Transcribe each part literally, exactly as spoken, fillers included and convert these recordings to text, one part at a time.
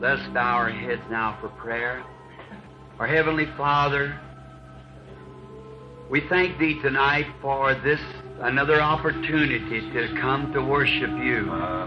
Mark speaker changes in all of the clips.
Speaker 1: Let's bow our heads now for prayer. Our Heavenly Father, we thank Thee tonight for this another opportunity to come to worship You.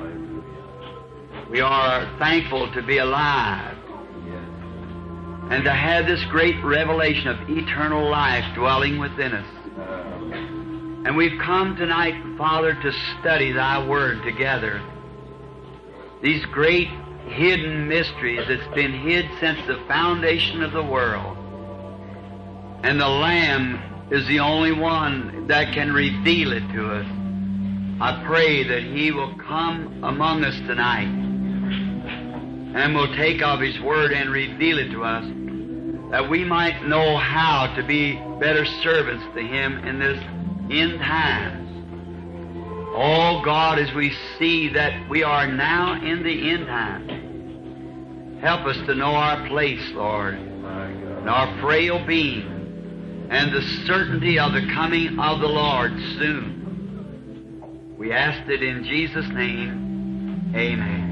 Speaker 1: We are thankful to be alive and to have this great revelation of eternal life dwelling within us. And we've come tonight, Father, to study Thy Word together. These great hidden mysteries that's been hid since the foundation of the world. And the Lamb is the only one that can reveal it to us. I pray that He will come among us tonight and will take of His Word and reveal it to us, that we might know how to be better servants to Him in this end times. Oh God, as we see that we are now in the end times, help us to know our place, Lord, and our frail being, and the certainty of the coming of the Lord soon. We ask it in Jesus' name. Amen.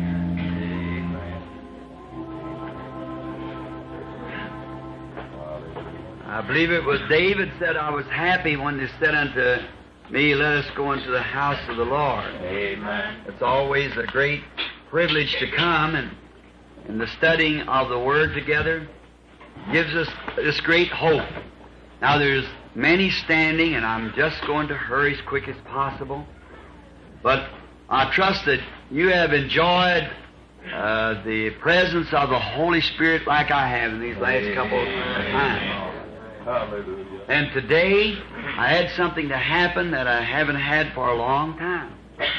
Speaker 1: I believe it was David said, I was happy when they said unto me, let us go into the house of the Lord.
Speaker 2: Amen.
Speaker 1: It's always a great privilege to come, and, and the studying of the Word together gives us this great hope. Now there's many standing, and I'm just going to hurry as quick as possible. But I trust that you have enjoyed uh, the presence of the Holy Spirit like I have in these last couple of times.
Speaker 2: Hallelujah.
Speaker 1: And today, I had something to happen that I haven't had for a long time.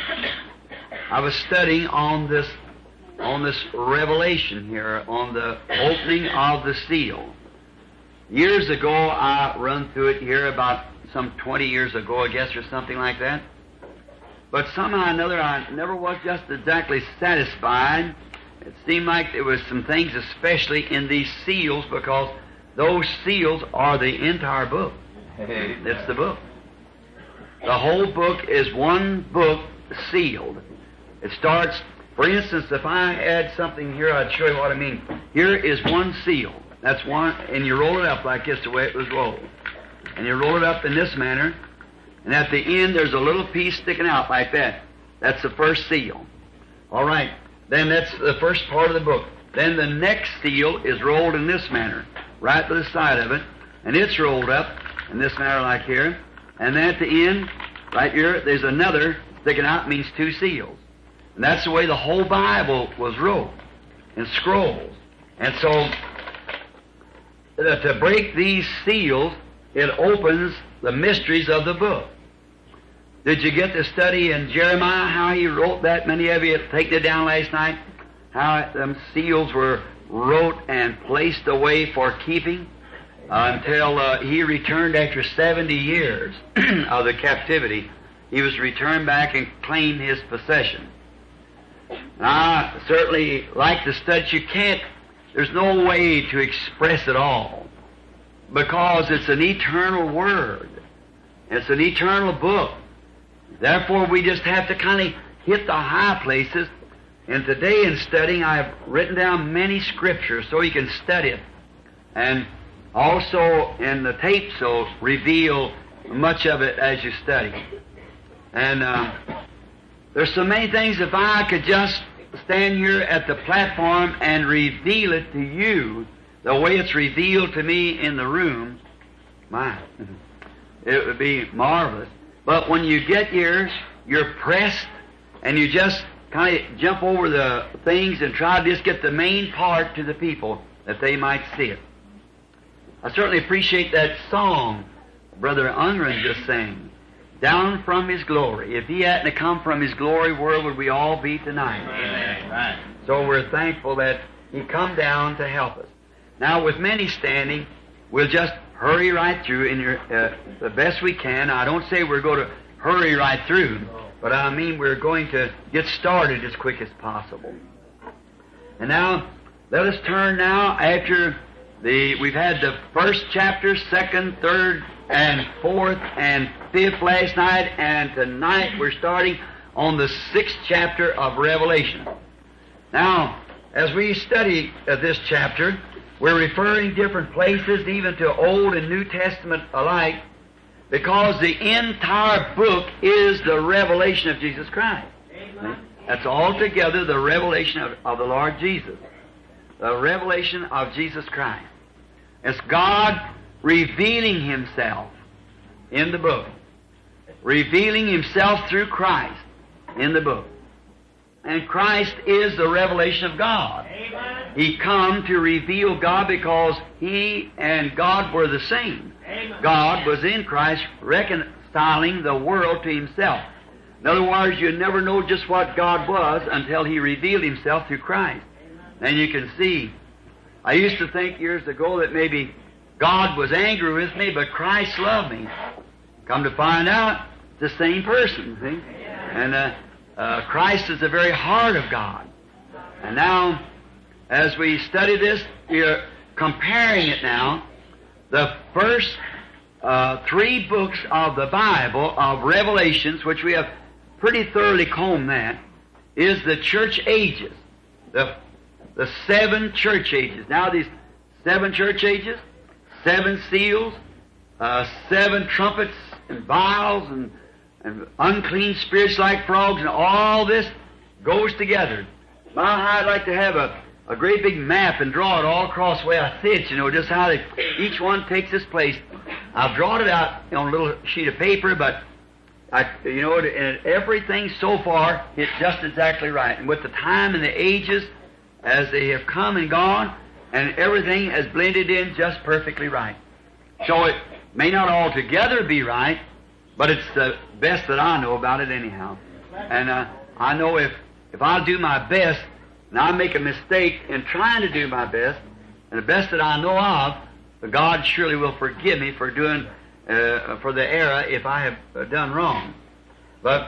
Speaker 1: I was studying on this, on this revelation here, on the opening of the seal. Years ago, I run through it here about some twenty years ago, I guess, or something like that. But somehow or another, I never was just exactly satisfied. It seemed like there was some things, especially in these seals, because those seals are the entire book. It's the book. The whole book is one book sealed. It starts, for instance, if I add something here, I'd show you what I mean. Here is one seal. That's one, and you roll it up like this, the way it was rolled. And you roll it up in this manner, and at the end there's a little piece sticking out like that. That's the first seal. All right. Then that's the first part of the book. Then the next seal is rolled in this manner, right to the side of it, and it's rolled up in this manner like here. And then at the end, right here, there's another sticking out, means two seals. And that's the way the whole Bible was rolled, in scrolls. And so, uh, to break these seals, it opens the mysteries of the book. Did you get to study in Jeremiah how he wrote that? Many of you taken it down last night. How them seals were wrote and placed away for keeping uh, until uh, he returned after seventy years of the captivity. He was returned back and claimed his possession. I certainly like to study. You can't, there's no way to express it all, because it's an eternal Word. It's an eternal book. Therefore, we just have to kind of hit the high places. And today in studying, I've written down many scriptures so you can study it. And also in the tapes will reveal much of it as you study. And uh, there's so many things, if I could just stand here at the platform and reveal it to you the way it's revealed to me in the room, my, it would be marvelous. But when you get here, you're pressed, and you just kind of jump over the things and try to just get the main part to the people that they might see it. I certainly appreciate that song Brother Ungren just sang, Down from His Glory. If He hadn't come from His glory, where would we all be tonight?
Speaker 2: Amen. Right.
Speaker 1: So we're thankful that He come down to help us. Now, with many standing, we'll just hurry right through in your, uh, the best we can. I don't say we're going to hurry right through, but I mean we're going to get started as quick as possible. And now, let us turn now after the, we've had the first chapter, second, third, and fourth, and fifth last night, and tonight we're starting on the sixth chapter of Revelation. Now, as we study uh, this chapter, we're referring different places, even to Old and New Testament alike, because the entire book is the revelation of Jesus Christ. Amen. That's altogether the revelation of, of the Lord Jesus. The revelation of Jesus Christ. It's God revealing Himself in the book. Revealing Himself through Christ in the book. And Christ is the revelation of God. Amen. He come to reveal God because He and God were the same. Amen. God was in Christ reconciling the world to Himself. In other words, you never know just what God was until He revealed Himself through Christ. And you can see. I used to think years ago that maybe God was angry with me, but Christ loved me. Come to find out, it's the same person, see? And uh, uh, Christ is the very heart of God. And now, as we study this, we're comparing it now. The first uh, three books of the Bible, of Revelations, which we have pretty thoroughly combed that, is the church ages. The, the seven church ages. Now these seven church ages, seven seals, uh, seven trumpets and vials and, and unclean spirits like frogs, and all this goes together. My, I'd like to have a, a great big map and draw it all across the way I see it, you know, just how they, each one takes its place. I've drawn it out on a little sheet of paper, but I, you know, and everything so far is just exactly right. And with the time and the ages as they have come and gone, and everything has blended in just perfectly right. So it may not altogether be right, but it's the best that I know about it anyhow. And uh, I know if, if I do my best, and I make a mistake in trying to do my best, and the best that I know of, God surely will forgive me for doing Uh, for the error if I have uh, done wrong. But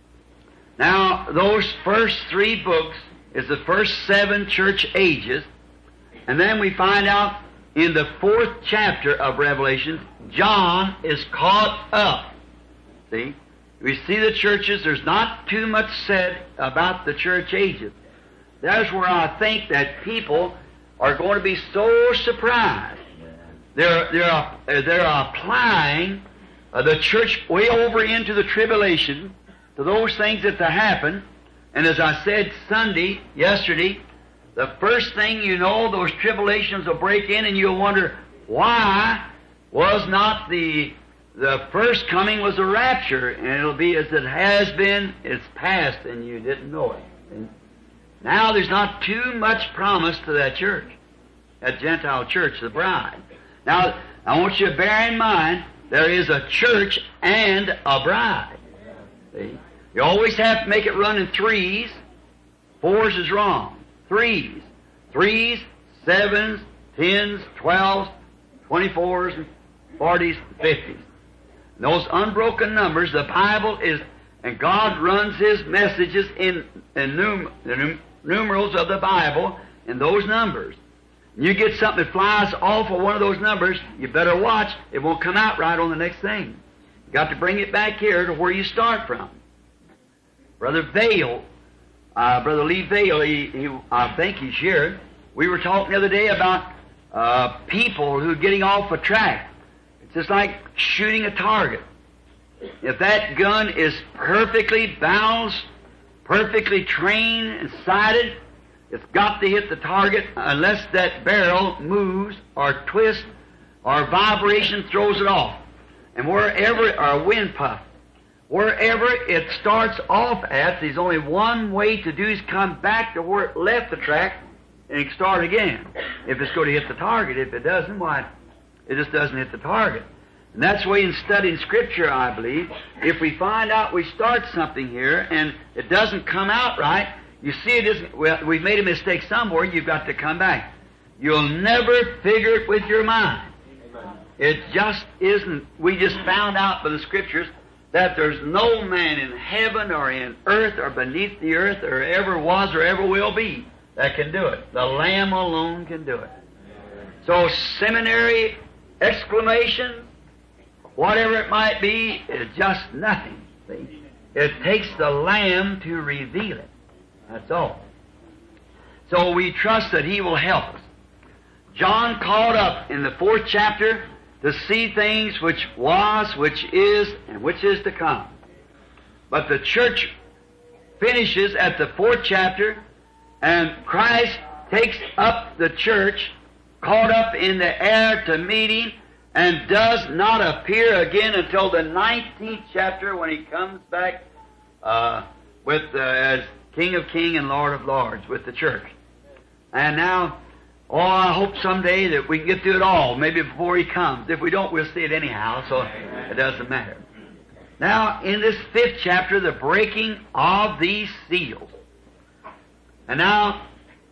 Speaker 1: now those first three books is the first seven church ages, and then we find out in the fourth chapter of Revelation, John is caught up. See? We see the churches, there's not too much said about the church ages. That's where I think that people are going to be so surprised. They're, they're, they're applying uh, the church way over into the tribulation to those things that to happen. And as I said Sunday, yesterday, the first thing you know, those tribulations will break in and you'll wonder, why was not the, the first coming was a rapture? And it'll be as it has been, it's past, and you didn't know it. And now there's not too much promise to that church, that Gentile church, the bride. Now, I want you to bear in mind, there is a church and a bride. See? You always have to make it run in threes. Fours is wrong. Threes. Threes, sevens, tens, twelves, twenty-fours, and forties, fifties. And those unbroken numbers, the Bible is, and God runs His messages in, in num, the num, numerals of the Bible in those numbers. You get something that flies off of one of those numbers, you better watch. It won't come out right on the next thing. You got to bring it back here to where you start from. Brother Vail, uh, Brother Lee Vail, he, he, I think he's here. We were talking the other day about uh, people who are getting off a track. It's just like shooting a target. If that gun is perfectly balanced, perfectly trained and sighted, it's got to hit the target unless that barrel moves or twists or vibration throws it off. And wherever, or a wind puff, wherever it starts off at, there's only one way to do is come back to where it left the track and start again. If it's going to hit the target. If it doesn't, why, it just doesn't hit the target. And that's the way in studying Scripture, I believe. If we find out we start something here and it doesn't come out right, you see, it isn't, well, we've made a mistake somewhere, you've got to come back. You'll never figure it with your mind. It just isn't. We just found out by the Scriptures that there's no man in heaven or in earth or beneath the earth or ever was or ever will be that can do it. The Lamb alone can do it. So seminary, exclamation, whatever it might be, is just nothing. See? It takes the Lamb to reveal it. That's all. So we trust that He will help us. John called up in the fourth chapter to see things which was, which is, and which is to come. But the church finishes at the fourth chapter, and Christ takes up the church, caught up in the air to meet Him, and does not appear again until the nineteenth chapter when He comes back uh, with uh, as King of Kings and Lord of Lords with the church. And now, oh, I hope someday that we can get through it all, maybe before He comes. If we don't, we'll see it anyhow, so it doesn't matter. Now, in this fifth chapter, the breaking of these seals. And now,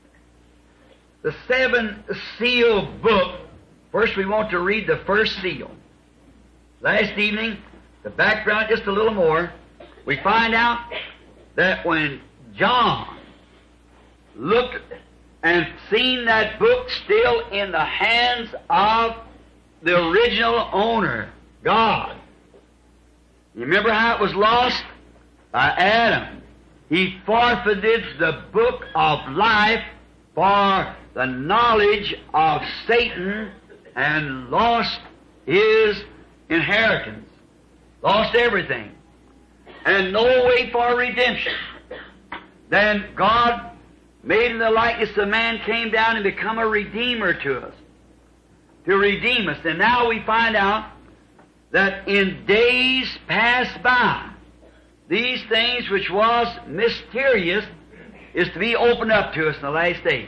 Speaker 1: the seven seal book, first we want to read the first seal. Last evening, the background just a little more, we find out that when John looked and seen that book still in the hands of the original owner, God. You remember how it was lost? By Adam. He forfeited the book of life for the knowledge of Satan and lost his inheritance. Lost everything. And no way for redemption. Then God, made in the likeness of man, came down and become a redeemer to us. To redeem us. And now we find out that in days past by, these things which was mysterious is to be opened up to us in the last days.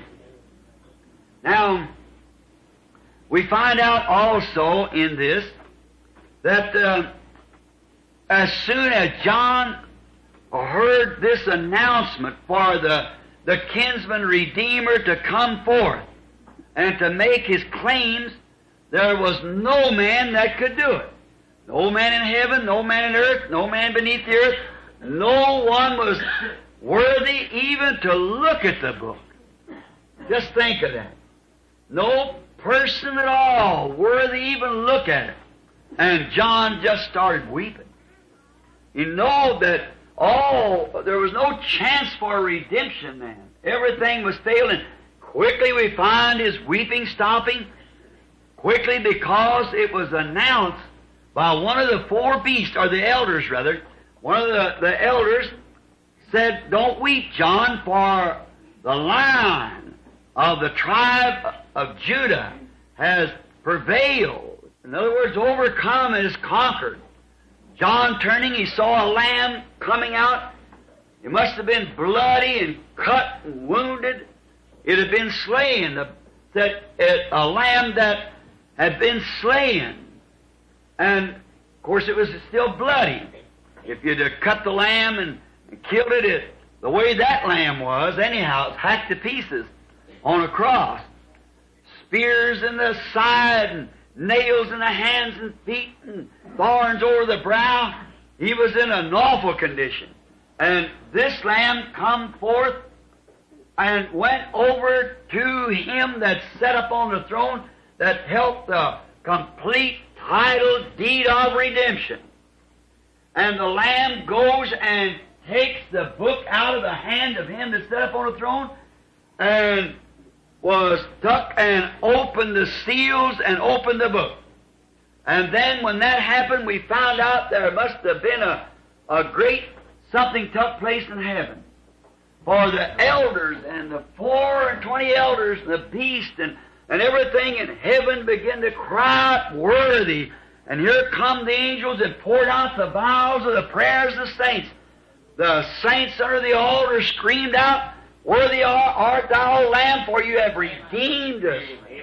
Speaker 1: Now, we find out also in this that uh, as soon as John heard this announcement for the, the kinsman redeemer to come forth and to make his claims, there was no man that could do it. No man in heaven, no man in earth, no man beneath the earth. No one was worthy even to look at the book. Just think of that. No person at all worthy even look at it. And John just started weeping. You know that all, there was no chance for redemption then. Everything was failing. Quickly we find his weeping stopping. Quickly, because it was announced by one of the four beasts, or the elders rather, one of the, the elders said, "Don't weep, John, for the Lion of the tribe of Judah has prevailed." In other words, overcome and is conquered. John turning, he saw a lamb coming out. It must have been bloody and cut and wounded. It had been slain. The, that it, a lamb that had been slain. And, of course, it was still bloody. If you'd have cut the lamb and, and killed it, it the way that lamb was, anyhow, it's hacked to pieces on a cross. Spears in the side and nails in the hands and feet and thorns over the brow. He was in an awful condition. And this lamb come forth and went over to him that sat upon the throne that held the complete title deed of redemption. And the Lamb goes and takes the book out of the hand of him that sat upon the throne and was took and opened the seals and opened the book. And then when that happened, we found out there must have been a, a great something took place in heaven. For the elders and the four and twenty elders and the beast and, and everything in heaven began to cry out, "Worthy." And here come the angels and poured out the vows of the prayers of the saints. The saints under the altar screamed out, "Worthy art thou, Lamb, for you have redeemed us.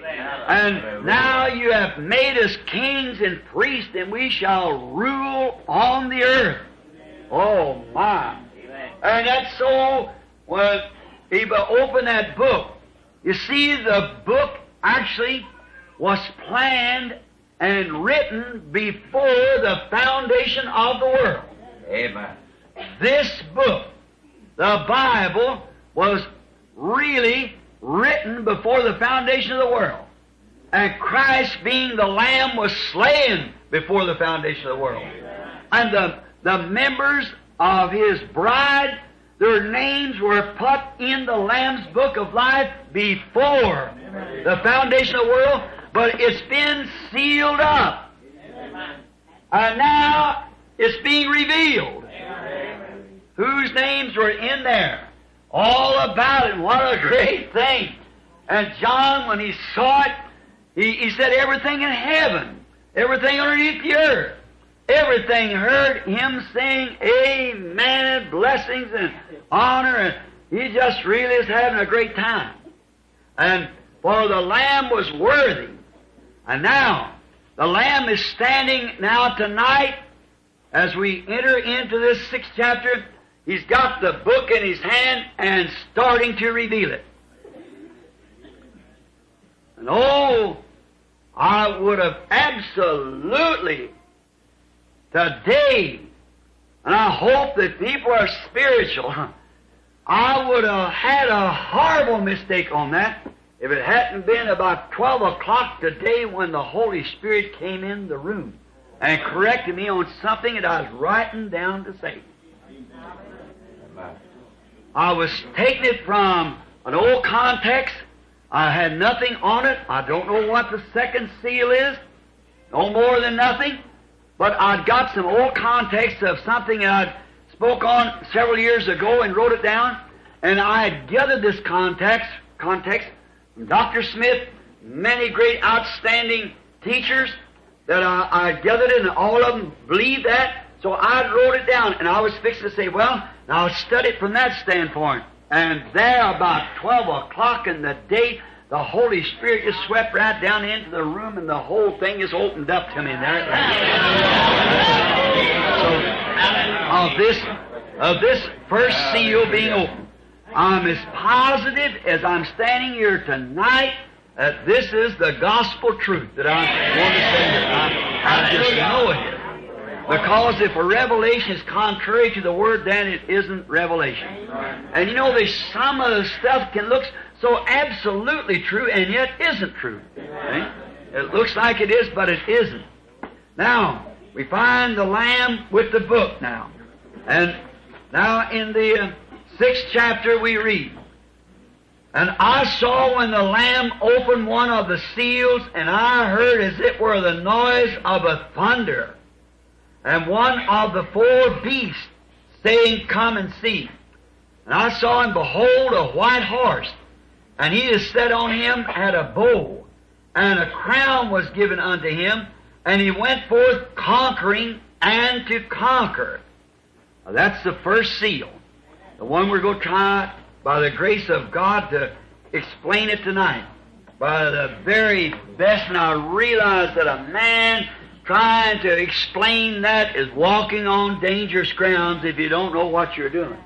Speaker 1: And now you have made us kings and priests, and we shall rule on the earth." Oh, my. And that's so, when he opened that book, you see, the book actually was planned and written before the foundation of the world.
Speaker 2: Amen.
Speaker 1: This book, the Bible, was really written before the foundation of the world. And Christ, being the Lamb, was slain before the foundation of the world. And the, the members of His bride Their names were put in the Lamb's Book of Life before the foundation of the world, but it's been sealed up. And now it's being revealed. Whose names were in there? All about it. What a great thing. And John, when he saw it, he, he said everything in heaven, everything underneath the earth, everything heard him sing amen and blessings and honor, and he just really is having a great time. And for the Lamb was worthy. And now, the Lamb is standing now tonight as we enter into this sixth chapter. He's got the book in his hand and starting to reveal it. And oh, I would have absolutely today, and I hope that people are spiritual, I would have had a horrible mistake on that if it hadn't been about twelve o'clock today when the Holy Spirit came in the room and corrected me on something that I was writing down to say. I was taking it from an old context. I had nothing on it. I don't know what the second seal is. No more than nothing. But I'd got some old context of something that I'd spoke on several years ago and wrote it down. And I had gathered this context, context from Doctor Smith, many great outstanding teachers that I, I gathered it, and all of them believed that. So I wrote it down, and I was fixing to say, well, now I'll study it from that standpoint. And there, about twelve o'clock in the day, the Holy Spirit just swept right down into the room, and the whole thing just opened up to me there. So, of this, of this first seal being opened, I'm as positive as I'm standing here tonight that this is the gospel truth that I want to say here. I, I just know it. Because if a revelation is contrary to the Word, then it isn't revelation. And you know, there's some of the stuff can look so absolutely true and yet isn't true. Okay? It looks like it is, but it isn't. Now, we find the Lamb with the book now. And now in the uh, sixth chapter we read, and I saw when the Lamb opened one of the seals, and I heard as it were the noise of a thunder, and one of the four beasts saying, Come and see. And I saw, and behold, a white horse, and he that sat on him had a bow, and a crown was given unto him, and he went forth conquering and to conquer. Now, that's the first seal, the one we're going to try, by the grace of God, to explain it tonight. By the very best, and I realize that a man trying to explain that is walking on dangerous grounds if you don't know what you're doing.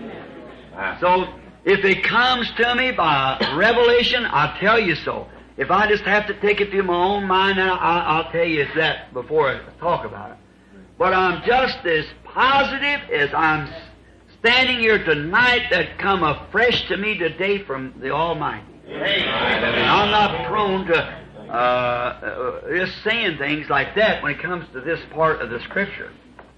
Speaker 1: So, if it comes to me by revelation, I'll tell you so. If I just have to take it to my own mind, I'll, I'll tell you that before I talk about it. But I'm just as positive as I'm standing here tonight that come afresh to me today from the Almighty. And I'm not prone to Uh, uh, just saying things like that when it comes to this part of the Scripture.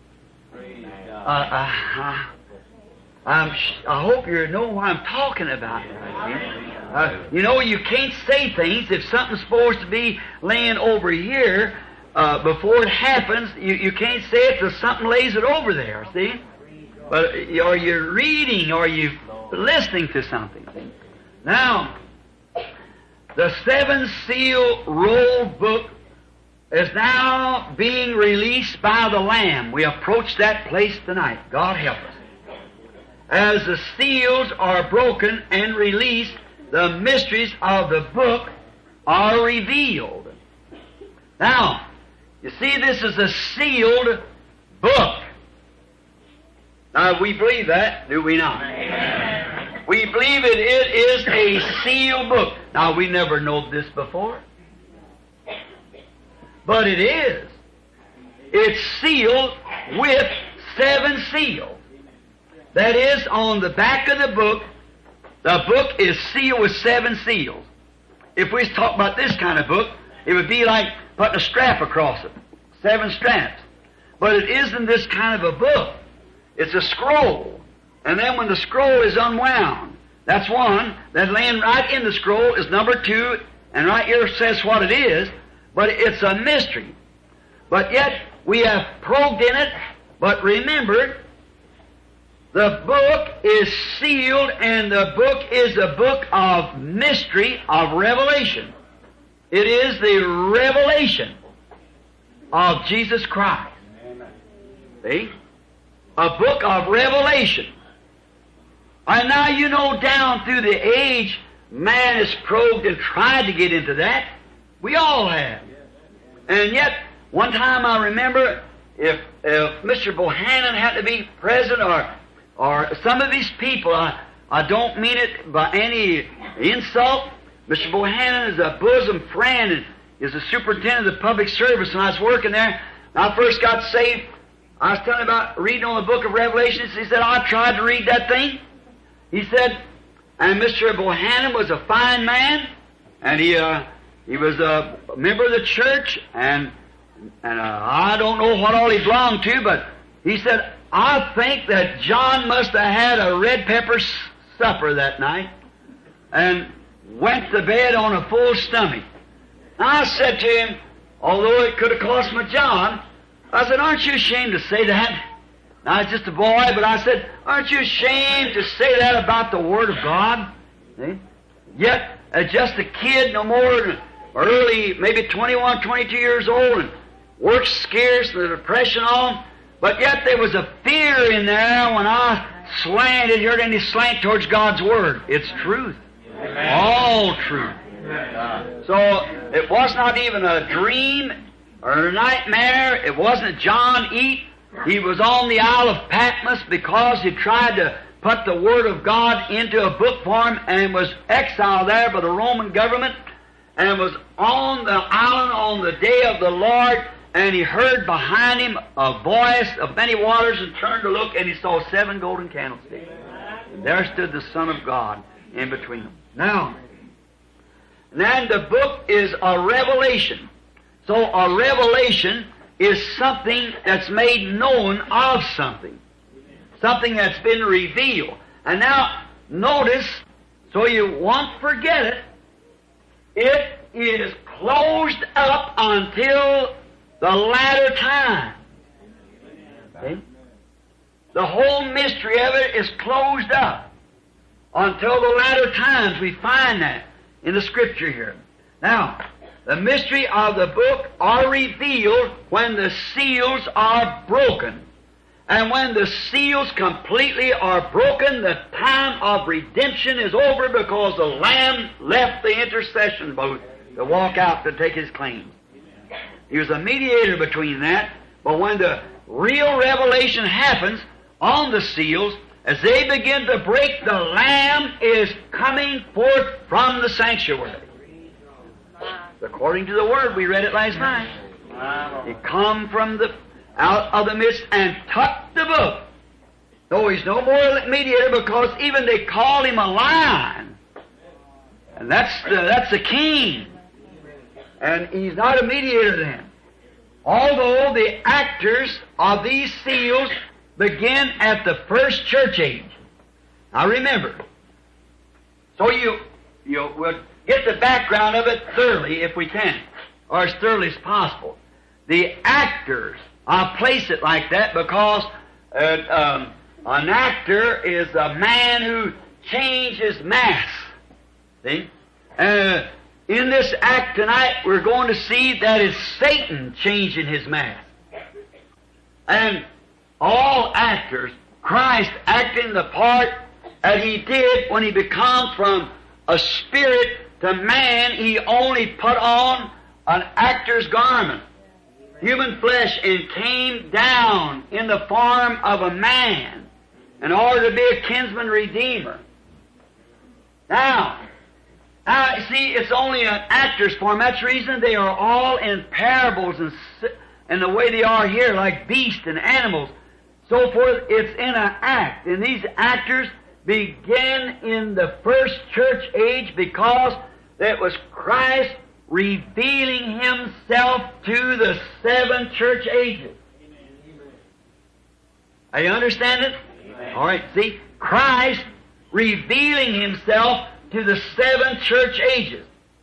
Speaker 1: Uh, uh, I'm, I hope you know what I'm talking about. Uh, you know, you can't say things if something's supposed to be laying over here uh, before it happens. You, you can't say it till something lays it over there, see? But are you reading, or are you listening to something? Now, the seven seal roll book is now being released by the Lamb. We approach that place tonight. God help us. As the seals are broken and released, the mysteries of the book are revealed. Now, you see, this is a sealed book. Now, we believe that, do we not? Amen. We believe it, it is a sealed book. Now, we never known this before. But it is. It's sealed with seven seals. That is, on the back of the book, the book is sealed with seven seals. If we talk about this kind of book, it would be like putting a strap across it. Seven straps. But it isn't this kind of a book. It's a scroll. And then when the scroll is unwound, that's one. Then laying right in the scroll is number two, and right here says what it is, but it's a mystery. But yet, we have probed in it, but remember, the book is sealed, and the book is a book of mystery, of revelation. It is the revelation of Jesus Christ. See? A book of revelation. And now you know down through the age, man has probed and tried to get into that. We all have. And yet, one time I remember, if, if Mister Bohannon had to be present, or or some of these people, I, I don't mean it by any insult. Mister Bohannon is a bosom friend and is the superintendent of the public service, and I was working there. When I first got saved, I was telling him about reading on the book of Revelations. He said, I tried to read that thing. He said, and Mister Bohannon was a fine man, and he uh, he was a member of the church, and and uh, I don't know what all he belonged to, but he said, I think that John must have had a red pepper supper that night and went to bed on a full stomach. I said to him, although it could have cost me John, I said, aren't you ashamed to say that? I was just a boy, but I said, aren't you ashamed to say that about the Word of God? See? Yet, as just a kid, no more than early, maybe twenty-one, twenty-two years old, and work scarce, and the depression on, but yet there was a fear in there when I slanted, heard any slant towards God's Word. It's truth. Amen. All truth. Amen. So, it was not even a dream or a nightmare. It wasn't John Eat. He was on the Isle of Patmos because he tried to put the Word of God into a book form and was exiled there by the Roman government and was on the island on the day of the Lord, and he heard behind him a voice of many waters and turned to look, and he saw seven golden candlesticks. And there stood the Son of God in between them. Now, then the book is a revelation. So a revelation is something that's made known of something. Something that's been revealed. And now, notice, so you won't forget it, it is closed up until the latter time. See? The whole mystery of it is closed up until the latter times. We find that in the Scripture here. Now, the mystery of the book are revealed when the seals are broken. And when the seals completely are broken, the time of redemption is over because the Lamb left the intercession booth to walk out to take his claims. He was a mediator between that, but when the real revelation happens on the seals, as they begin to break, the Lamb is coming forth from the sanctuary. According to the Word, we read it last night. He come from the out of the midst and took the book. No, he's no more mediator because even they called him a lion. And that's the, that's the king. And he's not a mediator then. Although the actors of these seals begin at the first church age. Now remember, so you, you will get the background of it thoroughly if we can, or as thoroughly as possible. The actors, I'll place it like that because uh, um, an actor is a man who changes mass. See? Uh, in this act tonight, we're going to see that it's Satan changing his mass. And all actors, Christ acting the part that he did when he became from a spirit to man, he only put on an actor's garment, human flesh, and came down in the form of a man in order to be a kinsman redeemer. Now, now, see, it's only an actor's form. That's the reason they are all in parables and, and the way they are here, like beasts and animals, so forth. It's in an act. And these actors begin in the first church age because it was Christ revealing himself to the seven church ages. Are you understand it? Amen. All right, see, Christ revealing Himself to the seven church ages.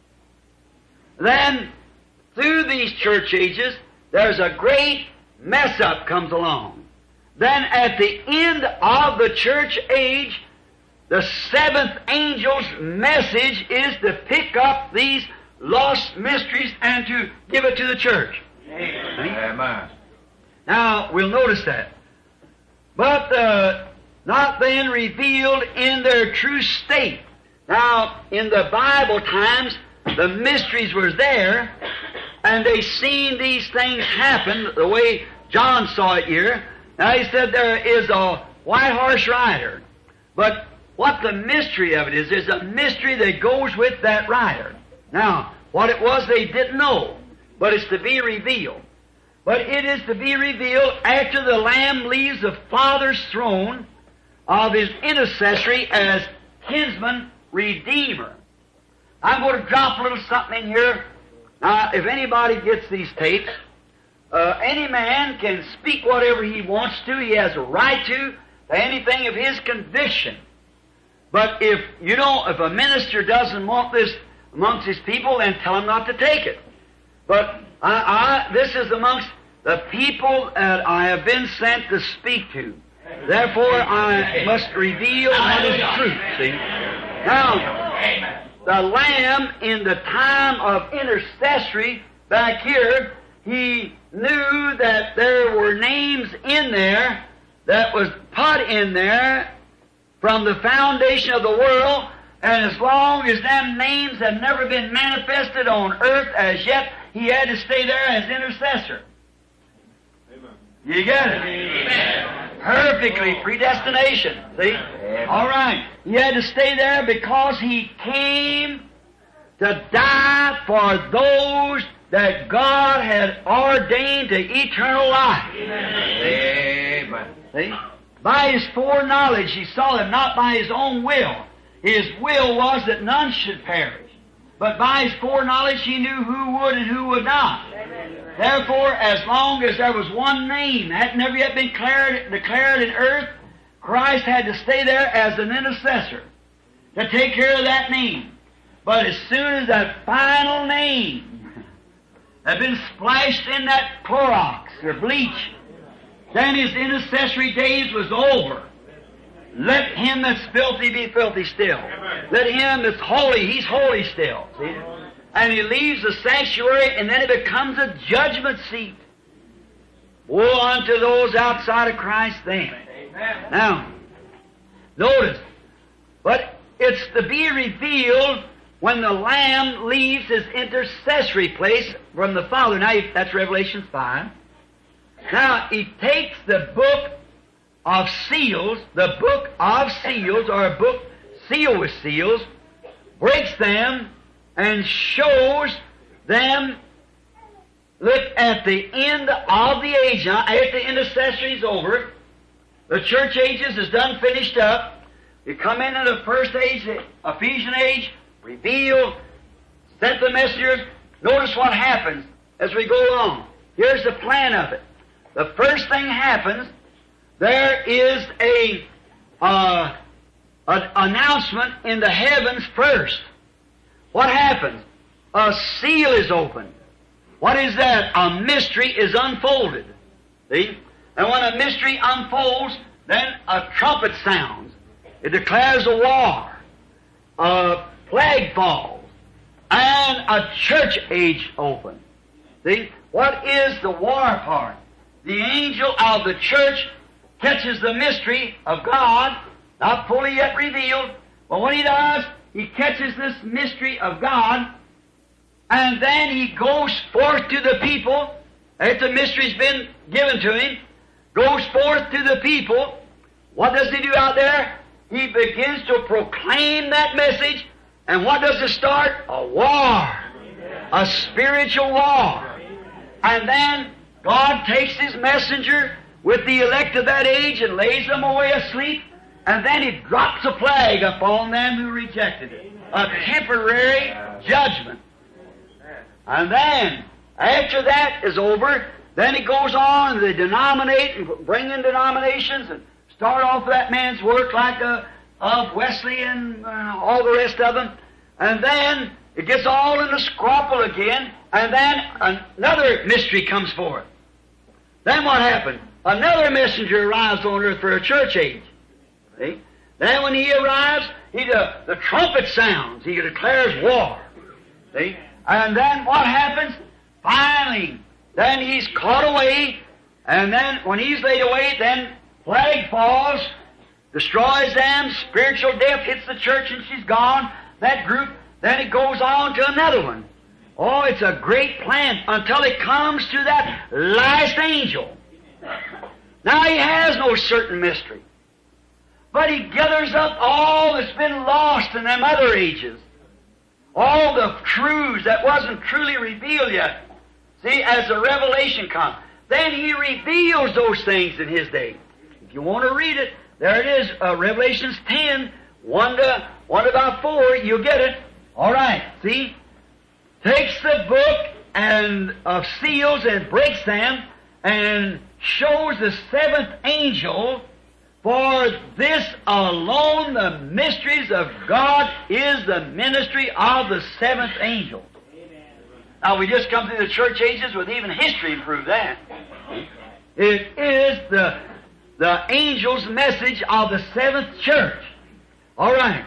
Speaker 1: Then, through these church ages, there's a great mess-up comes along. Then at the end of the church age, the seventh angel's message is to pick up these lost mysteries and to give it to the church.
Speaker 2: Amen.
Speaker 1: Now, we'll notice that. But uh, not then revealed in their true state. Now, in the Bible times, the mysteries were there, and they seen these things happen the way John saw it here. Now, he said there is a white horse rider. But what the mystery of it is, there's a mystery that goes with that rider. Now, what it was they didn't know, but it's to be revealed. But it is to be revealed after the Lamb leaves the Father's throne of His intercessory as kinsman redeemer. I'm going to drop a little something in here. Now, if anybody gets these tapes, uh, any man can speak whatever he wants to. He has a right to, to anything of his conviction. But if you don't, if a minister doesn't want this amongst his people, then tell him not to take it. But I, I, this is amongst the people that I have been sent to speak to. Therefore, I must reveal what is truth. See? Now, the Lamb in the time of intercessory back here, He knew that there were names in there that was put in there from the foundation of the world, and as long as them names have never been manifested on earth as yet, He had to stay there as intercessor. Amen. You get it? Amen. Perfectly predestination. See? Amen. All right. He had to stay there because He came to die for those that God had ordained to eternal life.
Speaker 2: Amen.
Speaker 1: See? By His foreknowledge, He saw them, not by His own will. His will was that none should perish. But by His foreknowledge, He knew who would and who would not. Therefore, as long as there was one name that had never yet been declared, declared in earth, Christ had to stay there as an intercessor to take care of that name. But as soon as that final name had been splashed in that Clorox or bleach, then His intercessory days was over. Let him that's filthy be filthy still. Let him that's holy, he's holy still. See? And he leaves the sanctuary, and then it becomes a judgment seat. Woe unto those outside of Christ then. Amen. Now, notice, but it's to be revealed when the Lamb leaves His intercessory place from the Father. Now, that's Revelation five. Now, He takes the book of seals, the book of seals, or a book sealed with seals, breaks them, and shows them, look, at the end of the age. Now, after the intercessory is over, the church ages is done, finished up. You come into the first age, the Ephesian age, revealed, sent the messengers. Notice what happens as we go along. Here's the plan of it. The first thing happens, there is a, uh, an announcement in the heavens first. What happens? A seal is opened. What is that? A mystery is unfolded. See? And when a mystery unfolds, then a trumpet sounds. It declares a war. A plague falls. And a church age opens. See? What is the war part? The angel of the church catches the mystery of God, not fully yet revealed, but when he does, he catches this mystery of God, and then he goes forth to the people, after the mystery's been given to him, goes forth to the people. What does he do out there? He begins to proclaim that message, and what does it start? A war. A spiritual war. And then God takes His messenger with the elect of that age and lays them away asleep, and then He drops a plague upon them who rejected it. A temporary judgment. And then, after that is over, then He goes on, they denominate and bring in denominations and start off that man's work like a, of Wesley and uh, all the rest of them, and then it gets all in the scrapple again, and then another mystery comes forth. Then what happened? Another messenger arrives on earth for a church age. See? Then when he arrives, he the, the trumpet sounds. He declares war. See? And then what happens? Finally, then he's caught away, and then when he's laid away, then plague falls, destroys them, spiritual death hits the church and she's gone, that group, then it goes on to another one. Oh, it's a great plan until it comes to that last angel. Now he has no certain mystery, but he gathers up all that's been lost in them other ages. All the truths that wasn't truly revealed yet. See, as the revelation comes, then he reveals those things in his day. If you want to read it, there it is, uh, Revelations ten, one to, one to about four, you'll get it. All right, see? Takes the book and of seals and breaks them and shows the seventh angel. For this alone, the mysteries of God, is the ministry of the seventh angel. Amen. Now, we just come through the church ages with even history to prove that. It is the, the angel's message of the seventh church. All right.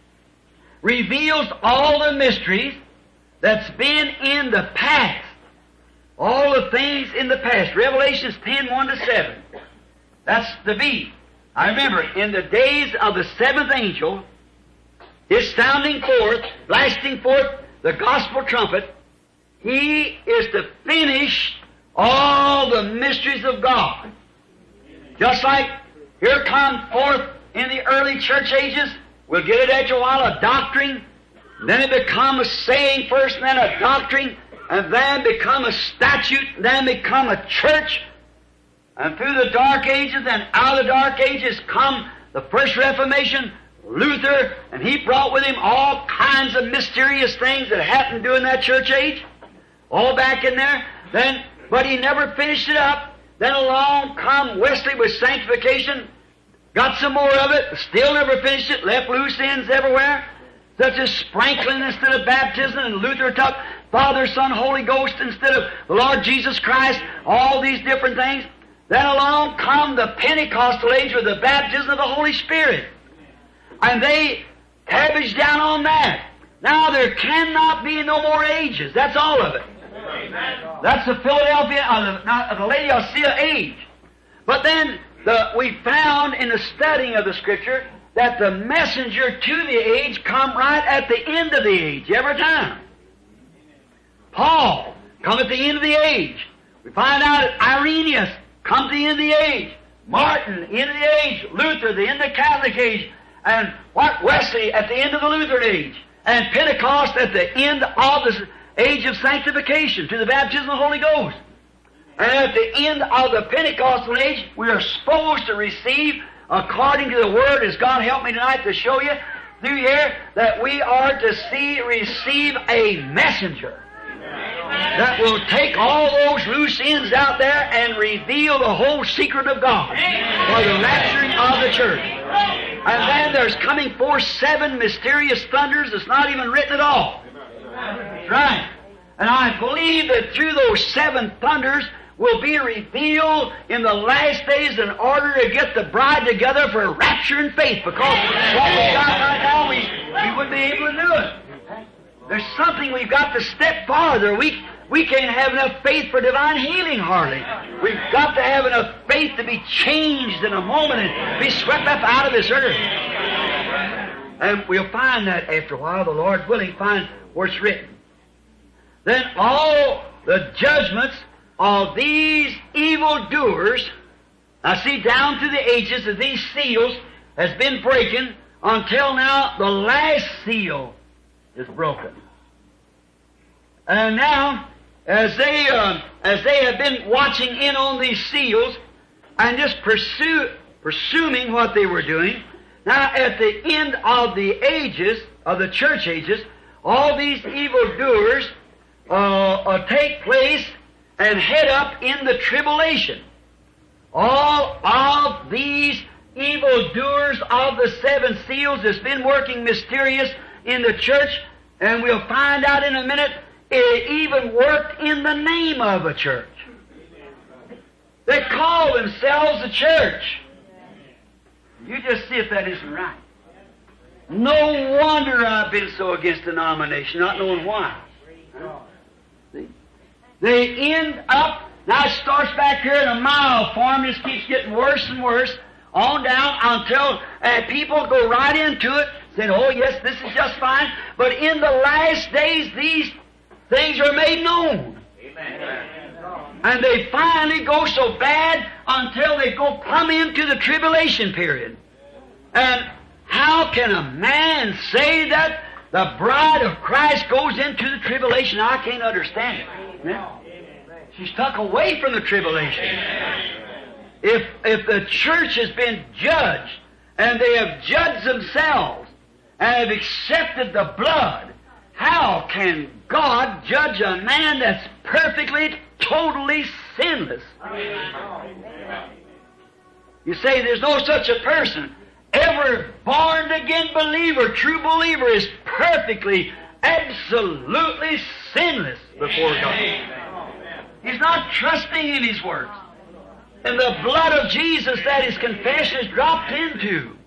Speaker 1: Reveals all the mysteries that's been in the past. All the things in the past. Revelations ten, one to seven. That's the beat. I remember, in the days of the seventh angel, his sounding forth, blasting forth the gospel trumpet, he is to finish all the mysteries of God. Just like here come forth in the early church ages, we'll get it after a while, a doctrine, then it become a saying first, and then a doctrine, and then become a statute, and then become a church. And through the dark ages and out of the dark ages come the first Reformation, Luther, and he brought with him all kinds of mysterious things that happened during that church age. All back in there. Then, but he never finished it up. Then along come Wesley with sanctification, got some more of it, still never finished it, left loose ends everywhere, such as sprinkling instead of baptism, and Luther took Father, Son, Holy Ghost instead of the Lord Jesus Christ, all these different things. Then along come the Pentecostal age with the baptism of the Holy Spirit. And they cabbage down on that. Now there cannot be no more ages. That's all of it. That's the Philadelphia, uh, the, not, the Laodicea age. But then the, we found in the studying of the Scripture that the messenger to the age come right at the end of the age, every time. Paul come at the end of the age. We find out that Irenaeus come to the end of the age. Martin, the end of the age. Luther, the end of the Catholic age. And what? Wesley at the end of the Lutheran age. And Pentecost at the end of the age of sanctification to the baptism of the Holy Ghost. And at the end of the Pentecostal age, we are supposed to receive, according to the Word, as God helped me tonight to show you through here, that we are to see, receive a messenger that will take all those loose ends out there and reveal the whole secret of God for the rapturing of the church. And then there's coming forth seven mysterious thunders that's not even written at all. That's right. And I believe that through those seven thunders will be revealed in the last days in order to get the bride together for rapture and faith, because what we got right now, we, we wouldn't be able to do it. There's something we've got to step farther. We we can't have enough faith for divine healing, hardly. We've got to have enough faith to be changed in a moment and be swept up out of this earth. And we'll find that after a while, the Lord willing, find where it's written. Then all the judgments of these evildoers, I see down through the ages of these seals has been breaking until now the last seal is broken. And now, as they uh, as they have been watching in on these seals and just pursue, pursuing what they were doing, now at the end of the ages, of the church ages, all these evildoers uh, uh, take place and head up in the tribulation. All of these evildoers of the seven seals that's been working mysterious in the church, and we'll find out in a minute, it even worked in the name of a church. They call themselves a church. You just see if that isn't right. No wonder I've been so against denomination, not knowing why. See? They end up, now it starts back here in a mild form, just keeps getting worse and worse, on down until uh, people go right into it, saying, oh yes, this is just fine. But in the last days, these things are made known. Amen. And they finally go so bad until they go plumb into the tribulation period. And how can a man say that the bride of Christ goes into the tribulation? I can't understand it. Yeah. She's tucked away from the tribulation. If, if the church has been judged, and they have judged themselves, and have accepted the blood, how can God judge a man that's perfectly, totally sinless? You say there's no such a person. Every born-again believer, true believer, is perfectly, absolutely sinless before God. He's not trusting in His words. And the blood of Jesus that his confession is dropped into.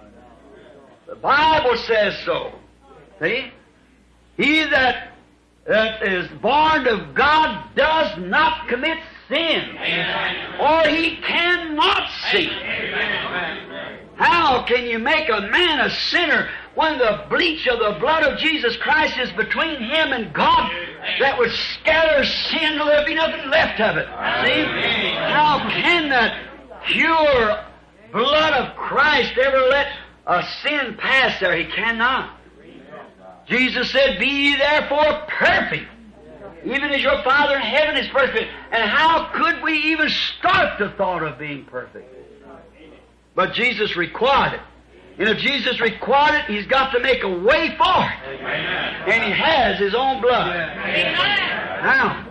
Speaker 1: The Bible says so. See? He that, that is born of God does not commit sin. Amen. Or he cannot sin. Amen. How can you make a man a sinner when the bleach of the blood of Jesus Christ is between him and God that would scatter sin till there be nothing left of it? See? How can that pure blood of Christ ever let a sin pass there? He cannot. Jesus said, be ye therefore perfect, even as your Father in heaven is perfect. And how could we even start the thought of being perfect? But Jesus required it. And if Jesus required it, He's got to make a way for it. Amen. And He has His own blood. Amen. Now,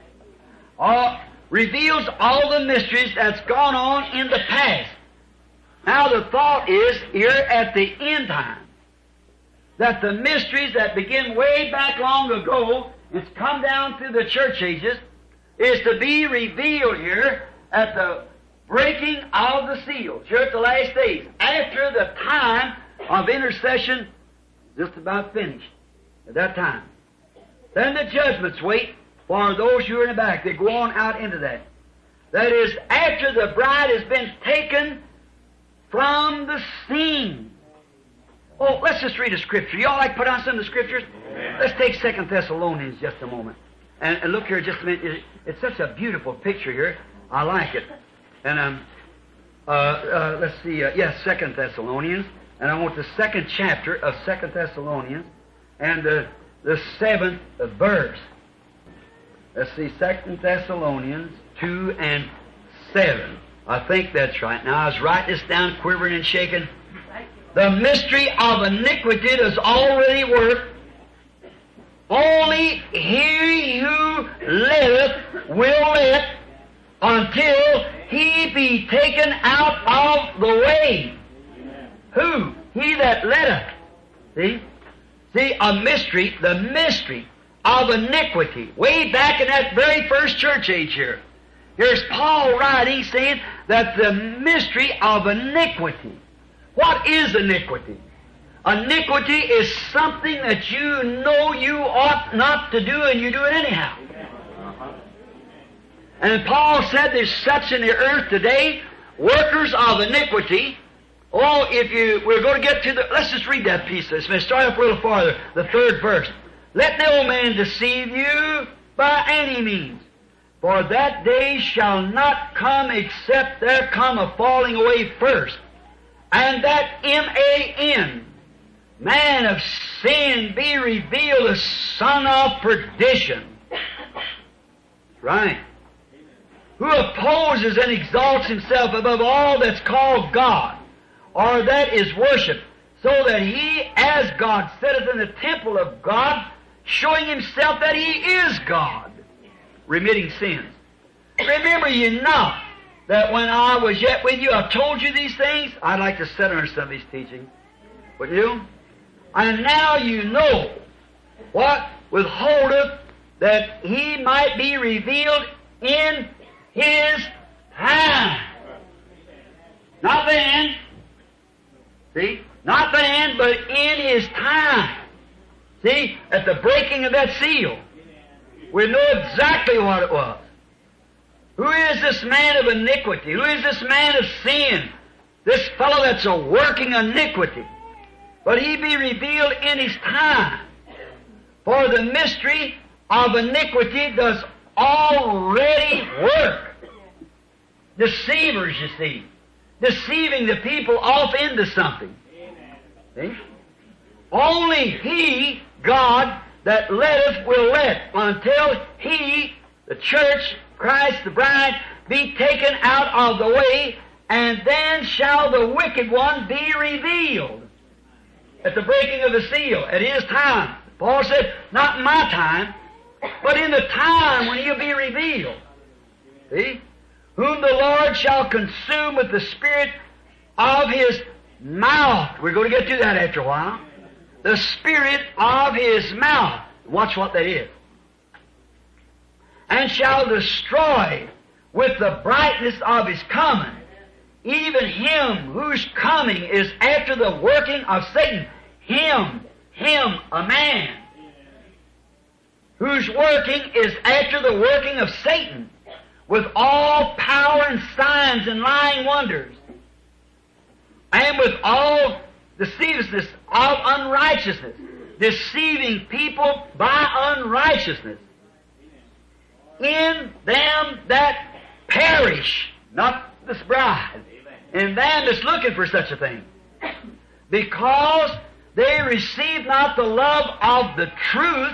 Speaker 1: all, reveals all the mysteries that's gone on in the past. Now the thought is, here at the end time, that the mysteries that begin way back long ago, it's come down through the church ages, is to be revealed here at the breaking of the seals, here at the last days, after the time of intercession just about finished at that time. Then the judgments wait for those who are in the back. They go on out into that. That is, after the bride has been taken from the scene. Oh, let's just read a scripture. Y'all like to put on some of the scriptures? Let's take Second Thessalonians just a moment. And, and look here just a minute. It's such a beautiful picture here. I like it. And um, uh, uh, let's see. Uh, yes, Second Thessalonians, and I want the second chapter of Second Thessalonians, and uh, the seventh verse. Let's see, Second Thessalonians two and seven. I think that's right. Now I was writing this down, quivering and shaking. The mystery of iniquity is already worked. Only he who liveth will live until he be taken out of the way. Who? He that letteth. See? See, a mystery, the mystery of iniquity. Way back in that very first church age here. Here's Paul writing, saying that the mystery of iniquity. What is iniquity? Iniquity is something that you know you ought not to do, and you do it anyhow. And Paul said there's such in the earth today, workers of iniquity. Oh, if you, we're going to get to the, let's just read that piece. Let's start up a little farther, the third verse. Let no man deceive you by any means, for that day shall not come except there come a falling away first. And that M A N, man of sin, be revealed, the son of perdition. Right. Who opposes and exalts himself above all that's called God, or that is worshipped, so that he, as God, sitteth in the temple of God, showing himself that he is God, remitting sins. Remember ye not that when I was yet with you, I told you these things? I'd like to sit under some of these teachings. Wouldn't you? And now you know what withholdeth that he might be revealed in his time. Not then. See? Not then, but in his time. See? At the breaking of that seal. We know exactly what it was. Who is this man of iniquity? Who is this man of sin? This fellow that's a working iniquity. But he be revealed in his time. For the mystery of iniquity does already work. Deceivers, you see. Deceiving the people off into something. See? Only He, God, that letteth will let until He, the church, Christ the bride, be taken out of the way, and then shall the wicked one be revealed. At the breaking of the seal, at His time. Paul said, not in my time, but in the time when He'll be revealed. See? Whom the Lord shall consume with the Spirit of His mouth. We're going to get to that after a while. The Spirit of His mouth. Watch what that is. And shall destroy with the brightness of His coming, even him whose coming is after the working of Satan. Him, him, a man, whose working is after the working of Satan, with all power and signs and lying wonders, and with all deceivedness of unrighteousness, deceiving people by unrighteousness, in them that perish, not this bride, in them that's looking for such a thing, because they receive not the love of the truth,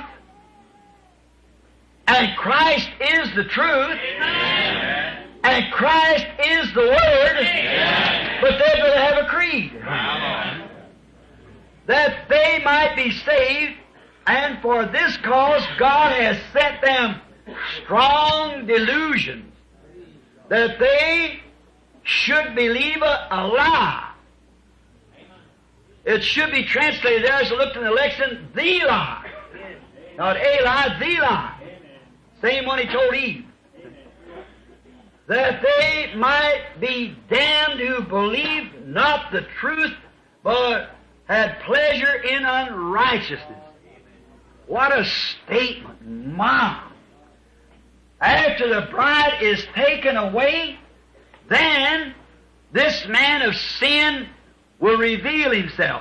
Speaker 1: and Christ is the truth, Amen. And Christ is the Word, Amen. But they're going to have a creed. Amen. That they might be saved, and for this cause God has sent them strong delusions, that they should believe a, a lie. It should be translated there, as I looked in the lexicon, the lie. Not a lie, the lie. Same one He told Eve. That they might be damned who believed not the truth, but had pleasure in unrighteousness. What a statement. Mom. After the bride is taken away, then this man of sin will reveal himself.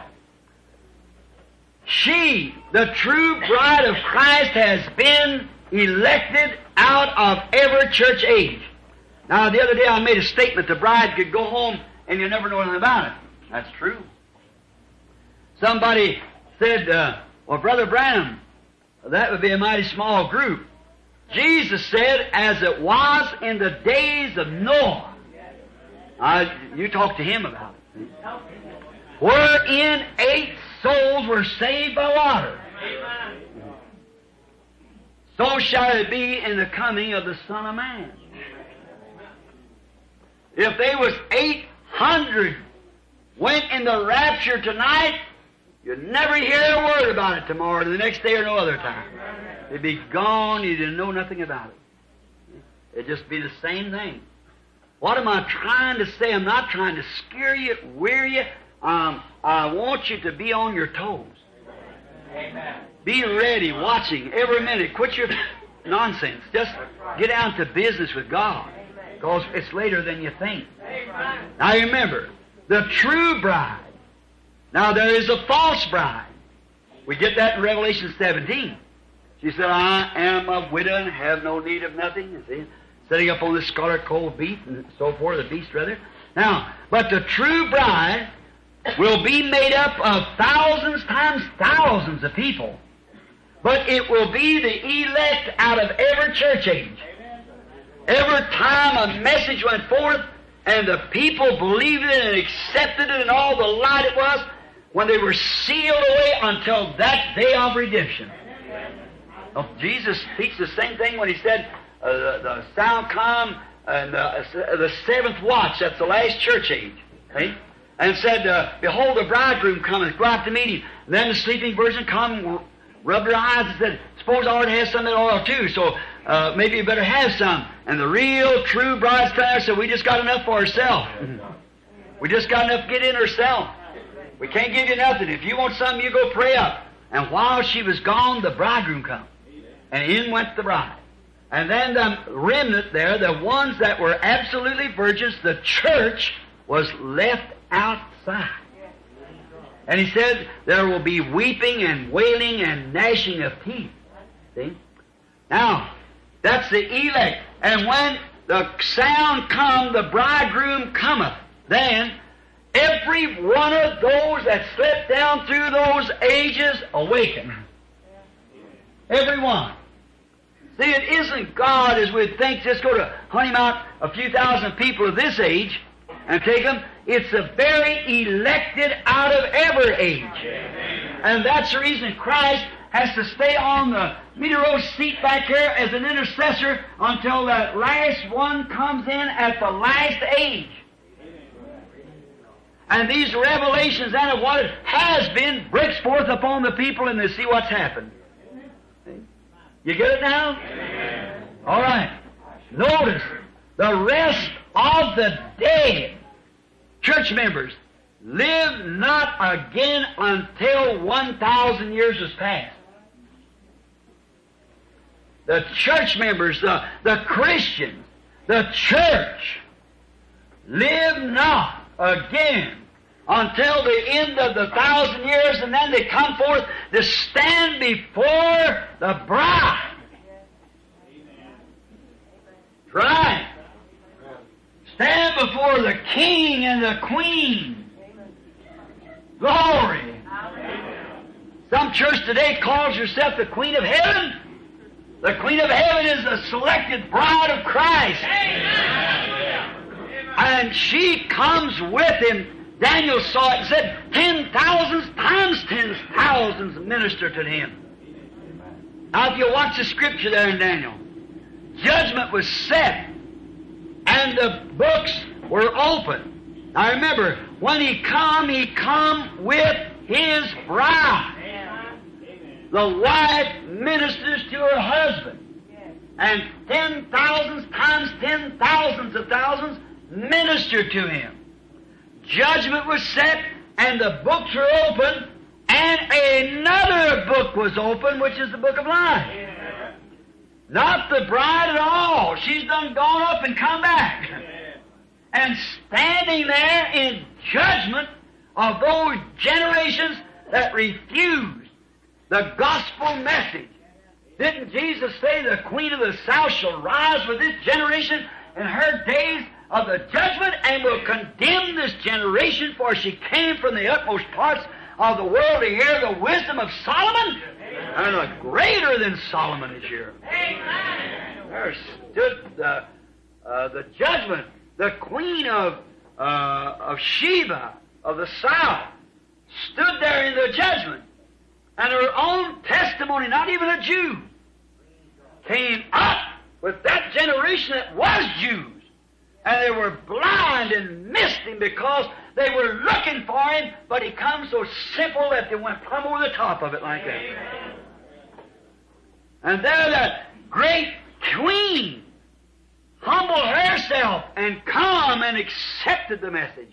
Speaker 1: She, the true bride of Christ, has been elected out of every church age. Now, the other day I made a statement the bride could go home and you never know anything about it. That's true. Somebody said, uh, well, Brother Branham, that would be a mighty small group. Jesus said, as it was in the days of Noah. Uh, you talk to him about it. Wherein eight souls were saved by water. So shall it be in the coming of the Son of Man. If there was eight hundred went in the rapture tonight, you'd never hear a word about it tomorrow, or the next day, or no other time. It'd be gone, you didn't know nothing about it. It'd just be the same thing. What am I trying to say? I'm not trying to scare you, wear you. Um, I want you to be on your toes. Amen. Be ready, watching every minute. Quit your nonsense. Just get down to business with God, because it's later than you think. Now remember, the true bride. Now there is a false bride. We get that in Revelation seventeen. She said, I am a widow and have no need of nothing. You see, sitting up on the scarlet cold beast and so forth, the beast rather. Now, but the true bride will be made up of thousands times thousands of people. But it will be the elect out of every church age. Every time a message went forth and the people believed it and accepted it and all the light it was, when they were sealed away until that day of redemption. Oh, Jesus speaks the same thing when He said, uh, the, the sound come, and uh, the seventh watch, that's the last church age. See? And said, uh, behold, the bridegroom cometh, go out to meet him. And then the sleeping virgin come, rubbed her eyes and said, suppose I ought to have some of that oil too, so uh, maybe you better have some. And the real, true bride's there said, we just got enough for ourselves. We just got enough to get in ourselves. We can't give you nothing. If you want something, you go pray up. And while she was gone, the bridegroom come. And in went the bride. And then the remnant there, the ones that were absolutely virgins, the church was left outside. And he said, there will be weeping and wailing and gnashing of teeth. See? Now, that's the elect. And when the sound come, the bridegroom cometh, then every one of those that slipped down through those ages awaken. Every one. See, it isn't God as we'd think, just go to hunt him out a few thousand people of this age and take them. It's the very elected out of every age. And that's the reason Christ has to stay on the meteor seat back here as an intercessor until that last one comes in at the last age. And these revelations then of what has been breaks forth upon the people and they see what's happened. You get it now? All right. Notice, the rest of the dead church members live not again until one thousand years has passed. The church members, the, the Christians, the church, live not again until the end of the thousand years, and then they come forth to stand before the bride. Right. Stand before the king and the queen. Glory. Some church today calls herself the Queen of Heaven. The Queen of Heaven is the selected bride of Christ. And she comes with him. Daniel saw it and said, ten thousands times ten thousands minister to him. Now if you watch the scripture there in Daniel, judgment was set and the books were open. Now remember, when he come, he come with his bride. The wife ministers to her husband. And ten thousands times ten thousands of thousands minister to him. Judgment was set, and the books were open, and another book was open, which is the book of life. Not the bride at all. She's done gone up and come back. And standing there in judgment of those generations that refused the gospel message. Didn't Jesus say the Queen of the South shall rise with this generation in her days of the judgment and will condemn this generation, for she came from the utmost parts of the world to hear the wisdom of Solomon? And a greater than Solomon is here. Amen. There stood the, uh, the judgment, the Queen of, uh, of Sheba, of the South, stood there in the judgment. And her own testimony, not even a Jew, came up with that generation that was Jews. And they were blind and missed him because they were looking for him, but he comes so simple that they went plumb over the top of it like that. And there that great queen humbled herself and come and accepted the message.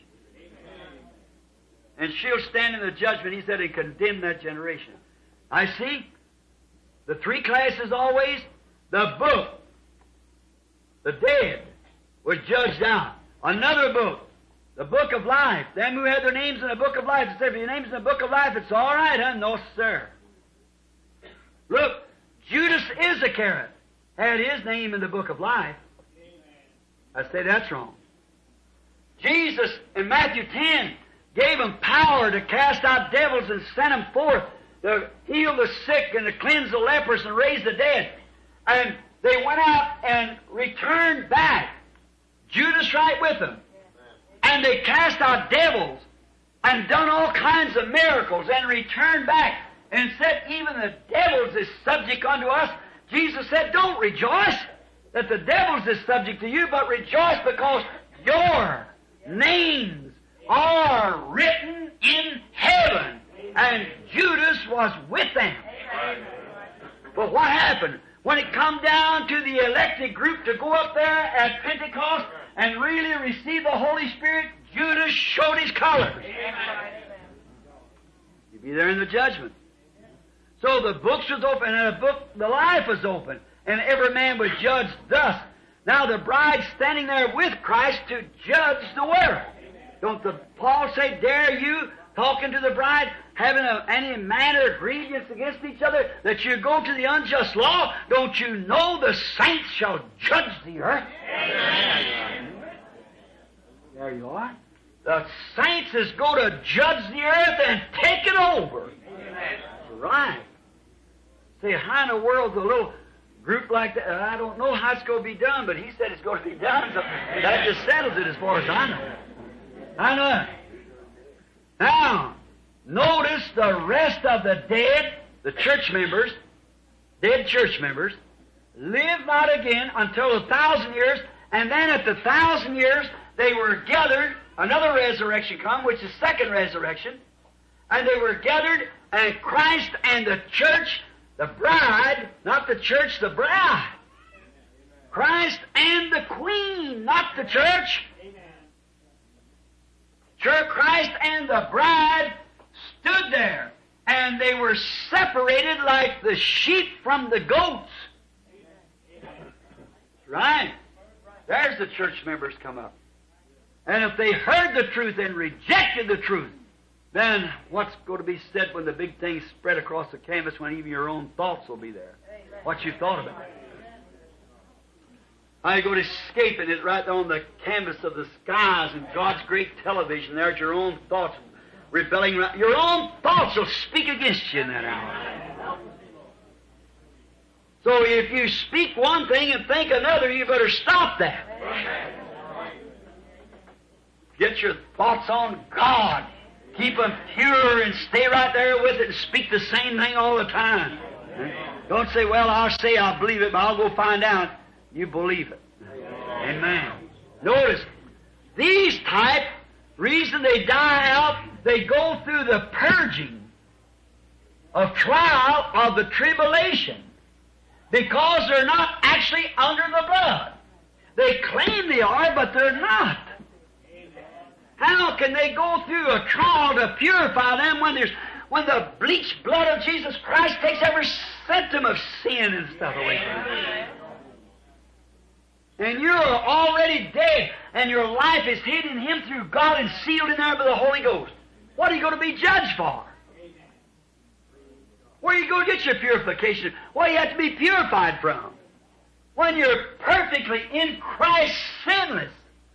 Speaker 1: And she'll stand in the judgment, he said, and condemn that generation. I see the three classes always. The book, the dead, was judged out. Another book, the book of life. Them who had their names in the book of life, it said, if your name's in the book of life, it's all right, huh? No, sir. Look, Judas Iscariot had his name in the book of life. I say that's wrong. Jesus in Matthew ten gave them power to cast out devils and sent them forth to heal the sick and to cleanse the lepers and raise the dead. And they went out and returned back. Judas right with them. And they cast out devils and done all kinds of miracles and returned back and said, even the devils is subject unto us. Jesus said, don't rejoice. that the devils is subject to you, but rejoice because your names are written in heaven. And Judas was with them. But what happened? When it come down to the elected group to go up there at Pentecost and really receive the Holy Spirit, Judas showed his colors. You'll be there in the judgment. So the books was open, and the book, the life was open, and every man was judged thus. Now the bride standing there with Christ to judge the world. Don't the Paul say, dare you, talking to the bride, having a, any manner of grievance against each other, that you go to the unjust law? Don't you know the saints shall judge the earth? There you are. The saints is going to judge the earth and take it over. That's right. Say, how in the world's a little group like that? I don't know how it's going to be done, but he said it's going to be done. So that just settles it as far as I know. I know. Now, notice the rest of the dead, the church members, dead church members, live not again until a thousand years, and then at the thousand years they were gathered, another resurrection come, which is second resurrection, and they were gathered, and Christ and the church, the bride, not the church, the bride. Christ and the queen, not the church. Church, Christ and the bride stood there, and they were separated like the sheep from the goats. Right. There's the church members come up. And if they heard the truth and rejected the truth, then what's going to be said when the big things spread across the canvas, when even your own thoughts will be there? What you thought about it. How you going to escape it? It's right on the canvas of the skies and God's great television. There's your own thoughts rebelling. Your own thoughts will speak against you in that hour. So if you speak one thing and think another, you better stop that. Get your thoughts on God. Keep them pure and stay right there with it and speak the same thing all the time. Don't say, well, I'll say I believe it, but I'll go find out. You believe it. Amen. Notice, these type, reason they die out, they go through the purging of trial of the tribulation because they're not actually under the blood. They claim they are, but they're not. How can they go through a trial to purify them when there's when the bleached blood of Jesus Christ takes every symptom of sin and stuff away from them? And you're already dead, and your life is hid in Him through God and sealed in there by the Holy Ghost. What are you going to be judged for? Where are you going to get your purification? What do you have to be purified from? When you're perfectly in Christ, sinless.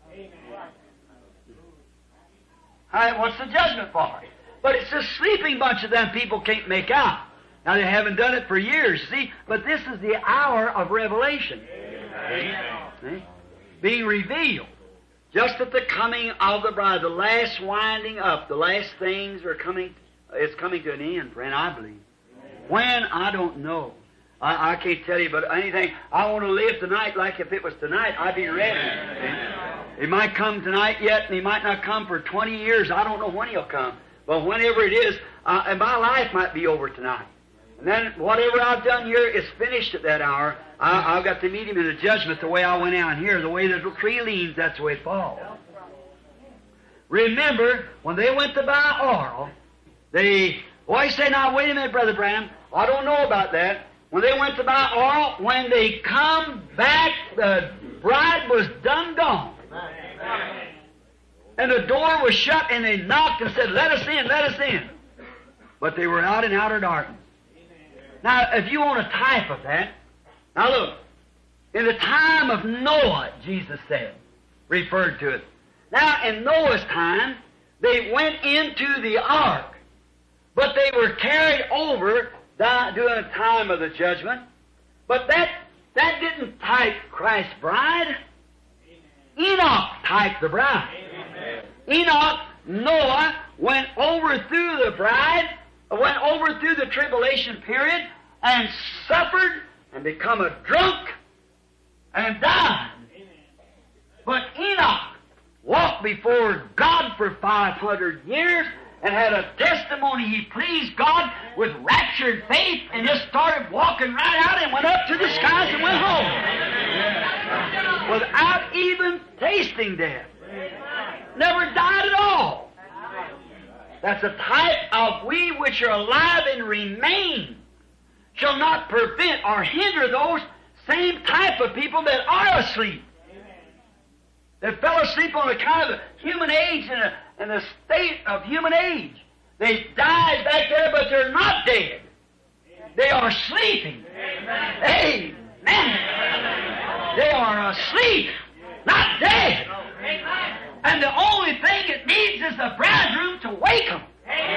Speaker 1: Right, what's the judgment for? But it's a sleeping bunch of them people can't make out. Now, they haven't done it for years, see? But this is the hour of revelation. See? Being revealed. Just at the coming of the bride, the last winding up, the last things are coming, it's coming to an end, friend, I believe. When, I don't know. I, I can't tell you, but anything, I want to live tonight like if it was tonight, I'd be ready. See? He might come tonight yet, and he might not come for twenty years. I don't know when he'll come. But whenever it is, uh, and my life might be over tonight. And then whatever I've done here is finished at that hour. I, I've got to meet him in the judgment the way I went out here. The way the tree leans, that's the way it falls. Remember, when they went to buy oil, they, well, you say, now, wait a minute, Brother Branham. I don't know about that. When they went to buy oil, when they come back, the bride was done gone. And the door was shut, and they knocked and said, let us in, let us in. But they were out in outer darkness. Now, if you want a type of that, now look, in the time of Noah, Jesus said, referred to it. Now, in Noah's time, they went into the ark, but they were carried over during the time of the judgment. But that, that didn't type Christ's bride. Enoch typed the bride. Enoch, Noah, went over through the bride, went over through the tribulation period, and suffered and become a drunk and died. But Enoch walked before God for five hundred years and had a testimony he pleased God with raptured faith and just started walking right out and went up to the skies and went home without even tasting death. Never died at all. That's a type of we which are alive and remain shall not prevent or hinder those same type of people that are asleep. That fell asleep on account of the human age and the, and the state of human age. They died back there, but they're not dead. They are sleeping. Amen. They are asleep, not dead. And the only thing it needs is the bridegroom to wake them.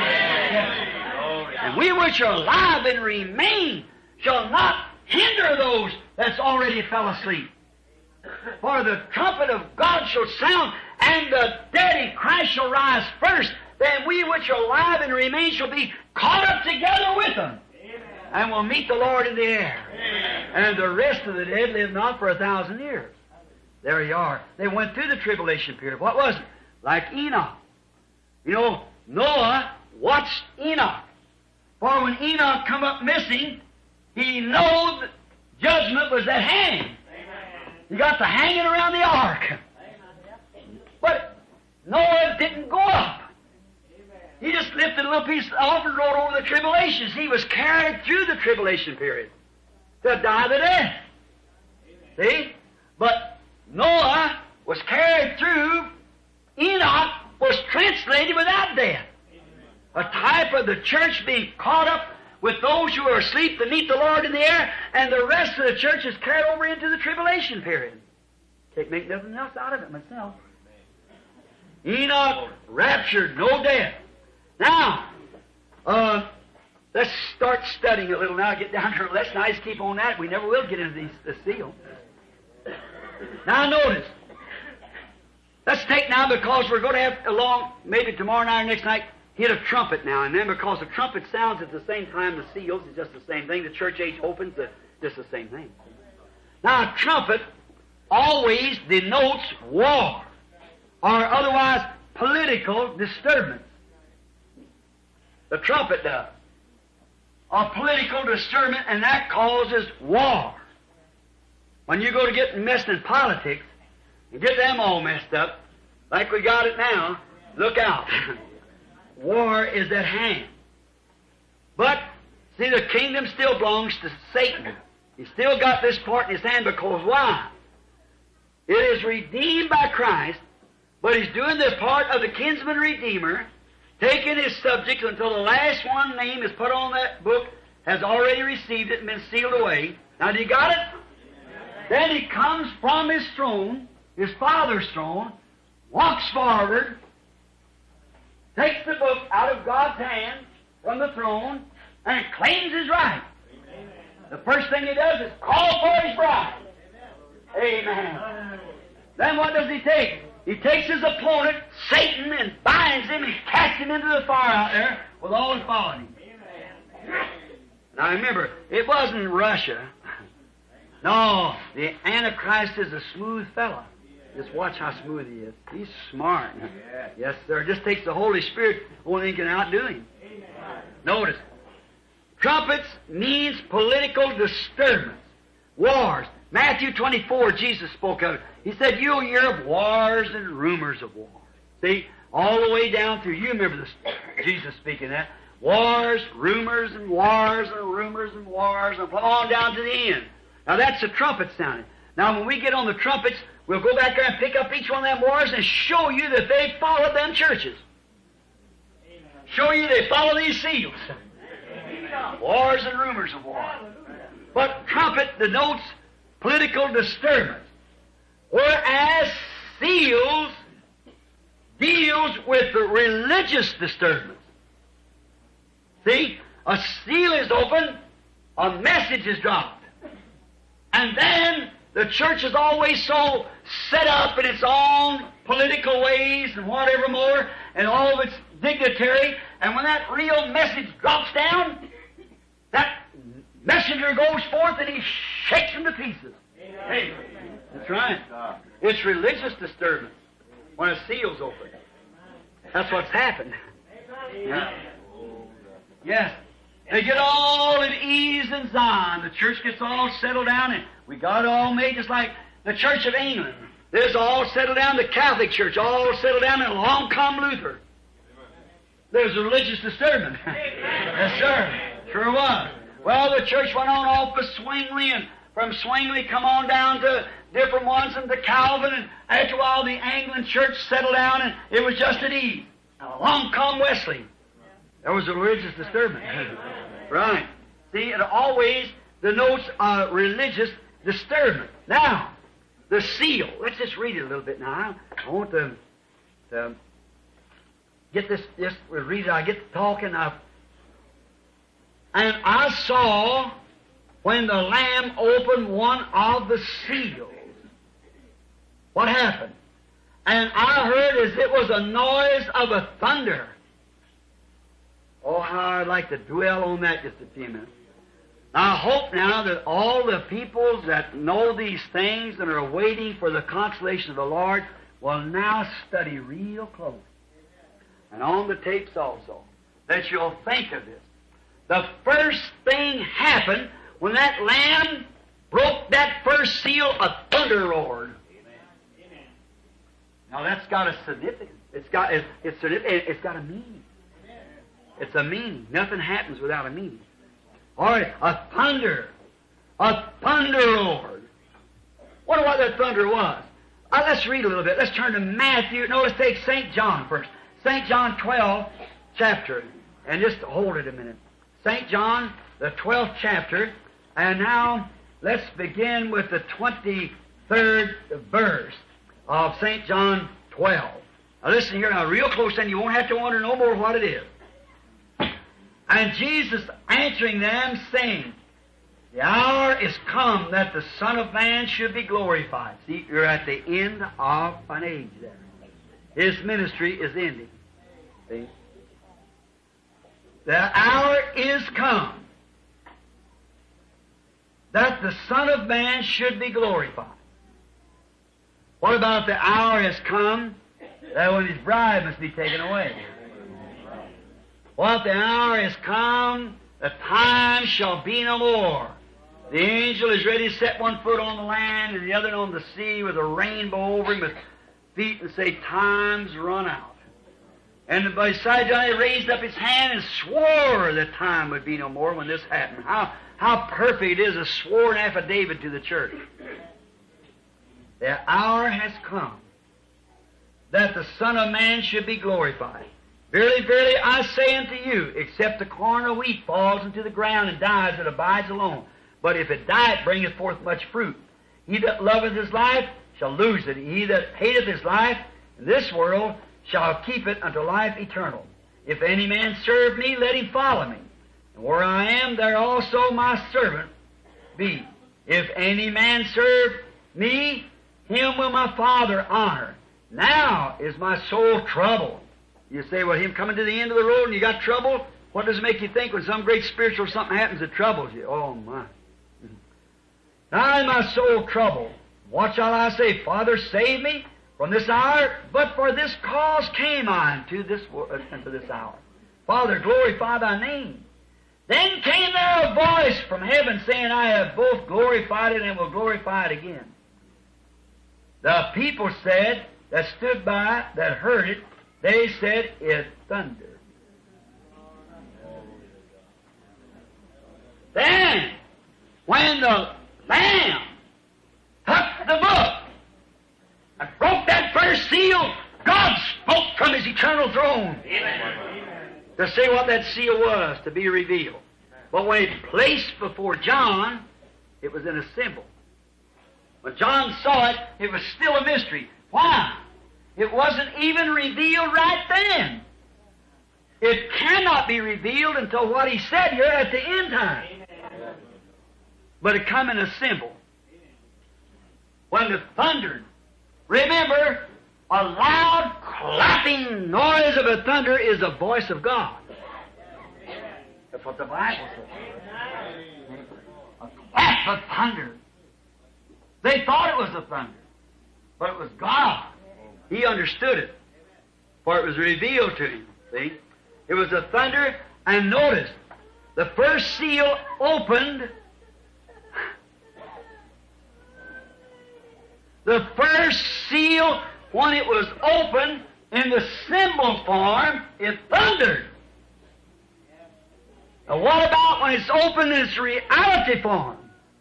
Speaker 1: And we which are alive and remain shall not hinder those that's already fell asleep. For the trumpet of God shall sound, and the dead in Christ shall rise first. Then we which are alive and remain shall be caught up together with them, and will meet the Lord in the air. And the rest of the dead live not for a thousand years. There you are. They went through the tribulation period. What was it? Like Enoch. You know, Noah watched Enoch. For when Enoch come up missing, he knew that judgment was at hand. He got to hanging around the ark. But Noah didn't go up. He just lifted a little piece off and rode over the tribulations. He was carried through the tribulation period to die the death. See? But Noah was carried through. Enoch was translated without death. A type of the church being caught up with those who are asleep to meet the Lord in the air, and the rest of the church is carried over into the tribulation period. Can't make nothing else out of it myself. Enoch raptured, no death. Now, uh, let's start studying a little now. Get down to let's nice keep on that. We never will get into these, the seal. Now notice. Let's take now, because we're going to have along maybe tomorrow night or next night, hit a trumpet now and then, because the trumpet sounds at the same time the seals is just the same thing. The church age opens, the, just the same thing. Now a trumpet always denotes war, or otherwise political disturbance. The trumpet does. A political disturbance, and that causes war. When you go to get messed in politics, and get them all messed up, like we got it now, look out. War is at hand. But, see, the kingdom still belongs to Satan. He's still got this part in his hand, because why? It is redeemed by Christ, but he's doing the part of the kinsman redeemer, taking his subjects until the last one name is put on that book, has already received it and been sealed away. Now, do you got it? Then he comes from his throne, his Father's throne, walks forward, takes the book out of God's hand from the throne, and claims his right. Amen. The first thing he does is call for his bride. Amen. Amen. Then what does he take? He takes his opponent, Satan, and binds him and casts him into the fire out there with all his following him. Now remember, it wasn't Russia. No, the Antichrist is a smooth fellow. Just watch how smooth he is. He's smart. Yes, yes sir. Just takes the Holy Spirit, only thing can outdo him. Amen. Notice, trumpets means political disturbance, wars. Matthew twenty-four, Jesus spoke of it. He said, you'll hear of wars and rumors of war. See, all the way down through, you remember this, Jesus speaking that. Wars, rumors, and wars, and rumors, and wars, and on down to the end. Now that's the trumpet sounding. Now when we get on the trumpets, we'll go back there and pick up each one of them wars and show you that they follow them churches. Amen. Show you they follow these seals. Amen. Wars and rumors of war. But trumpet denotes political disturbance, whereas seals deals with the religious disturbance. See, a seal is open, a message is dropped. And then the church is always so set up in its own political ways and whatever more, and all of its dignitary, and when that real message drops down, that messenger goes forth and he shakes them to pieces. Amen. That's right. It's religious disturbance when a seal's open. That's what's happened. Yeah. Yes. They get all at ease in Zion. The church gets all settled down, and we got it all made just like the Church of England. There's all settled down, the Catholic Church, all settled down, and along come Luther. There's a religious disturbance. Yes, sir. Sure was. Well, the church went on off of Zwingli, and from Zwingli come on down to different ones, and to Calvin, and after a while the Anglican Church settled down, and it was just at ease. Now, along come Wesley. There was a religious disturbance. Right. See, it always denotes a religious disturbance. Now, the seal. Let's just read it a little bit now. I want to, to get this, just read it. I get talking of. And I saw when the Lamb opened one of the seals. What happened? And I heard as it was a noise of a thunder. Oh, how I'd like to dwell on that just a few minutes. Now, I hope now that all the peoples that know these things and are waiting for the consolation of the Lord will now study real close. And on the tapes also, that you'll think of this. The first thing happened when that Lamb broke that first seal, a thunder roared. Now that's got a significance. It's got it's, it's, it's got a meaning. It's a meaning. Nothing happens without a meaning. All right, a thunder. A thunder roared. Wonder what that thunder was. Uh, let's read a little bit. Let's turn to Matthew. No, let's take Saint John first. Saint John twelve chapter. And just hold it a minute. Saint John, the twelfth chapter. And now let's begin with the twenty-third verse of Saint John twelve. Now listen here now real close, and you won't have to wonder no more what it is. And Jesus answering them, saying, the hour is come that the Son of Man should be glorified. See, you're at the end of an age there. His ministry is ending. See? The hour is come that the Son of Man should be glorified. What about the hour has come that when his bride must be taken away? What the hour is come, the time shall be no more. The angel is ready to set one foot on the land and the other on the sea with a rainbow over him with feet and say, time's run out. And beside John, he raised up his hand and swore that time would be no more when this happened. How, how perfect it is, a sworn affidavit to the church. The hour has come that the Son of Man should be glorified. Verily, verily, I say unto you, except the corn of wheat falls into the ground and dies, it abides alone. But if it die, it bringeth forth much fruit. He that loveth his life shall lose it. He that hateth his life in this world shall keep it unto life eternal. If any man serve me, let him follow me. And where I am, there also my servant be. If any man serve me, him will my Father honor. Now is my soul troubled. You say, well, him coming to the end of the road and you got trouble? What does it make you think when some great spiritual something happens that troubles you? Oh, my. Now is my soul troubled. What shall I say? Father, save me from this hour? But for this cause came I into this, into this hour. Father, glorify thy name. Then came there a voice from heaven saying, I have both glorified it and will glorify it again. The people said, that stood by, that heard it, they said, it thundered. Then, when the Lamb took the book and broke that first seal, God spoke from His eternal throne. Amen. To say what that seal was, to be revealed. But when it placed before John, it was in a symbol. When John saw it, it was still a mystery. Why? It wasn't even revealed right then. It cannot be revealed until what he said here at the end time. But it come in a symbol. When it thundered, remember, a loud clapping noise of a thunder is the voice of God. That's what the Bible says. A clap of thunder. They thought it was the thunder, but it was God. He understood it, for it was revealed to him. See? It was the thunder, and notice, the first seal opened. The first seal, when it was opened in the symbol form, it thundered. Now what about when it's opened in its reality form?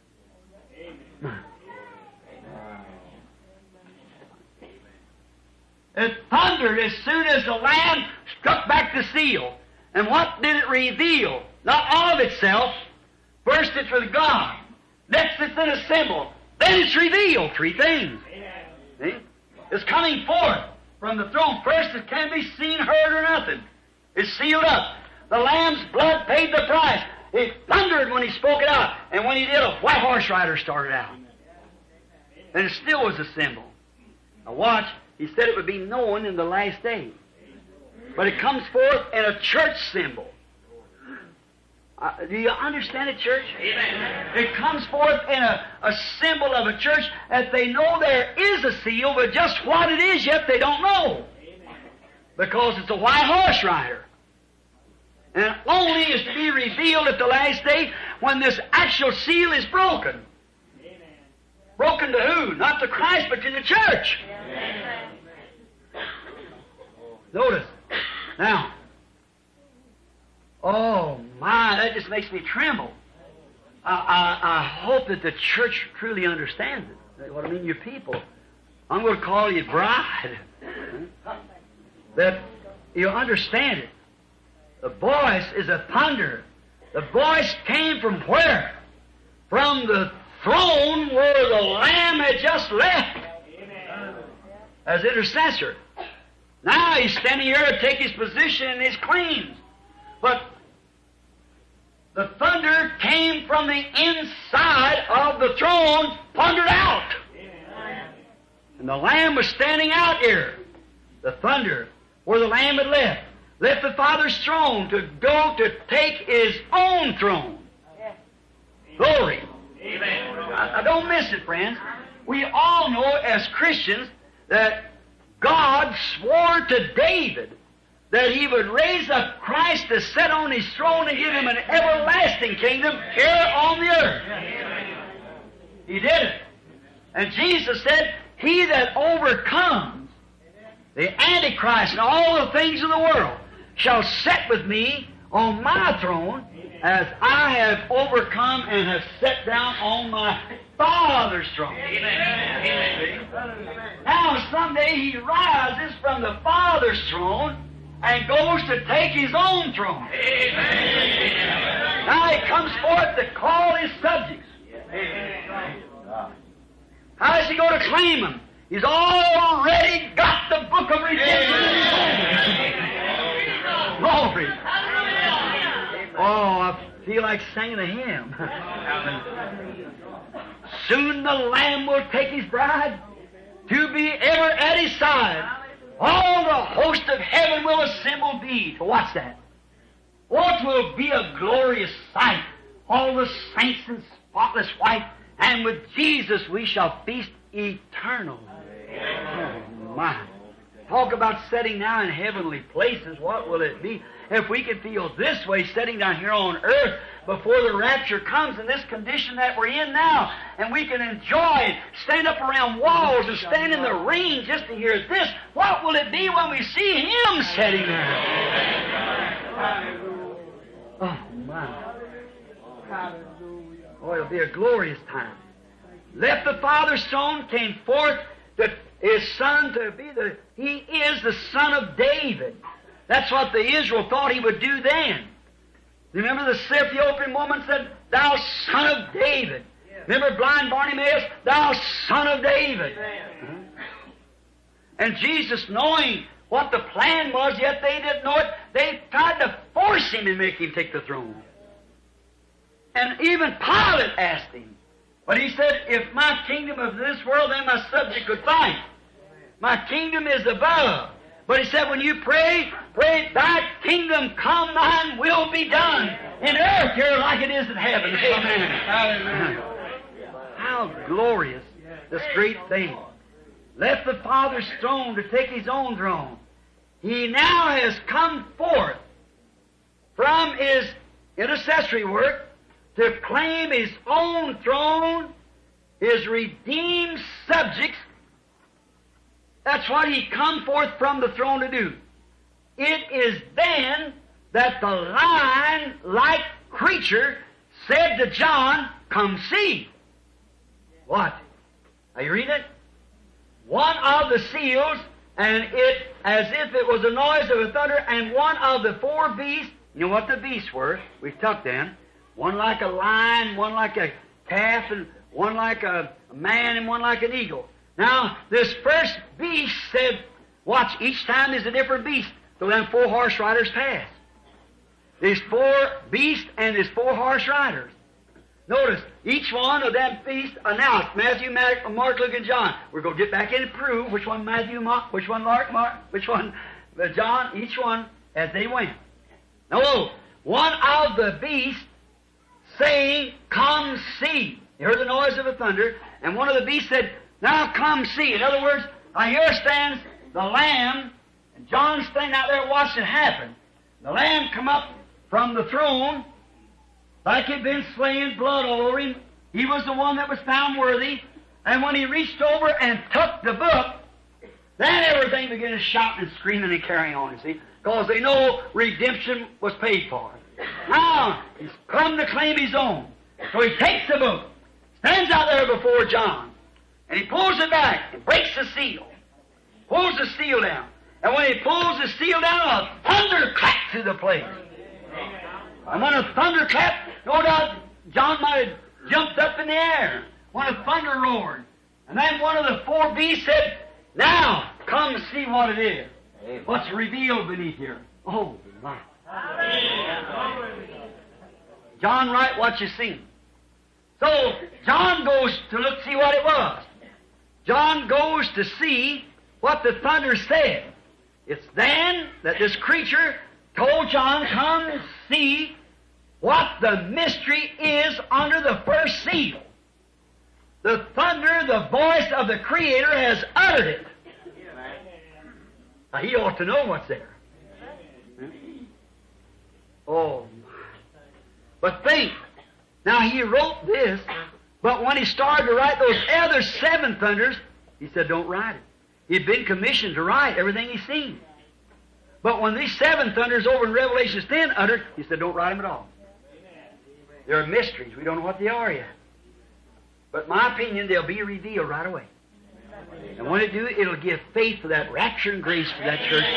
Speaker 1: It thundered as soon as the Lamb struck back the seal. And what did it reveal? Not all of itself. First it's with God. Next it's in a symbol. Then it's revealed. Three things. See? It's coming forth from the throne. First it can't be seen, heard, or nothing. It's sealed up. The Lamb's blood paid the price. It thundered when he spoke it out. And when he did, a white horse rider started out. And it still was a symbol. Now watch. He said it would be known in the last day. But it comes forth in a church symbol. Uh, do you understand it, church? Amen. It comes forth in a, a symbol of a church that they know there is a seal, but just what it is yet they don't know. Because it's a white horse rider. And it only is to be revealed at the last day when this actual seal is broken. Amen. Broken to who? Not to Christ, but to the church. Amen. Notice. Now, oh my, that just makes me tremble. I, I, I hope that the church truly understands it. What I mean, your people. I'm going to call you bride. That you understand it. The voice is a thunder. The voice came from where? From the throne where the Lamb had just left. Amen. As intercessor. Now he's standing here to take his position and his claims. But the thunder came from the inside of the throne, thundered out. Amen. And the Lamb was standing out here. The thunder, where the Lamb had left. Left the Father's throne to go to take His own throne. Yes. Glory. Amen. I, I don't miss it, friends. We all know as Christians that God swore to David that He would raise up Christ to sit on His throne and give Him an everlasting kingdom here on the earth. Amen. He did it. And Jesus said, He that overcomes the Antichrist and all the things of the world shall sit with me on my throne as I have overcome and have sat down on my Father's throne. Amen. Now someday He rises from the Father's throne and goes to take His own throne. Amen. Now He comes forth to call His subjects. Amen. How does He go to claim them? He's already got the book of redemption. Glory. Oh, I feel like singing a hymn. Soon the Lamb will take His bride to be ever at His side. All the host of heaven will assemble thee. To watch that. What will be a glorious sight. All the saints in spotless white. And with Jesus we shall feast eternal. Oh, my. Talk about setting now in heavenly places. What will it be if we could feel this way sitting down here on earth before the rapture comes in this condition that we're in now, and we can enjoy it, stand up around walls and stand in the rain just to hear this. What will it be when we see Him sitting there? Oh, my. Oh, it'll be a glorious time. Left the Father's throne, came forth to His Son to be the, He is the Son of David. That's what the Israel thought He would do then. Remember the Ethiopian woman said, Thou Son of David. Yes. Remember blind Bartimaeus, Thou Son of David. Uh-huh. And Jesus, knowing what the plan was, yet they didn't know it, they tried to force Him and make Him take the throne. And even Pilate asked Him. But He said, If my kingdom of this world, then my subject could fight. My kingdom is above. But He said, when you pray, pray, Thy kingdom come, Thine will be done. In earth here like it is in heaven. Amen. Hallelujah. How glorious this great thing. Left the Father's throne to take His own throne. He now has come forth from His intercessory work to claim His own throne, His redeemed subjects. That's what He come forth from the throne to do. It is then that the lion-like creature said to John, "Come see." What? Are you reading it? One of the seals, and it, as if it was the noise of a thunder, and one of the four beasts, you know what the beasts were? We've took them. One like a lion, one like a calf, and one like a man, and one like an eagle. Now, this first beast said, watch, each time there's a different beast, so them four horse riders pass. There's four beasts and there's four horse riders. Notice, each one of them beasts announced, Matthew, Mark, Mark, Luke, and John. We're going to get back in and prove which one Matthew, Mark, which one Mark, Mark, which one uh, John, each one as they went. No, one of the beasts saying, "Come see." You heard the noise of the thunder, and one of the beasts said, "Now come see." In other words, now here stands the Lamb, and John's standing out there watching it happen. The Lamb come up from the throne, like he'd been slain, blood all over him. He was the one that was found worthy. And when he reached over and took the book, then everything began to shout and scream and carrying on, you see, because they know redemption was paid for. Now, he's come to claim his own. So he takes the book, stands out there before John, and he pulls it back and breaks the seal. Pulls the seal down. And when he pulls the seal down, a thunder claps through the place. And when a thunder clapped, no doubt John might have jumped up in the air when a thunder roared. And then one of the four beasts said, "Now, come see what it is. What's revealed beneath here." Oh, my. John write what you seen. So, John goes to look, see what it was. John goes to see what the thunder said. It's then that this creature told John, "Come see what the mystery is under the first seal." The thunder, the voice of the Creator, has uttered it. Now, he ought to know what's there. Oh, but think, now he wrote this, but when he started to write those other seven thunders, he said, "Don't write it." He'd been commissioned to write everything he's seen. But when these seven thunders over in Revelation ten uttered, he said, "Don't write them at all. They're mysteries. We don't know what they are yet. But in my opinion, they'll be revealed right away. And when it do, it'll give faith for that rapture and grace for that church.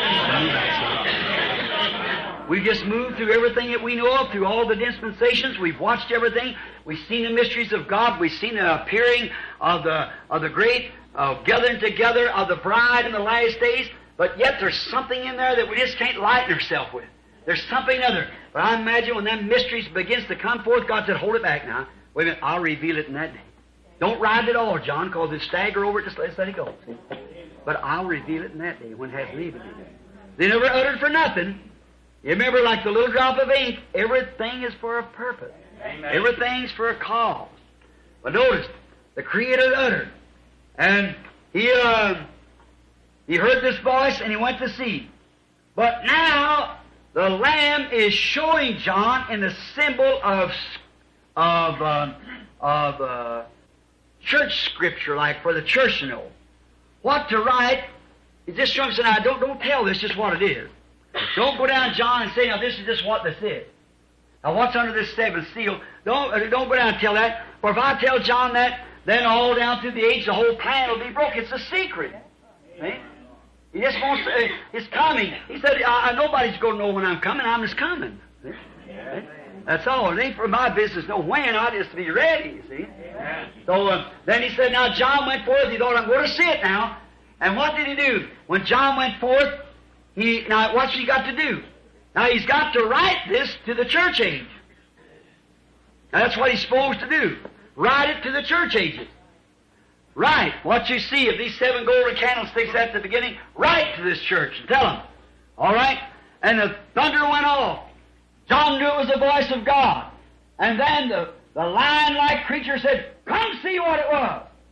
Speaker 1: We just moved through everything that we know of, through all the dispensations. We've watched everything. We've seen the mysteries of God. We've seen the appearing of the of the great uh, gathering together of the bride in the last days. But yet there's something in there that we just can't lighten ourselves with. There's something other. But I imagine when them mysteries begins to come forth, God said, "Hold it back now. Wait a minute, I'll reveal it in that day. Don't ride it at all, John, because they stagger over it, just let, let it go. See? But I'll reveal it in that day when it has need of it." They never uttered for nothing. You remember, like the little drop of ink, everything is for a purpose. Amen. Everything's for a cause. But notice, the Creator uttered. And he, uh, he heard this voice and he went to see. But now, the Lamb is showing John in the symbol of, of, uh, of, uh, church scripture, like for the church to know what to write. He just showing said, "Now, don't, don't tell this just what it is. Don't go down, John, and say, 'Now, this is just what this is.' Now, what's under this seventh seal? Don't, uh, don't go down and tell that. For if I tell John that, then all down through the age, the whole plan will be broke. It's a secret. See? He just wants to, uh, it's coming. He said, I, I, nobody's going to know when I'm coming. I'm just coming. See? See? That's all. It ain't for my business to know when. I just to be ready, you see. So uh, then he said, now John went forth. He thought, I'm going to see it now. And what did he do? When John went forth, he, now what's he got to do? Now he's got to write this to the church age. Now that's what he's supposed to do. Write it to the church ages. Write what you see of these seven golden candlesticks at the beginning. Write to this church and tell them. All right? And the thunder went off. John knew it was the voice of God. And then the, the lion-like creature said, come see what it was.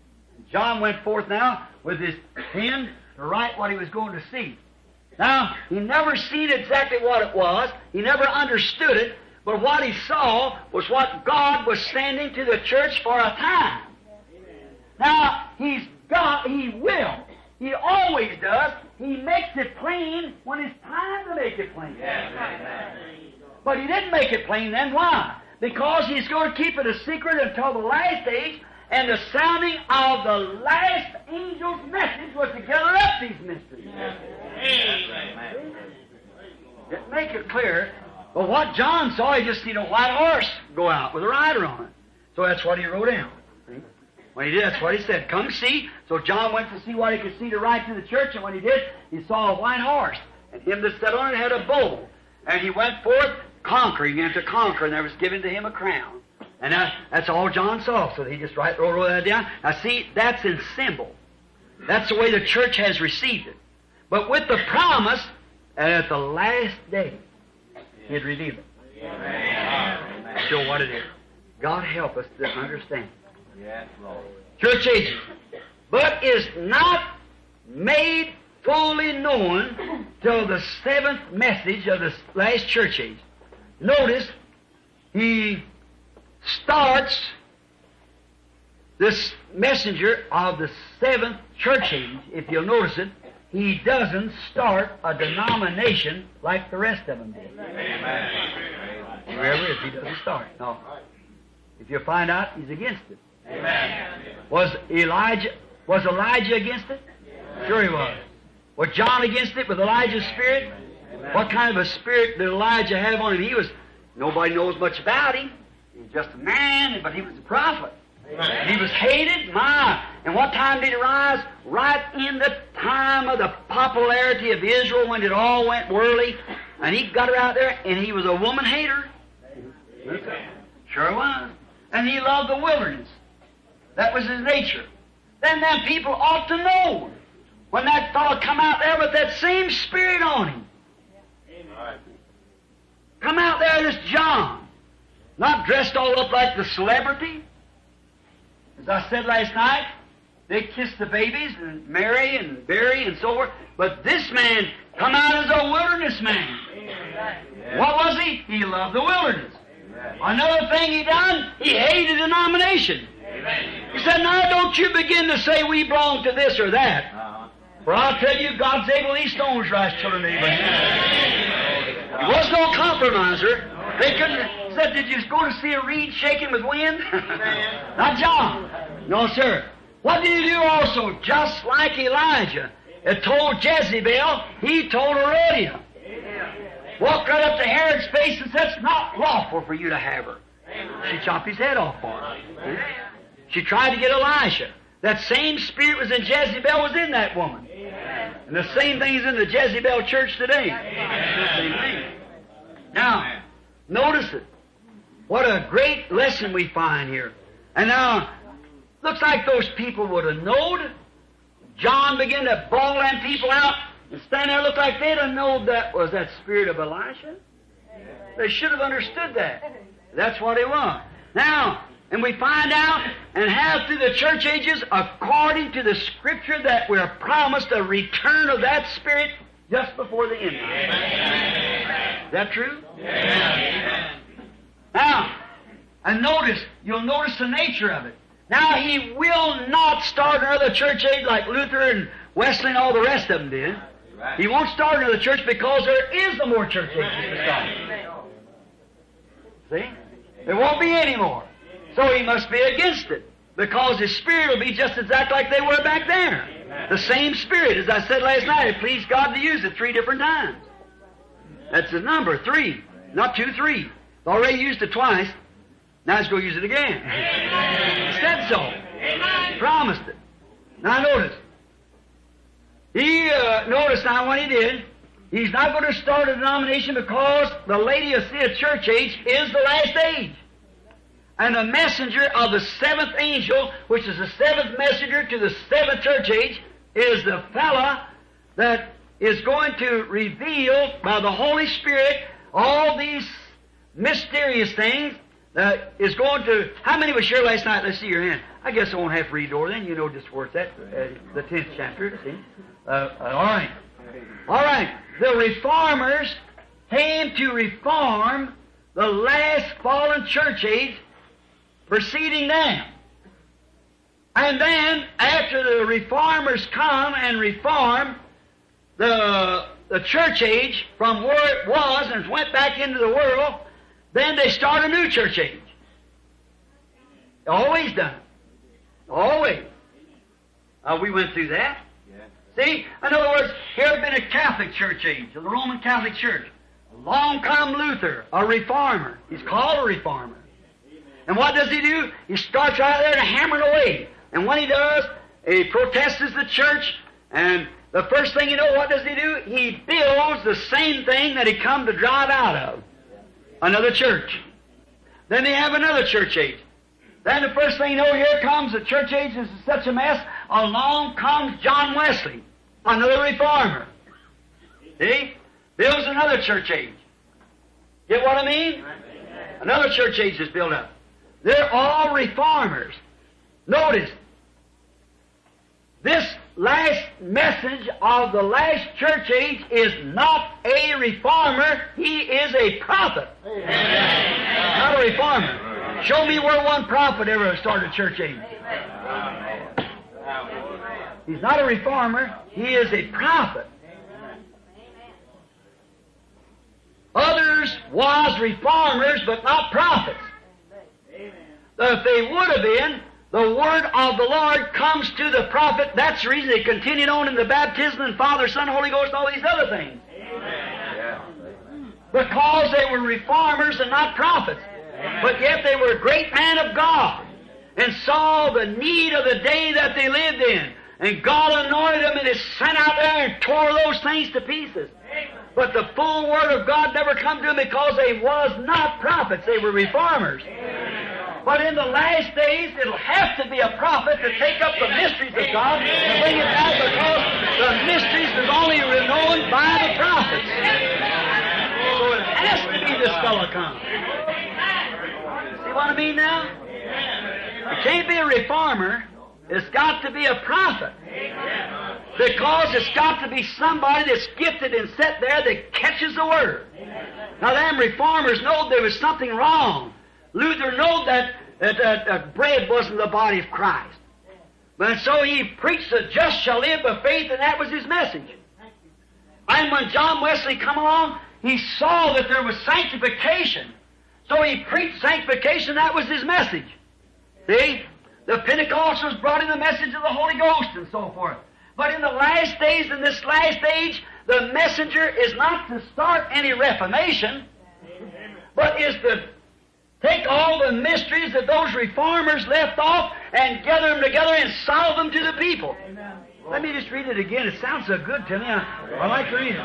Speaker 1: John went forth now with his pen to write what he was going to see. Now, he never seen exactly what it was. He never understood it. But what he saw was what God was sending to the church for a time. Now, He's God, He will. He always does. He makes it plain when it's time to make it plain. But He didn't make it plain then. Why? Because He's going to keep it a secret until the last age, and the sounding of the last angel's message was to gather up these mysteries. Just make it clear. But what John saw, he just seen a white horse go out with a rider on it. So that's what he wrote down. See? When he did, that's what he said. Come see. So John went to see what he could see to write to the church, and when he did, he saw a white horse. And him that sat on it had a bow. And he went forth conquering and to conquer, and there was given to him a crown. And that, that's all John saw. So he just write, wrote, wrote that down. Now see, that's in symbol. That's the way the church has received it. But with the promise, and at the last day, He'd reveal it. Amen. Show what it is. God help us to understand.
Speaker 2: Yes, Lord.
Speaker 1: Church ages. But is not made fully known till the seventh message of the last church age. Notice, he starts this messenger of the seventh church age, if you'll notice it, he doesn't start a denomination like the rest of them did.
Speaker 2: Amen.
Speaker 1: Whoever it is, he doesn't start. No. If you find out, he's against it.
Speaker 2: Amen.
Speaker 1: Was Elijah was Elijah against it? Sure he was. Was John against it with Elijah's spirit? What kind of a spirit did Elijah have on him? He was, nobody knows much about him. He was just a man, but he was a prophet. Amen. He was hated, my. And what time did he rise? Right in the time of the popularity of Israel when it all went whirly. And he got her out there, and he was a woman hater. Sure was. And he loved the wilderness. That was his nature. Then them people ought to know when that fellow come out there with that same spirit on him. Come out there, this John, not dressed all up like the celebrity. As I said last night, they kissed the babies and Mary and Barry and so forth. But this man come out as a wilderness man. Amen. What was he? He loved the wilderness. Amen. Another thing he done, he hated denomination. Amen. He said, now don't you begin to say we belong to this or that. Uh-huh. For I'll tell you, God's able these stones to rise children of Abraham. He was no compromiser. They couldn't said, did you go to see a reed shaking with wind? Not John. No, sir. What did he do also? Just like Elijah. It told Jezebel, he told Herodias. Walked right up to Herod's face and said, it's not lawful for you to have her. She chopped his head off for him. She tried to get Elisha. That same spirit was in Jezebel was in that woman. And the same thing is in the Jezebel church today. The same thing. Now, notice it. What a great lesson we find here. And now, looks like those people would have known. John began to bawl them people out and stand there, look like they'd have known that was that spirit of Elisha. They should have understood that. That's what it was. Now, and we find out and have through the church ages, according to the Scripture, that we're promised a return of that spirit just before the end. Is that true? Amen. Now, and notice, you'll notice the nature of it. Now, he will not start another church age like Luther and Wesley and all the rest of them did. He won't start another church because there is no more church ages to start. See? There won't be any more. So he must be against it because his spirit will be just exactly like they were back there. The same spirit, as I said last night, it pleased God to use it three different times. That's the number, three. Not two, three. Already used it twice. Now he's going to use it again. He said so. He promised it. Now notice. He, uh, notice now what he did. He's not going to start a denomination because the Laodicea church age is the last age. And the messenger of the seventh angel, which is the seventh messenger to the seventh church age, is the fella that is going to reveal by the Holy Spirit all these mysterious things uh, is going to, how many was here last night? Let's see your hand. I guess I won't have to read over then. You know just where it's at, uh, the tenth chapter, see? Uh, uh, all right. All right. The reformers came to reform the last fallen church age preceding them. And then, after the reformers come and reform the, the church age from where it was and went back into the world, then they start a new church age. Always done. Always. Uh, we went through that. Yeah. See? In other words, here had been a Catholic church age, the Roman Catholic Church. Along come Luther, a reformer. He's called a reformer. And what does he do? He starts right there to hammer it away. And when he does, he protests the church, and the first thing you know, what does he do? He builds the same thing that he come to drive out of. Another church. Then they have another church age. Then the first thing you know, here comes the church age is such a mess. Along comes John Wesley, another reformer. See? Builds another church age. Get what I mean? Another church age is built up. They're all reformers. Notice, this last message of the last church age is not a reformer. He is a prophet. Amen. Not a reformer. Show me where one prophet ever started a church age. He's not a reformer. He is a prophet. Others was reformers, but not prophets. If they would have been, the word of the Lord comes to the prophet. That's the reason they continued on in the baptism and Father, Son, Holy Ghost, all these other things. Amen. Because they were reformers and not prophets. Amen. But yet they were a great man of God and saw the need of the day that they lived in. And God anointed them and is sent out there and tore those things to pieces. But the full word of God never come to them because they was not prophets. They were reformers. Amen. But in the last days, it'll have to be a prophet to take up the mysteries of God and bring it back, because the mysteries is only known by the prophets. So it has to be this fellow come. See what I mean now? It can't be a reformer. It's got to be a prophet. Because it's got to be somebody that's gifted and set there that catches the word. Now, them reformers know there was something wrong. Luther knew that, that, that, that bread wasn't the body of Christ. But so he preached the just shall live by faith, and that was his message. And when John Wesley come along, he saw that there was sanctification. So he preached sanctification, that was his message. See? The Pentecostals brought in the message of the Holy Ghost and so forth. But in the last days, in this last age, the messenger is not to start any reformation, but is to take all the mysteries that those reformers left off and gather them together and solve them to the people. Amen. Let me just read it again. It sounds so good to me. I, I like to read it.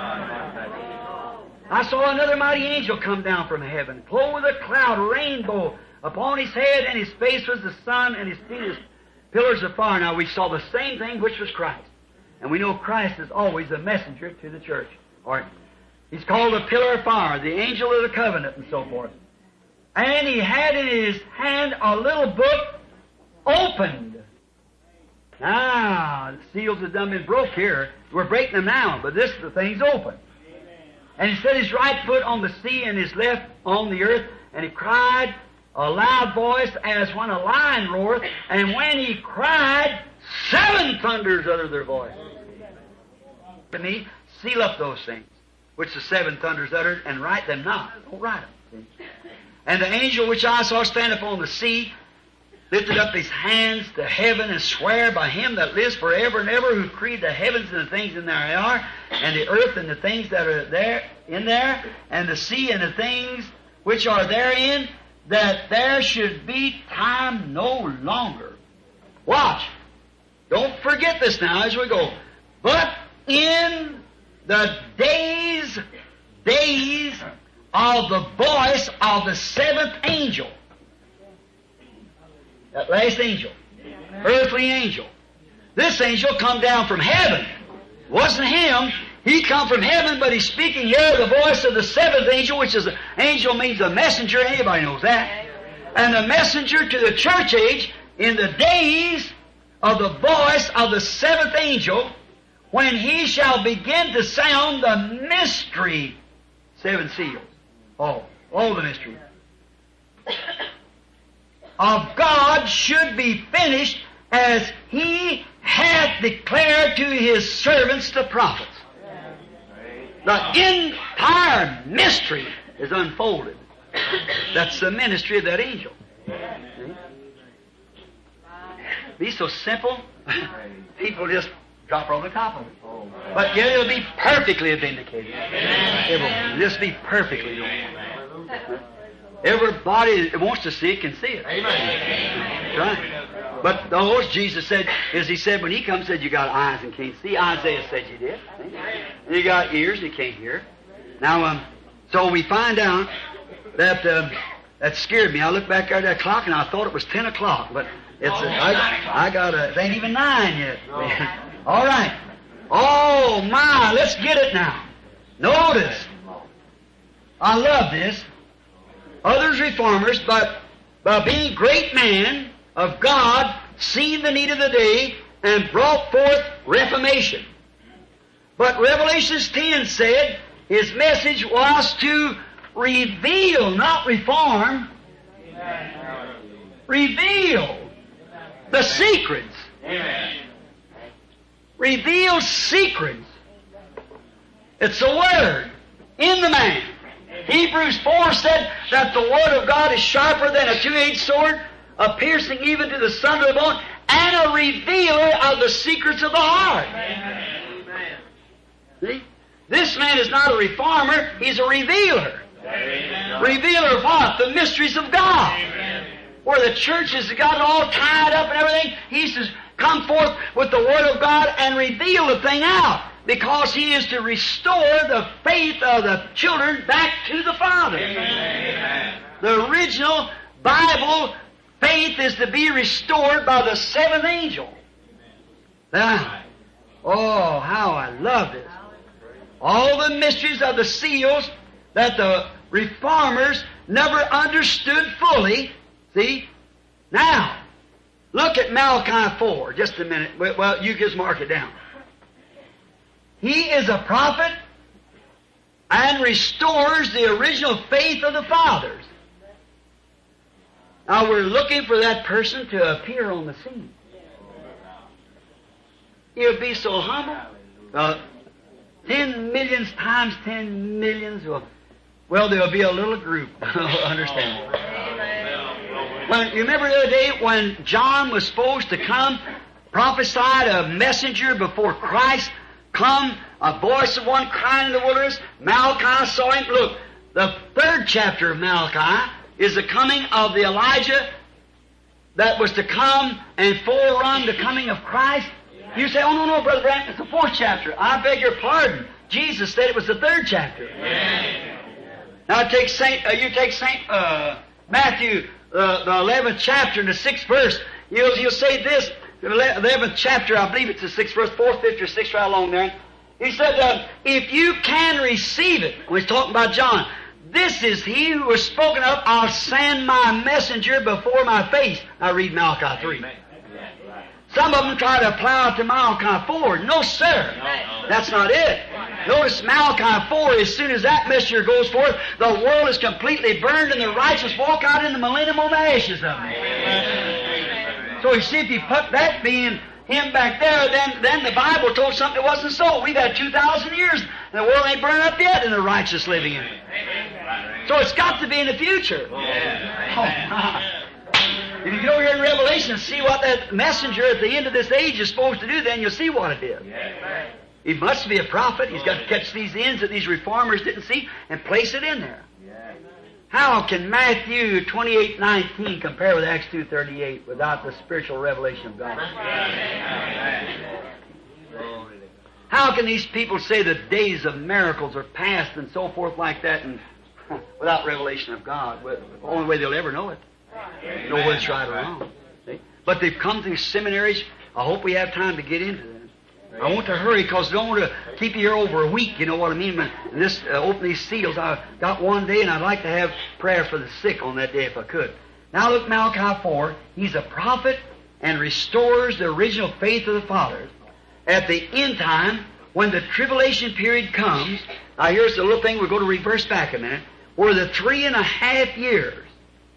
Speaker 1: I saw another mighty angel come down from heaven, clothed with a cloud, a rainbow upon his head, and his face was the sun, and his feet as pillars of fire. Now we saw the same thing, which was Christ. And we know Christ is always a messenger to the church. Or he's called a pillar of fire, the angel of the covenant, and so forth. And he had in his hand a little book opened. Now, the seals have done been broke here. We're breaking them now, but this the thing's open. And he set his right foot on the sea and his left on the earth, and he cried a loud voice as when a lion roareth, and when he cried, seven thunders uttered their voice. To me, seal up those things, which the seven thunders uttered, and write them not. Don't write them. See? And the angel which I saw stand upon the sea lifted up his hands to heaven and sware by him that lives forever and ever, who created the heavens and the things in there are, and the earth and the things that are there in there, and the sea and the things which are therein, that there should be time no longer. Watch. Don't forget this now as we go. But in the days, days of the voice of the seventh angel, that last angel, earthly angel, this angel come down from heaven. It wasn't him. He come from heaven, but he's speaking here the voice of the seventh angel, which is an angel means a messenger. Anybody knows that. and the messenger to the church age in the days of the voice of the seventh angel, when he shall begin to sound the mystery, seven seals. Oh, all the mystery of God should be finished as he hath declared to his servants the prophets. The entire mystery is unfolded. That's the ministry of that angel. Be so simple, people just drop over the top of it. But yet it'll be perfectly vindicated. It will just be perfectly known. Everybody that wants to see it can see it. Amen. Right. But the Lord Jesus said, as He said when He comes, said you got eyes and can't see. Isaiah said you did. And you got ears and you can't hear. Now, um, so we find out that uh, that scared me. I looked back at that clock and I thought it was ten o'clock, but it's uh, I, I got a. It ain't even nine yet. All right. Oh my! Let's get it now. Notice. I love this. Others reformers, but by being great men of God, seen the need of the day and brought forth reformation. But Revelations ten said his message was to reveal, not reform. Reveal the secrets. Reveal secrets. It's a word in the man. Hebrews four said that the Word of God is sharper than a two-edged sword, a piercing even to the sunder of the bone, and a revealer of the secrets of the heart. Amen. See? This man is not a reformer, he's a revealer. Amen. Revealer of what? The mysteries of God. Amen. Where the church has got it all tied up and everything, he says, come forth with the Word of God and reveal the thing out. Because he is to restore the faith of the children back to the Father. Amen. The original Bible faith is to be restored by the seventh angel. Now, oh, how I love this. All the mysteries of the seals that the reformers never understood fully. See? Now, look at Malachi four. Just a minute. Well, you just mark it down. He is a prophet and restores the original faith of the fathers. Now we're looking for that person to appear on the scene. He'll be so humble. Uh, ten millions times ten millions. Well, well there'll be a little group. Understand? When, you remember the other day when John was supposed to come, prophesied a messenger before Christ, come, a voice of one crying in the wilderness. Malachi saw him. Look, the third chapter of Malachi is the coming of the Elijah that was to come and forerun the coming of Christ. You say, oh, no, no, Brother Branham, it's the fourth chapter. I beg your pardon. Jesus said it was the third chapter. Now take Saint, uh, you take Saint uh, Matthew, uh, the eleventh chapter and the sixth verse. You'll, you'll say this. The eleventh chapter, I believe it's the sixth verse, fourth, fifth, or sixth, right along there. He said, uh, if you can receive it, when he's talking about John, this is he who was spoken of, I'll send my messenger before my face. I read Malachi three. Some of them try to apply it to Malachi four. No, sir. That's not it. Notice Malachi four, as soon as that messenger goes forth, the world is completely burned and the righteous walk out in the millennium on the ashes of it. So you see, if you put that being him back there, then, then the Bible told something that wasn't so. We've had two thousand years, and the world ain't burned up yet, and the righteous living in it. So it's got to be in the future. Oh, my. If you go here in Revelation and see what that messenger at the end of this age is supposed to do, then you'll see what it is. He must be a prophet. He's got to catch these ends that these reformers didn't see and place it in there. How can Matthew twenty-eight nineteen compare with Acts two thirty-eight without the spiritual revelation of God? How can these people say the days of miracles are past and so forth like that and without revelation of God? Well, the only way they'll ever know it. Know whether it's right or wrong. See? But they've come through seminaries. I hope we have time to get into them. I want to hurry because I don't want to keep you here over a week. You know what I mean? When this uh, open these seals, I got one day, and I'd like to have prayer for the sick on that day if I could. Now look, Malachi four. He's a prophet and restores the original faith of the fathers. At the end time, when the tribulation period comes, now here's the little thing, we're going to reverse back a minute, where the three and a half years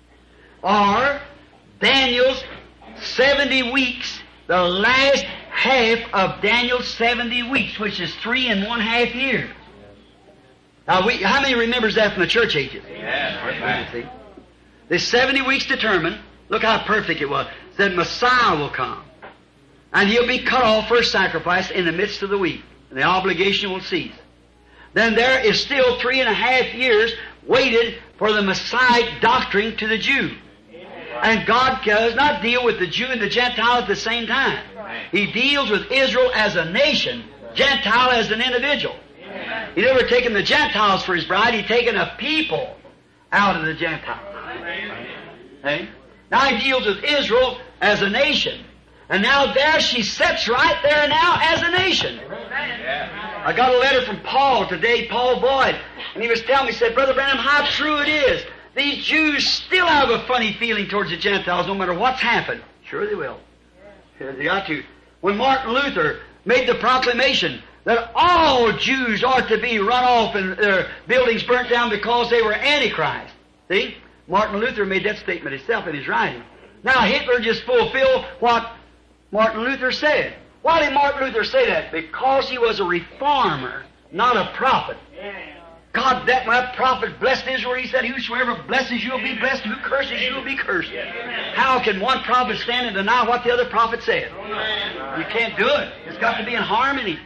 Speaker 1: are Daniel's seventy weeks, the last half of Daniel's seventy weeks, which is three and one half years. Now, we, how many remembers that from the church ages?
Speaker 2: Yes.
Speaker 1: See? The seventy weeks determined, look how perfect it was, that Messiah will come. And He'll be cut off for sacrifice in the midst of the week. And the obligation will cease. Then there is still three and a half years waited for the Messiah doctrine to the Jew. And God does not deal with the Jew and the Gentile at the same time. He deals with Israel as a nation, Gentile as an individual. He never taken the Gentiles for His bride, He's taken a people out of the Gentiles. Okay? Now He deals with Israel as a nation. And now there she sits right there now as a nation. I got a letter from Paul today, Paul Boyd, and he was telling me, he said, Brother Branham, how true it is. These Jews still have a funny feeling towards the Gentiles no matter what's happened. Sure they will. They got to. When Martin Luther made the proclamation that all Jews ought to be run off and their buildings burnt down because they were Antichrist. See? Martin Luther made that statement himself in his writing. Now Hitler just fulfilled what Martin Luther said. Why did Martin Luther say that? Because he was a reformer, not a prophet. God, that, that prophet blessed Israel. He said, whosoever blesses you will be blessed, who curses you will be cursed. How can one prophet stand and deny what the other prophet said? You can't do it. It's got to be in harmony.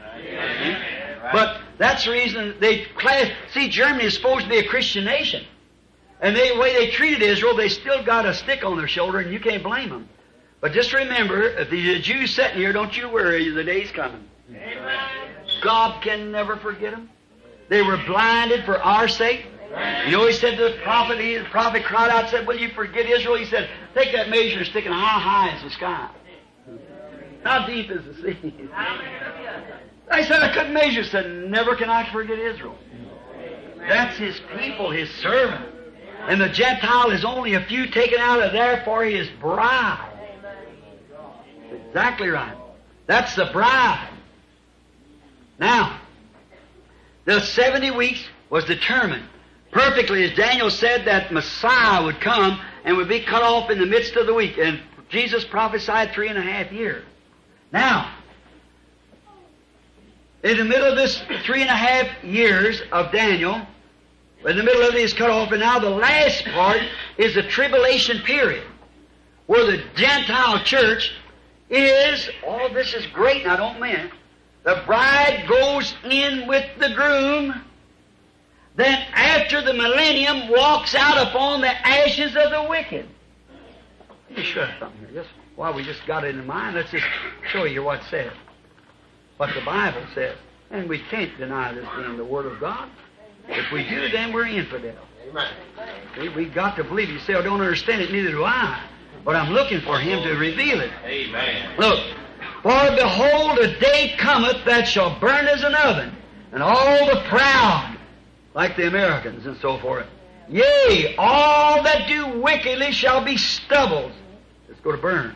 Speaker 1: But that's the reason they class. See, Germany is supposed to be a Christian nation. And the way they treated Israel, they still got a stick on their shoulder, and you can't blame them. But just remember, if the Jews sitting here, don't you worry, the day's coming. God can never forget them. They were blinded for our sake. You know, He said to the prophet, he, the prophet cried out and said, will you forget Israel? He said, take that measure and stick it how high as the sky. How deep is the sea? I said, I couldn't measure. He said, never can I forget Israel. That's His people, His servant. And the Gentile is only a few taken out of there for His bride. Exactly right. That's the bride. Now, the seventy weeks was determined perfectly, as Daniel said, that Messiah would come and would be cut off in the midst of the week. And Jesus prophesied three and a half years. Now, in the middle of this three and a half years of Daniel, in the middle of it is cut off, and now the last part is the tribulation period, where the Gentile church is, all oh, this is great, and I don't mean it, the bride goes in with the groom, then after the millennium walks out upon the ashes of the wicked. Let me show you something here. Just, while we just got it in mind, let's just show you what it says, what the Bible says. And we can't deny this being the Word of God. If we do, then we're infidel. Amen. See, we've got to believe. You say, I don't understand it, neither do I. But I'm looking for Him to reveal it.
Speaker 2: Amen.
Speaker 1: Look, for behold, a day cometh that shall burn as an oven, and all the proud, like the Americans and so forth, yea, all that do wickedly shall be stubble. Let's go to burn.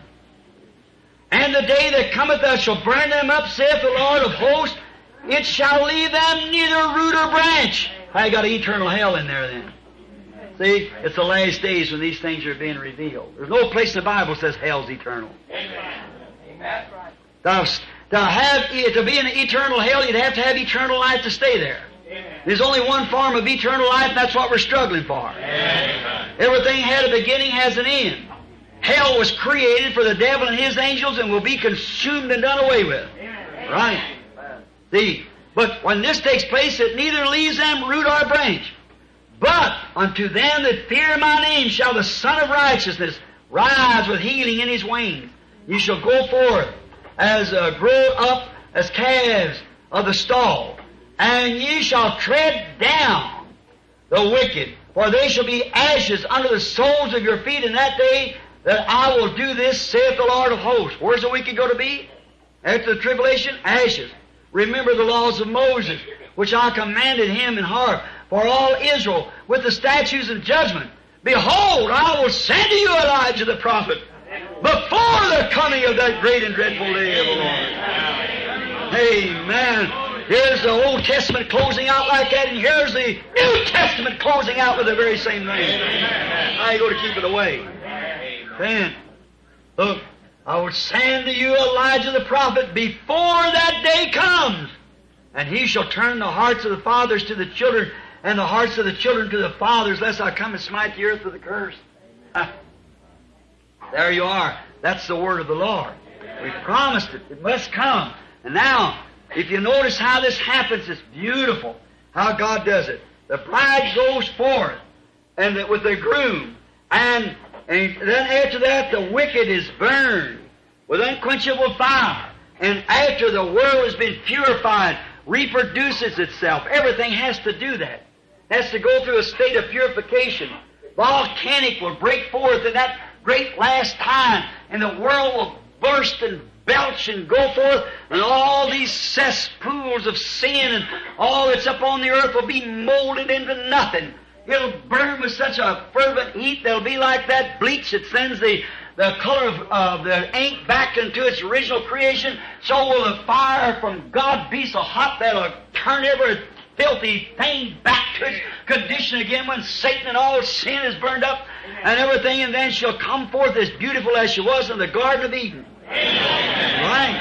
Speaker 1: And the day that cometh that shall burn them up, saith the Lord of hosts, it shall leave them neither root or branch. I got eternal hell in there then. See, it's the last days when these things are being revealed. There's no place in the Bible that says hell's eternal.
Speaker 2: Amen. Amen.
Speaker 1: To, to, have, to be in eternal hell, you'd have to have eternal life to stay there. Amen. There's only one form of eternal life, and that's what we're struggling for. Amen. Everything had a beginning, has an end. Hell was created for the devil and his angels and will be consumed and done away with. Amen. Right? See, but when this takes place, it neither leaves them root or branch. But unto them that fear my name shall the Son of Righteousness rise with healing in His wings. You shall go forth as uh, grow up as calves of the stall, and ye shall tread down the wicked, for they shall be ashes under the soles of your feet in that day that I will do this, saith the Lord of hosts. Where's the wicked going to be? After the tribulation? Ashes. Remember the laws of Moses, which I commanded him in heart for all Israel, with the statutes of judgment, Behold, I will send to you Elijah the prophet before the coming of that great and dreadful day of the Lord. Amen. Here's the Old Testament closing out like that, and here's the New Testament closing out with the very same thing. Now you go to keep it away. Then, look, I will send to you Elijah the prophet before that day comes, and he shall turn the hearts of the fathers to the children, and the hearts of the children to the fathers, lest I come and smite the earth with a curse. Ah. There you are. That's the word of the Lord. We promised it. It must come. And now, if you notice how this happens, it's beautiful how God does it. The bride goes forth and with the groom, and, and then after that the wicked is burned with unquenchable fire. And after the world has been purified, reproduces itself. Everything has to do that. It has to go through a state of purification. Volcanic will break forth in that great last time, and the world will burst and belch and go forth, and all these cesspools of sin and all that's up on the earth will be molded into nothing. It'll burn with such a fervent heat that'll be like that bleach that sends the, the color of uh, the ink back into its original creation. So will the fire from God be so hot that'll turn every filthy thing back to its condition again when Satan and all sin is burned up and everything, and then she'll come forth as beautiful as she was in the Garden of Eden. Amen.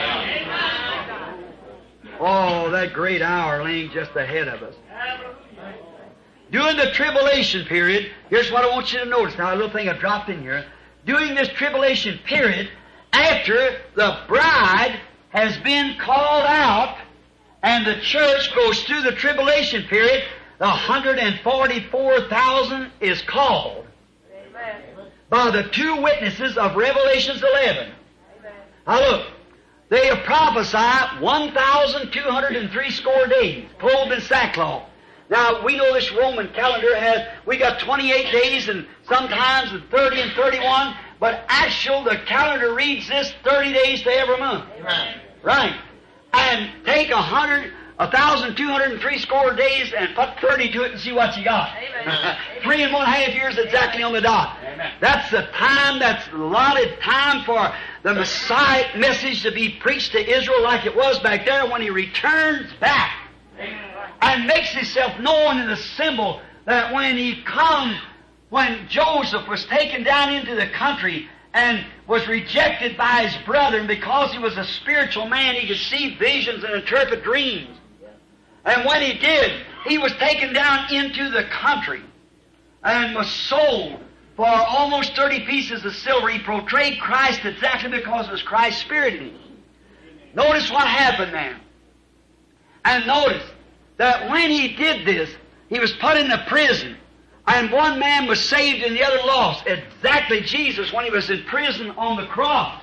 Speaker 1: Right? Oh, that great hour laying just ahead of us. During the tribulation period, here's what I want you to notice. Now, a little thing I dropped in here. During this tribulation period, after the bride has been called out, and the church goes through the tribulation period, the one hundred forty-four thousand is called. Amen. By the two witnesses of Revelations eleven. Amen. Now look, they prophesy one thousand two hundred three score days, clothed in sackcloth. Now, we know this Roman calendar has, we got twenty-eight days and sometimes thirty and thirty-one, but actual, the calendar reads this thirty days to every month. Amen. Right. And take a hundred, a thousand two hundred and three score days and put thirty to it and see what you got. Three and one half years exactly on the dot. Amen. That's the time, that's allotted time for the Messiah message to be preached to Israel like it was back there when He returns back. Amen. And makes Himself known in the symbol that when He comes, when Joseph was taken down into the country and was rejected by his brethren because he was a spiritual man, he could see visions and interpret dreams. And when he did, he was taken down into the country and was sold for almost thirty pieces of silver. He portrayed Christ exactly because it was Christ's Spirit in him. Notice what happened now. And notice that when he did this, he was put in the prison. And one man was saved and the other lost. Exactly Jesus when He was in prison on the cross.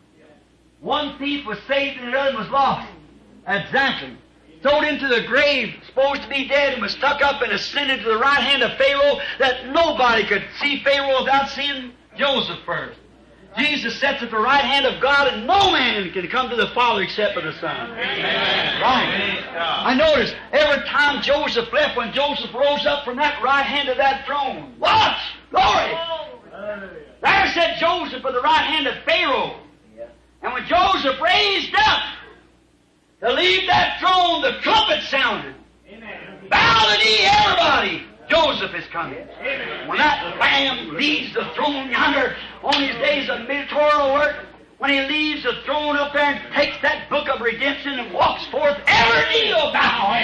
Speaker 1: One thief was saved and the other was lost. Exactly. Thrown into the grave, supposed to be dead, and was stuck up and ascended to the right hand of Pharaoh, that nobody could see Pharaoh without seeing Joseph first. Jesus sits at the right hand of God, and no man can come to the Father except by the Son. Amen. Right. I notice every time Joseph left, when Joseph rose up from that right hand of that throne, watch! Glory! There sat Joseph at the right hand of Pharaoh. And when Joseph raised up to leave that throne, the trumpet sounded. Bow the knee, everybody! Joseph is coming. Amen. When that Lamb leaves the throne yonder on his days of mediatorial work, when he leaves the throne up there and takes that book of redemption and walks forth, every knee will bow.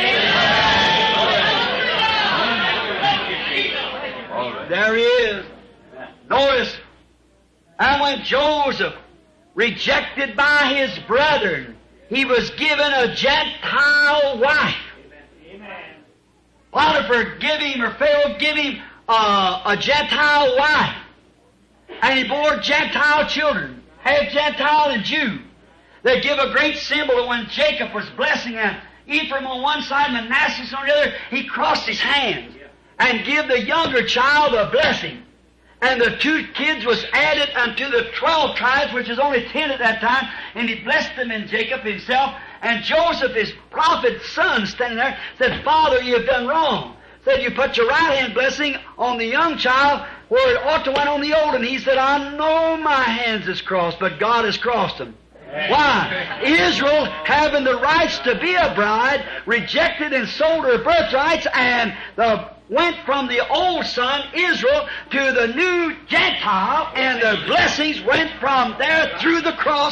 Speaker 1: Amen. There he is. Notice, and when Joseph, rejected by his brethren, he was given a Gentile wife. Potiphar give him, or Pharaoh give him uh, a Gentile wife. And he bore Gentile children, half Gentile and Jew. They give a great symbol that when Jacob was blessing them, Ephraim on one side, Manasseh on the other, he crossed his hands and give the younger child a blessing. And the two kids was added unto the twelve tribes, which is only ten at that time, and he blessed them in Jacob himself. And Joseph, his prophet's son, standing there, said, Father, you have done wrong. Said, you put your right hand blessing on the young child, where it ought to went on the old. And he said, I know my hands is crossed, but God has crossed them. Why? Israel, having the rights to be a bride, rejected and sold her birthrights, and the, went from the old son, Israel, to the new Gentile, and the blessings went from there through the cross.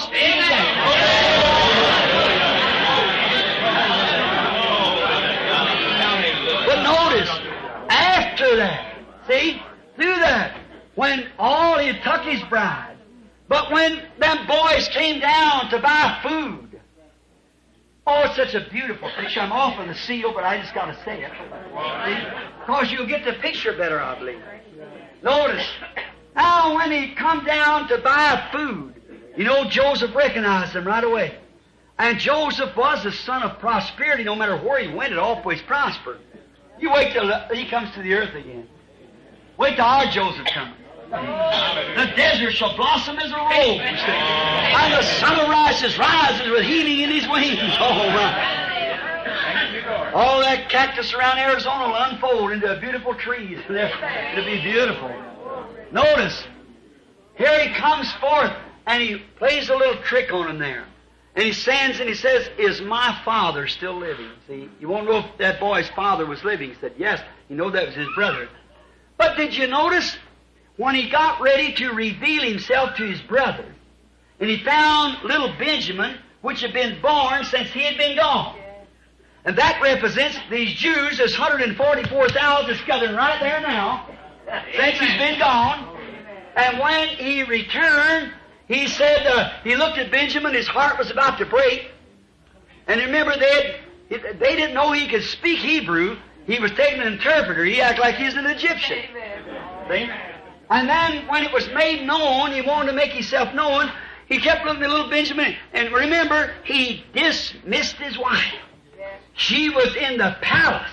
Speaker 1: But notice, after that, see, through that, when all he took his bride, but when them boys came down to buy food, oh, it's such a beautiful picture. I'm off on the seal, but I just got to say it. Because you'll get the picture better, I believe. Notice, now when he come down to buy food, you know, Joseph recognized him right away. And Joseph was the son of prosperity. No matter where he went, it always prospered. You wait till he comes to the earth again. Wait till our Joseph comes. The desert shall blossom as a rose, and the sunrise rises with healing in his wings. Oh, my. All that cactus around Arizona will unfold into beautiful trees. It'll be beautiful. Notice, here he comes forth, and he plays a little trick on him there. And he stands and he says, is my father still living? See, you won't know if that boy's father was living. He said, yes, you know that was his brother. But did you notice? When he got ready to reveal himself to his brother, and he found little Benjamin, which had been born since he had been gone. And that represents these Jews, there's one hundred forty-four thousand gathering right there now, since he's been gone. And when he returned, he said, uh, he looked at Benjamin, his heart was about to break. And remember, they, had, they didn't know he could speak Hebrew. He was taking an interpreter. He acted like he's an Egyptian. See? And then when it was made known, he wanted to make himself known, he kept looking at little Benjamin. And remember, he dismissed his wife. She was in the palace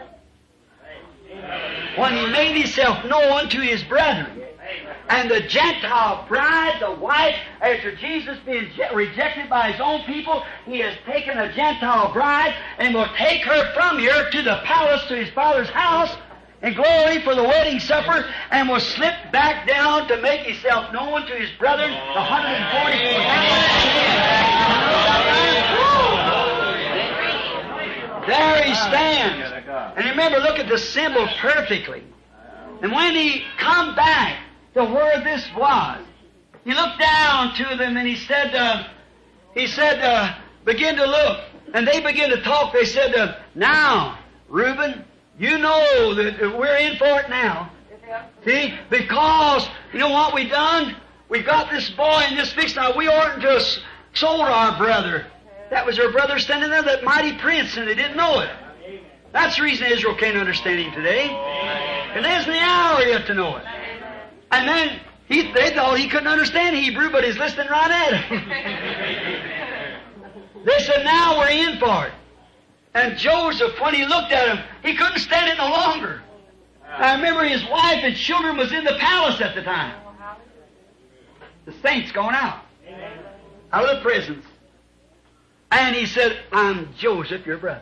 Speaker 1: when he made himself known to his brethren. And the Gentile bride, the wife, after Jesus being rejected by his own people, he has taken a Gentile bride and will take her from here to the palace, to his father's house, in glory for the wedding supper, and will slip back down to make himself known to his brethren, the one hundred forty-four thousand. There he stands. And remember, look at the symbol perfectly. And when he come back to where this was, he looked down to them and he said, uh, he said, uh, begin to look. And they began to talk. They said, uh, now, Reuben, you know that we're in for it now. See? Because, you know what we done? We got this boy in this fix. Now, we oughtn't to have sold our brother. That was our brother standing there, that mighty prince, and they didn't know it. That's the reason Israel can't understand him today. And there's the hour yet to know it. And then he, they thought he couldn't understand Hebrew, but he's listening right at him. They said, now we're in for it. And Joseph, when he looked at him, he couldn't stand it no longer. I remember his wife and children was in the palace at the time. The saints going out. Out of the prisons. And he said, I'm Joseph, your brother.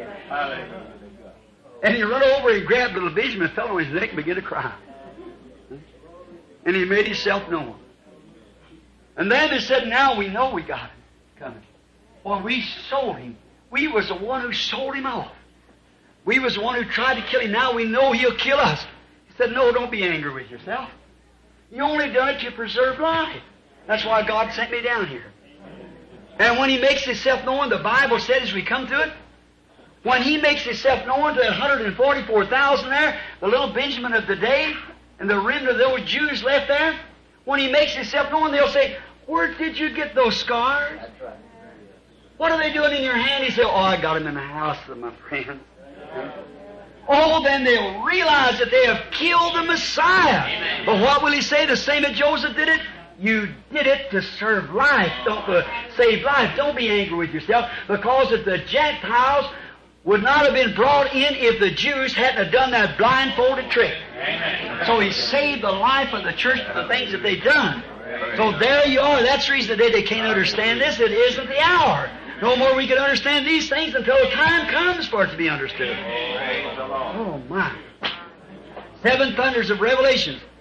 Speaker 1: And he ran over and grabbed little Benjamin and fell on his neck and began to cry. And he made himself known. And then they said, now we know we got him coming. Well, we sold him. We was the one who sold him off. We was the one who tried to kill him. Now we know he'll kill us. He said, no, don't be angry with yourself. You only done it to preserve life. That's why God sent me down here. And when he makes himself known, the Bible said as we come to it, when he makes himself known to the one hundred forty-four thousand there, the little Benjamin of the day, and the remnant of those Jews left there, when he makes himself known, they'll say, where did you get those scars? That's right. What are they doing in your hand? He said, oh, I got them in the house of my friends. Oh, then they'll realize that they have killed the Messiah. Amen. But what will he say? The same as Joseph did it? You did it to serve life, don't uh, save life. Don't be angry with yourself, because if the Gentiles would not have been brought in if the Jews hadn't have done that blindfolded trick. Amen. So he saved the life of the church for the things that they've done. So there you are. That's the reason today they can't understand this. It isn't the hour. No more we can understand these things until the time comes for it to be understood. Oh, my. Seven thunders of Revelations.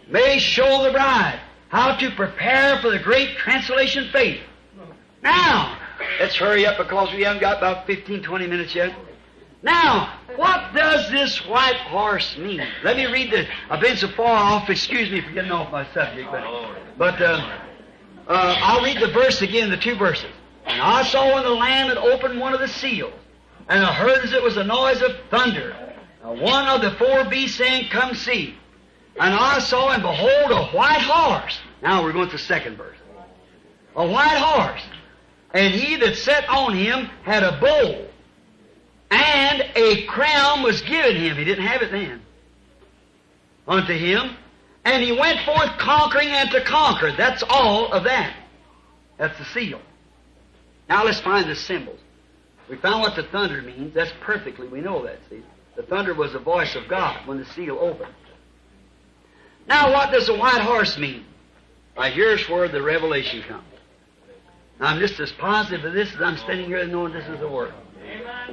Speaker 1: may show the bride how to prepare for the great translation faith. Now, let's hurry up because we haven't got about fifteen, twenty minutes yet. Now, what does this white horse mean? Let me read the, I've been so far off, excuse me for getting off my subject, but, but uh, uh, I'll read the verse again, the two verses. And I saw when the Lamb had opened one of the seals, and I heard as it was a noise of thunder, and one of the four beasts saying, Come see. And I saw, and behold, a white horse. Now we're going to the second verse. A white horse. And he that sat on him had a bowl, and a crown was given him. He didn't have it then. Unto him. And he went forth conquering and to conquer. That's all of that. That's the seal. Now let's find the symbols. We found what the thunder means. That's perfectly, we know that, see. The thunder was the voice of God when the seal opened. Now what does a white horse mean? Now here's where the revelation comes. Now I'm just as positive of this as I'm standing here knowing this is the Word. Amen.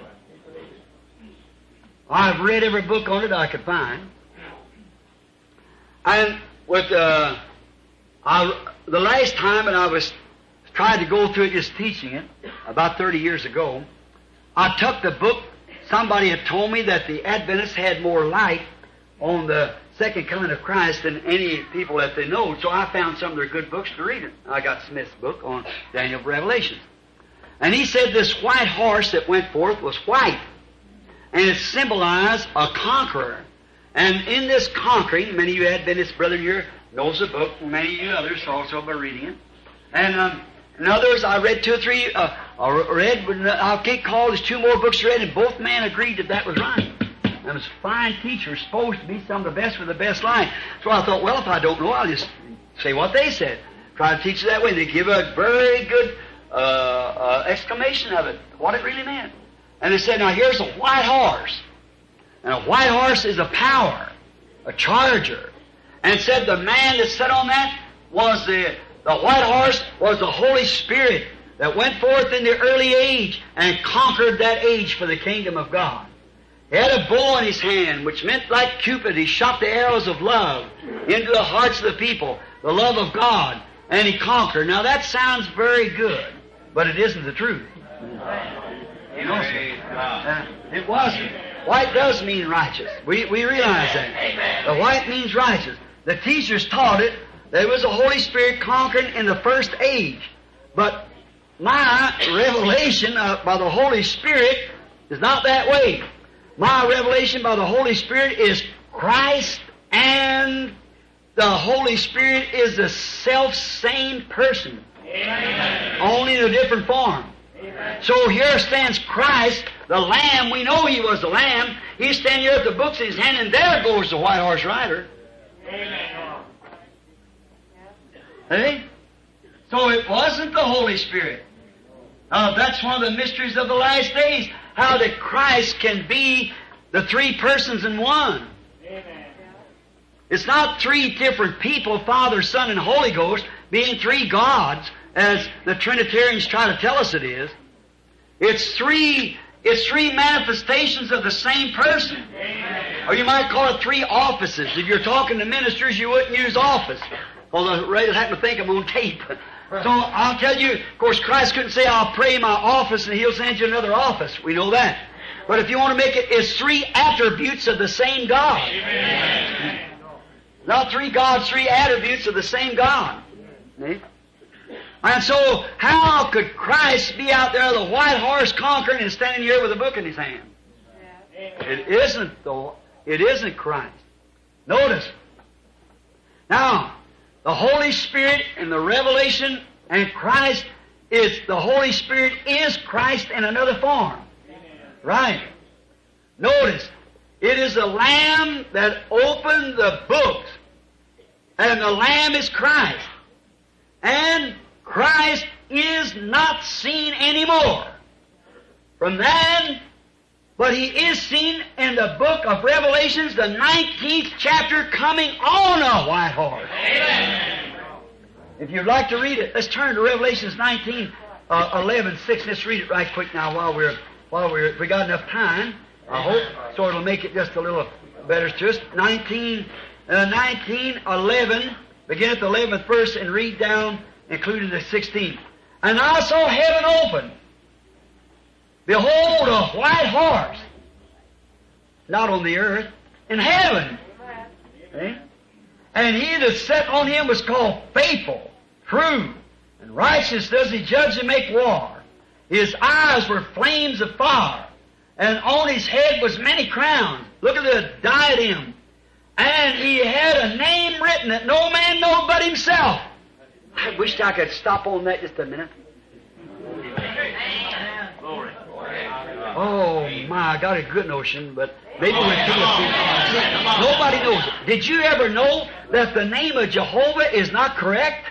Speaker 1: I've read every book on it I could find. And with uh, I, the last time that I was trying to go through it, just teaching it, about thirty years ago, I took the book. Somebody had told me that the Adventists had more light on the second coming of Christ than any people that they know. So I found some of their good books to read it. I got Smith's book on Daniel Revelations. And he said this white horse that went forth was white. And it symbolized a conqueror. And in this conquering, many of you Adventists, brother here, knows the book. Many of you others also by reading it. And um, in others, I read two or three, uh, I read, I can't call, there's two more books read, and both men agreed that that was right. Them was fine teachers, supposed to be some of the best with the best line. So I thought, well, if I don't know, I'll just say what they said. Try to teach it that way. They give a very good uh, uh, exclamation of it, what it really meant. And they said, now here's a white horse. And a white horse is a power, a charger. And it said the man that sat on that was the, the white horse was the Holy Spirit that went forth in the early age and conquered that age for the kingdom of God. He had a bow in his hand, which meant like Cupid, he shot the arrows of love into the hearts of the people, the love of God, and he conquered. Now that sounds very good, but it isn't the truth. You know, uh, it wasn't. White does mean righteous. We, we realize that. The white means righteous. The teachers taught it. There was a Holy Spirit conquering in the first age. But my revelation uh, by the Holy Spirit is not that way. My revelation by the Holy Spirit is Christ, and the Holy Spirit is the self-same person. Amen. Only in a different form. Amen. So here stands Christ, the Lamb. We know He was the Lamb. He's standing here with the books in His hand, and there goes the white horse rider. Amen. Hey? So it wasn't the Holy Spirit. Uh, that's one of the mysteries of the last days. How that Christ can be the three persons in one. Amen. It's not three different people, Father, Son, and Holy Ghost, being three gods, as the Trinitarians try to tell us it is. It's three, it's three manifestations of the same person. Amen. Or you might call it three offices. If you're talking to ministers, you wouldn't use office. Although I happen to think I'm on tape. So I'll tell you, of course, Christ couldn't say, I'll pray in my office and He'll send you another office. We know that. But if you want to make it, it's three attributes of the same God. Amen. Not three gods, three attributes of the same God. See? And so, how could Christ be out there, the white horse conquering, and standing here with a book in His hand? It isn't, though. It isn't Christ. Notice. Now, the Holy Spirit and the revelation and Christ is, the Holy Spirit is Christ in another form. Right. Notice, it is the Lamb that opened the books. And the Lamb is Christ. And Christ is not seen anymore from then, but He is seen in the book of Revelations, the nineteenth chapter, coming on a white horse. Amen. If you'd like to read it, let's turn to Revelations nineteen, uh, eleven, six. Let's read it right quick now while we're, while we're, if we got enough time. I hope, so it'll make it just a little better to us. nineteen, uh, nineteen eleven, begin at the eleventh verse and read down, including the sixteenth. And I saw heaven open. Behold, a white horse. Not on the earth, in heaven. Eh? And he that sat on him was called Faithful, True, and Righteous does he judge and make war. His eyes were flames of fire, and on his head was many crowns. Look at the diadem. And he had a name written that no man knows but himself. I wished I could stop on that just a minute. Oh my, I got a good notion, but maybe we're too much. Nobody knows it. Did you ever know that the name of Jehovah is not correct?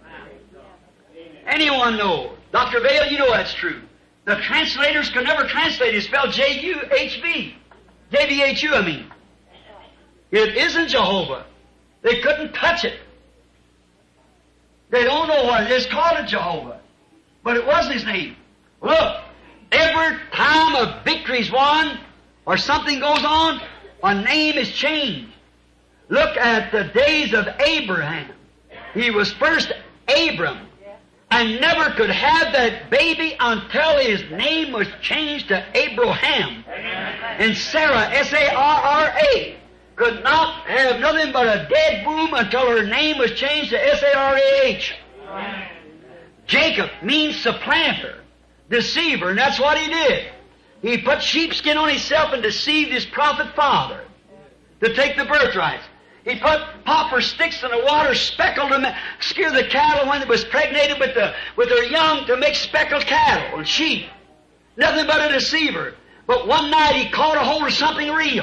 Speaker 1: Anyone know? Doctor Vail, you know that's true. The translators could never translate it. It's spelled J U H V. J V H U, I mean. It isn't Jehovah. They couldn't touch it. They don't know what it is. Called it Jehovah. But it wasn't his name. Look, every time a victory's won or something goes on, a name is changed. Look at the days of Abraham. He was first Abram and never could have that baby until his name was changed to Abraham. And Sarah, S A R R A, could not have nothing but a dead womb until her name was changed to S A R A H. Jacob means supplanter, deceiver, and that's what he did. He put sheepskin on himself and deceived his prophet father to take the birthrights. He put poplar sticks in the water, speckled them, scared the cattle when it was pregnated with the with their young to make speckled cattle and sheep. Nothing but a deceiver. But one night he caught a hold of something real.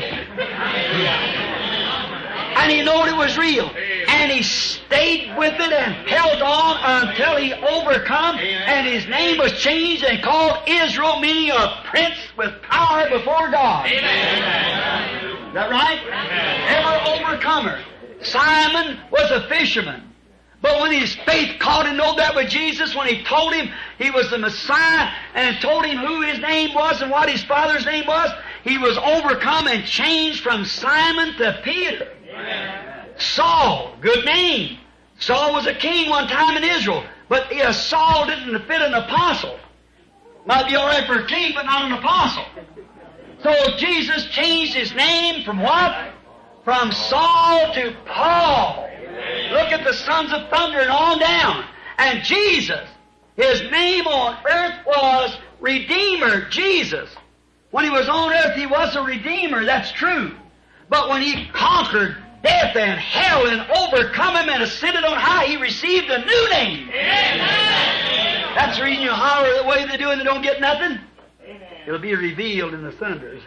Speaker 1: And he knew it was real. And he stayed with it and held on until he overcome, and his name was changed and called Israel, meaning a prince with power before God. Amen. Is that right? Amen. Ever overcomer. Simon was a fisherman. But when his faith caught him, know that was Jesus, when he told him he was the Messiah and told him who his name was and what his father's name was, he was overcome and changed from Simon to Peter. Amen. Saul, good name. Saul was a king one time in Israel, but uh, Saul didn't fit an apostle. Might be all right for a king, but not an apostle. So Jesus changed his name from what? From Saul to Paul. Look at the sons of thunder and on down. And Jesus, his name on earth was Redeemer, Jesus. When he was on earth, he was a Redeemer, that's true. But when he conquered death and hell and overcome him and ascended on high, he received a new name. Amen. That's the reason you holler the way they do and they don't get nothing. Amen. It'll be revealed in the thunders.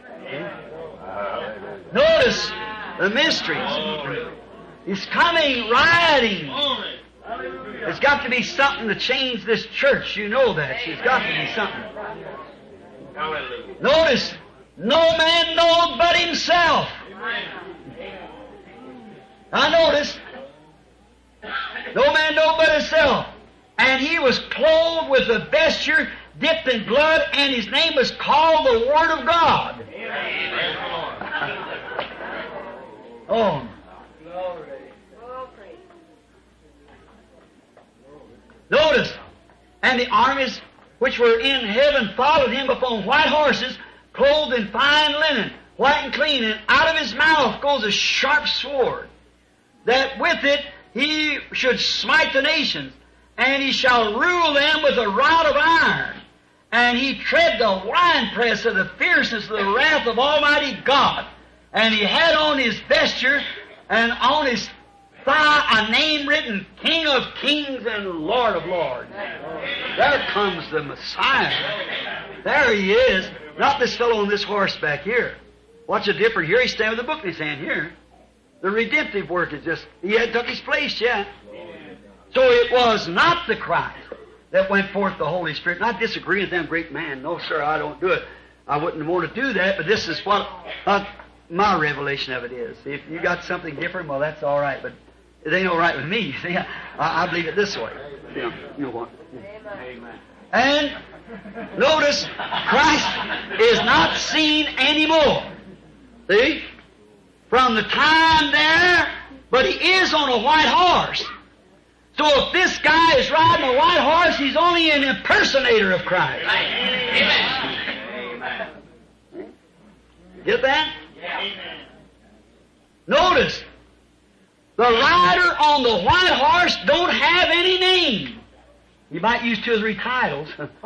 Speaker 1: Notice the mysteries. He's coming riding. There's got to be something to change this church. You know that. There's got to be something. Notice, no man knows but himself. I notice, no man knows but himself. And he was clothed with a vesture dipped in blood, and his name was called the Word of God. Oh. Notice, and the armies which were in heaven followed him upon white horses, clothed in fine linen, white and clean, and out of his mouth goes a sharp sword, that with it he should smite the nations, and he shall rule them with a rod of iron. And he tread the winepress of the fierceness of the wrath of Almighty God. And he had on his vesture and on his thigh a name written, King of Kings and Lord of Lords. There comes the Messiah. There he is. Not this fellow on this horse back here. What's the difference here? He's standing with a book in his hand here. The redemptive work is just, he had took his place yet. So it was not the Christ that went forth the Holy Spirit. And I disagree with them great man. No, sir, I don't do it. I wouldn't want to do that, but this is what uh, my revelation of it is. If you got something different, well, that's all right, but it ain't all right with me. See, I, I believe it this way. You know, you know what? Amen. And notice, Christ is not seen anymore. See? from the time there, but He is on a white horse. So if this guy is riding a white horse, he's only an impersonator of Christ.
Speaker 2: Amen.
Speaker 1: Get that?
Speaker 2: Yeah.
Speaker 1: Notice, the rider on the white horse don't have any name. You might use two or three titles.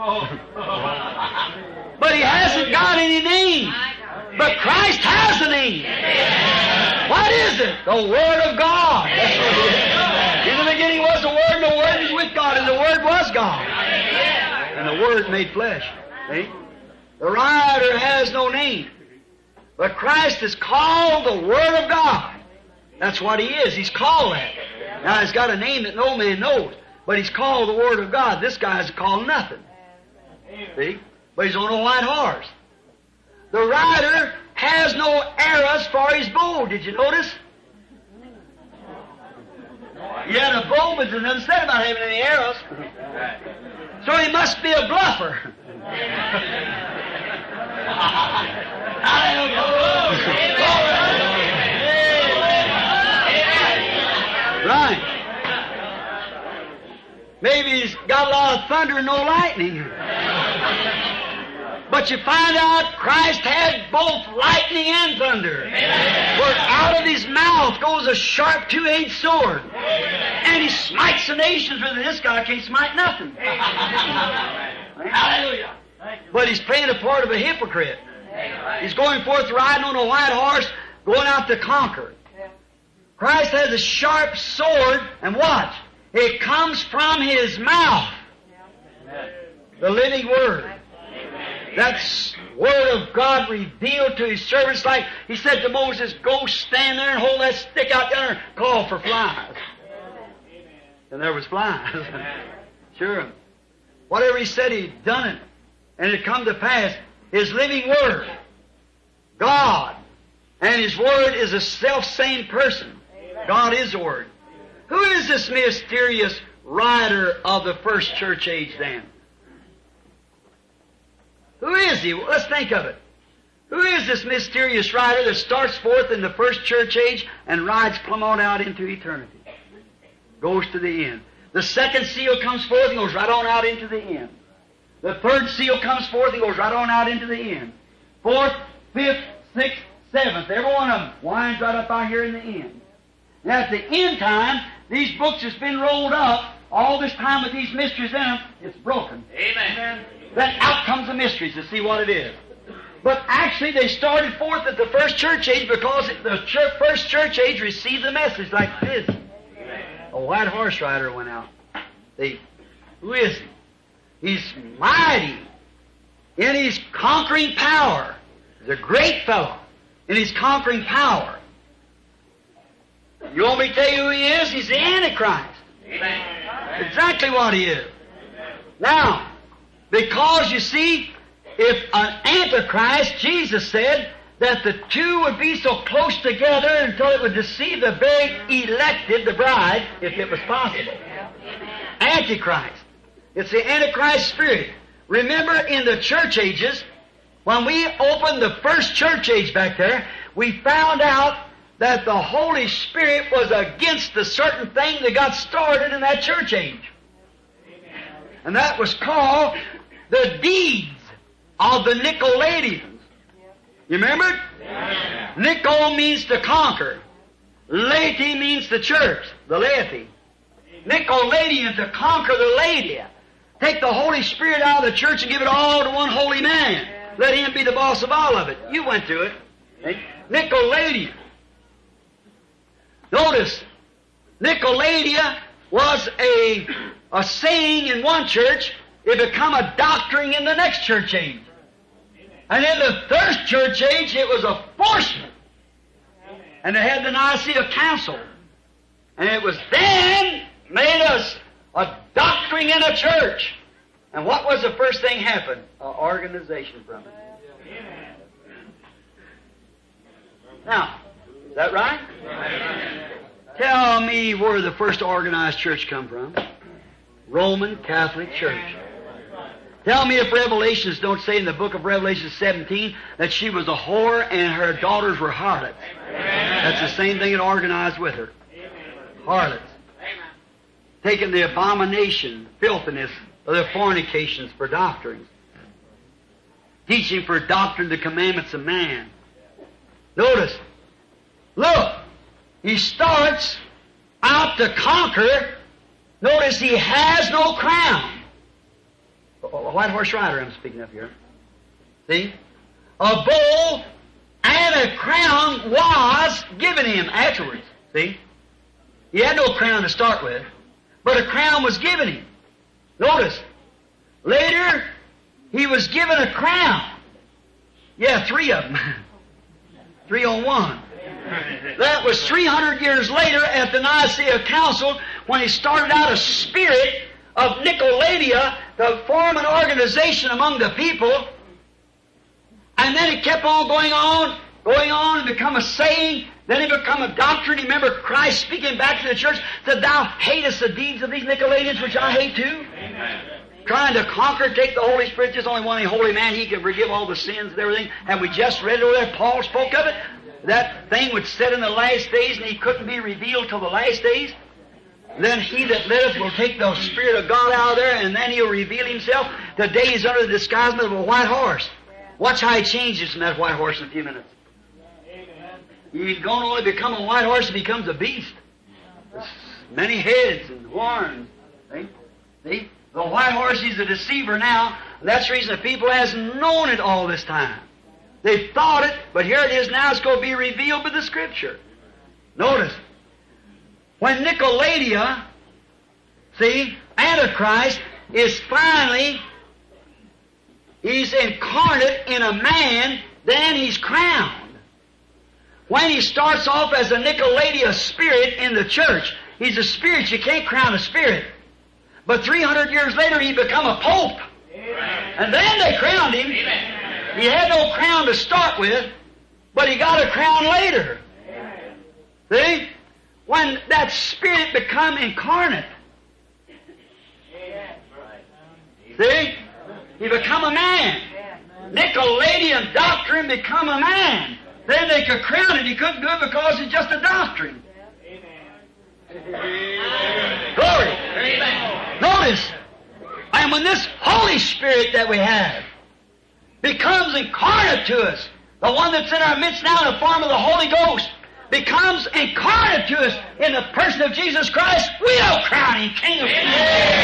Speaker 1: But he hasn't got any name. But Christ has a name. What is it? The Word of God. In the beginning was the Word, and the Word was with God, and the Word was God. And the Word made flesh. See? The rider has no name. But Christ is called the Word of God. That's what He is. He's called that. Now, He's got a name that no man knows. But He's called the Word of God. This guy's called nothing. See? But he's on a white horse. The rider has no arrows for his bow. Did you notice? He had a bow, but there's nothing said about having any arrows. So he must be a bluffer. Right. Maybe he's got a lot of thunder and no lightning. But you find out Christ had both lightning and thunder. For out of His mouth goes a sharp two-edged sword. And He smites the nations with it. This guy can't smite nothing. Hallelujah. But he's playing a part of a hypocrite. He's going forth riding on a white horse, going out to conquer. Christ has a sharp sword, and watch, it comes from His mouth. The living Word. That's Word of God revealed to His servants, like He said to Moses, go stand there and hold that stick out there and call for flies. And there was flies. Sure. Whatever He said, He'd done it. And it come to pass. His living Word, God, and His Word is a self-same person. God is the Word. Who is this mysterious rider of the first church age then? Who is He? Let's think of it. Who is this mysterious rider that starts forth in the first church age and rides plumb on out into eternity? Goes to the end. The second seal comes forth and goes right on out into the end. The third seal comes forth and goes right on out into the end. Fourth, fifth, sixth, seventh, every one of them winds right up out here in the end. Now at the end time, these books has been rolled up. All this time with these mysteries in them, it's broken.
Speaker 2: Amen.
Speaker 1: Then out comes the mysteries to see what it is. But actually they started forth at the first church age because the church, first church age received the message like this. A white horse rider went out. See, who is He? He's mighty in His conquering power. He's a great fellow in His conquering power. You want me to tell you who He is? He's the Antichrist.
Speaker 2: Amen.
Speaker 1: Exactly what He is. Now, because you see, if an Antichrist, Jesus said that the two would be so close together until it would deceive the very elected, the bride, if it was possible. Antichrist. It's the Antichrist spirit. Remember in the church ages, when we opened the first church age back there, we found out that the Holy Spirit was against a certain thing that got started in that church age. And that was called the deeds of the Nicolaitans. You remember it?
Speaker 2: Yeah.
Speaker 1: Nico means to conquer. Laity means the church, the laity. Nicolaitan, to conquer the laity. Take the Holy Spirit out of the church and give it all to one holy man. Let Him be the boss of all of it. You went through it. Nicolaitan. Notice, Nicolaita was a, a saying in one church. It become a doctrine in the next church age. And in the third church age, it was a forcement. And they had the Nicaea Council. And it was then made us a doctrine in a church. And what was the first thing happened? An organization from it. Now, is that right? Tell me where the first organized church come from. Roman Catholic Church. Tell me if Revelations don't say in the book of Revelation seventeen that she was a whore and her daughters were harlots. That's the same thing that organized with her. Harlots. Taking the abomination, filthiness of their fornications for doctrines. Teaching for doctrine the commandments of man. Notice, look, he starts out to conquer. Notice he has no crown. A white horse rider I'm speaking of here. See? A bowl and a crown was given him afterwards. See? He had no crown to start with, but a crown was given him. Notice, later he was given a crown. Yeah, three of them. Three on one. That was three hundred years later at the Nicaea Council when he started out a spirit of Nicolaita to form an organization among the people. And then it kept on going on, going on and become a saying. Then it become a doctrine. Remember Christ speaking back to the church that thou hatest the deeds of these Nicolaitans, which I hate too. Amen. Trying to conquer, take the Holy Spirit. There's only one holy man. He can forgive all the sins and everything. And we just read it over there. Paul spoke of it. That thing would set in the last days and he couldn't be revealed till the last days. Then he that liveth will take the Spirit of God out of there and then he'll reveal himself. Today he's under the disguisement of a white horse. Watch how he changes from that white horse in a few minutes. He's going to only become a white horse, he becomes a beast. There's many heads and horns. See? See? The white horse, he's a deceiver now. That's the reason the people hasn't known it all this time. They thought it, but here it is now. It's going to be revealed by the Scripture. Notice, when Nicolaita, see, Antichrist is finally, he's incarnate in a man, then he's crowned. When he starts off as a Nicolaita spirit in the church, he's a spirit. You can't crown a spirit. But three hundred years later, he become a pope. Amen. And then they crowned him. Amen. He had no crown to start with, but he got a crown later. Amen. See? When that spirit become incarnate. Amen. See? He become a man. Nicolaitan doctrine become a man. Then they could crown it. He couldn't do it because it's just a doctrine. Amen. Glory. Amen. Notice, and when this Holy Spirit that we have becomes incarnate to us, the one that's in our midst now in the form of the Holy Ghost, becomes incarnate to us in the person of Jesus Christ, we'll crown him King of Kings.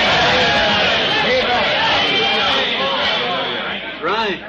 Speaker 1: That's right.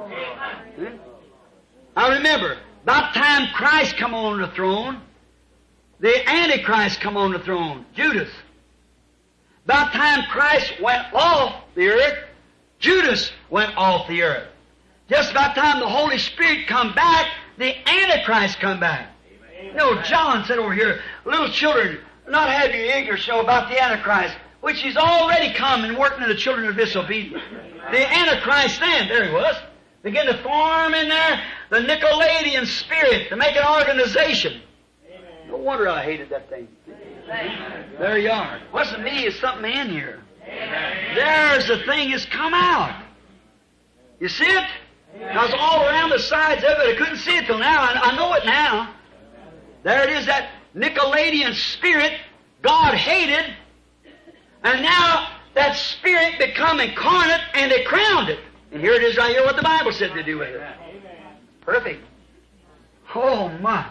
Speaker 1: Now remember, about time Christ come on the throne, the Antichrist come on the throne, Judas. About time Christ went off the earth, Judas went off the earth. Just about time the Holy Spirit come back, the Antichrist come back. You know, John said over here, little children, not have your ignorance know about the Antichrist, which is already come and working in the children of disobedience. The Antichrist then, there he was, begin to form in there the Nicolaitan spirit to make an organization. No wonder I hated that thing. There you are. It wasn't me, it's something in here. There's the thing that's come out. You see it? I was all around the sides of it. I couldn't see it till now. I, I know it now. There it is, that Nicolaitan spirit God hated, and now that spirit become incarnate and they crowned it. And here it is right here what the Bible said to do with it. Perfect. Oh my.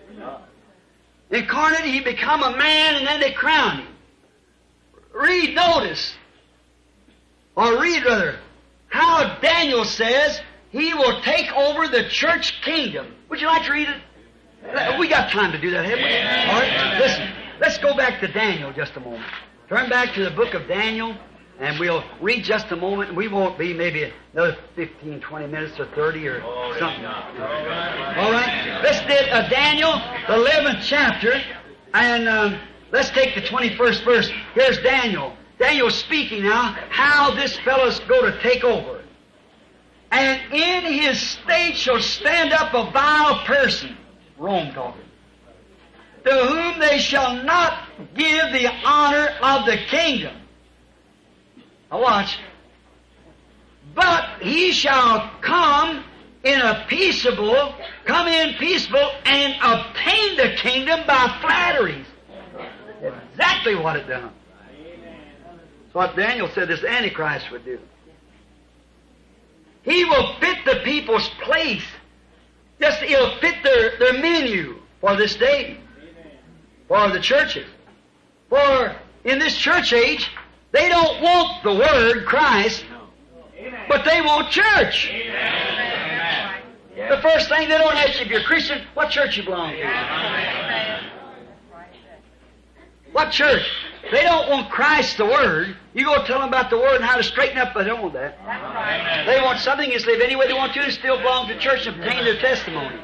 Speaker 1: Incarnate, he become a man and then they crowned him. Read, notice, or read rather, how Daniel says he will take over the church kingdom. Would you like to read it? We got time to do that, haven't we? All right, listen, let's go back to Daniel just a moment. Turn back to the book of Daniel, and we'll read just a moment, and we won't be maybe another fifteen, twenty minutes or thirty or something. All right, let's get uh, Daniel, the eleventh chapter, and um, let's take the twenty-first verse. Here's Daniel. Daniel's speaking now how this fellow's going to take over. And in his state shall stand up a vile person, Rome talking, to whom they shall not give the honor of the kingdom. Now watch. But he shall come in a peaceable, come in peaceable, and obtain the kingdom by flatteries. Exactly what it done. That's what Daniel said this Antichrist would do. He will fit the people's place. Just he'll fit their, their menu for this day. For the churches. For in this church age, they don't want the Word, Christ, but they want church. The first thing they don't ask you if you're a Christian, what church you belong to. What church? They don't want Christ, the Word. You go tell them about the Word and how to straighten up, but they don't want that. Right. They want something is live any way they want to and still belong to church and obtain their testimony.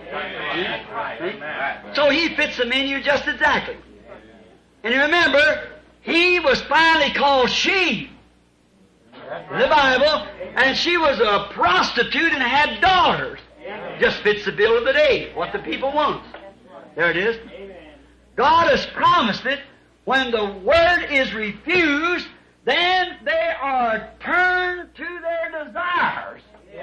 Speaker 1: Right. So he fits the menu just exactly. And remember, he was finally called she in the Bible, and she was a prostitute and had daughters. Just fits the bill of the day, what the people want. There it is. God has promised it. When the Word is refused, then they are turned to their desires.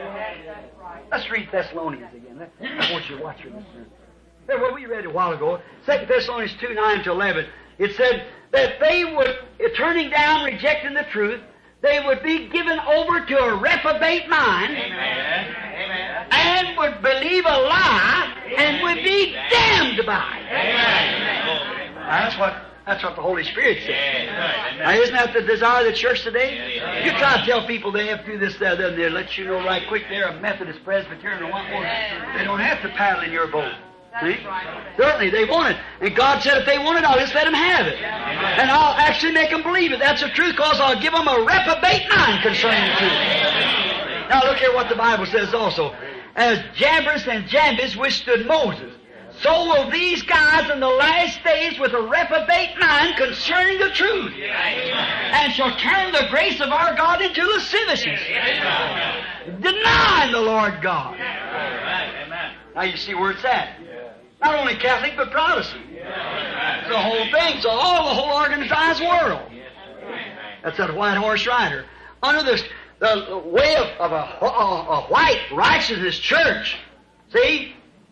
Speaker 1: Let's read Thessalonians again. I want you to watch this. Well, we read it a while ago. Second Thessalonians two, nine to eleven. It said that they would, turning down, rejecting the truth, they would be given over to a reprobate mind. Amen. Amen. And would believe a lie and would be damned by it. Amen. That's what That's what the Holy Spirit says. Now, isn't that the desire of the church today? You try to tell people they have to do this, that, and they'll let you know right quick they're a Methodist, Presbyterian, or what more. They don't have to paddle in your boat. See? Certainly, they want it. And God said if they want it, I'll just let them have it. And I'll actually make them believe it. That's the truth, because I'll give them a reprobate mind concerning the truth. Now, look here what the Bible says also. As Jambres and Jambres withstood Moses, so will these guys in the last days with a reprobate mind concerning the truth, and shall turn the grace of our God into lasciviousness, denying the Lord God. Now you see where it's at. Not only Catholic, but Protestant. The whole thing. So all the whole organized world. That's that white horse rider. Under this, the way of, of a, a, a white righteousness church. See?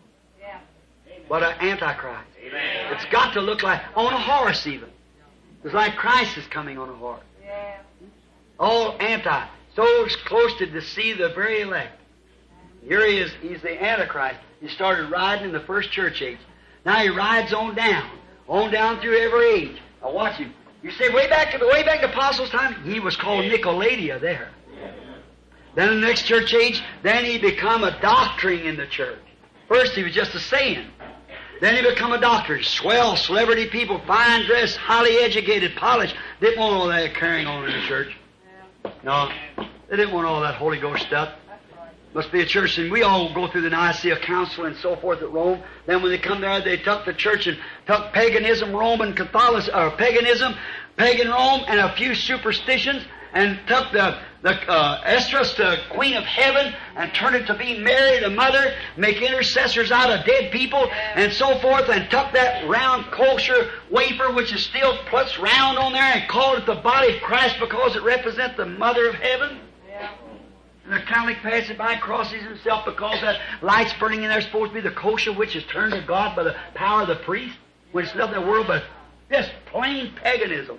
Speaker 1: But an antichrist. Amen. It's got to look like, on a horse even. It's like Christ is coming on a horse. Yeah. All anti. So close to deceive the very elect. Here he is, he's the Antichrist. He started riding in the first church age. Now he rides on down. On down through every age. Now watch him. You say way back to the way back to Apostles' time, he was called Nicolaita there. Then in the next church age, then he become a doctrine in the church. First he was just a saying. Then he become a doctor. Swell, celebrity people, fine dress, highly educated, polished. Didn't want all that carrying on in the church. No, they didn't want all that Holy Ghost stuff. Must be a church, and we all go through the Nicaea Council and so forth at Rome. Then when they come there, they took the church and took paganism, Roman Catholicism, or paganism, pagan Rome, and a few superstitions, and took the the uh, Estrus, the Queen of Heaven, and turned it to be Mary, the Mother, make intercessors out of dead people, and so forth, and took that round kosher wafer, which is still puts round on there, and called it the body of Christ because it represents the Mother of Heaven. And the Catholic passes by, crosses himself because that light's burning in there is supposed to be the kosher, which is turned to God by the power of the priest, when it's nothing in the world but just plain paganism.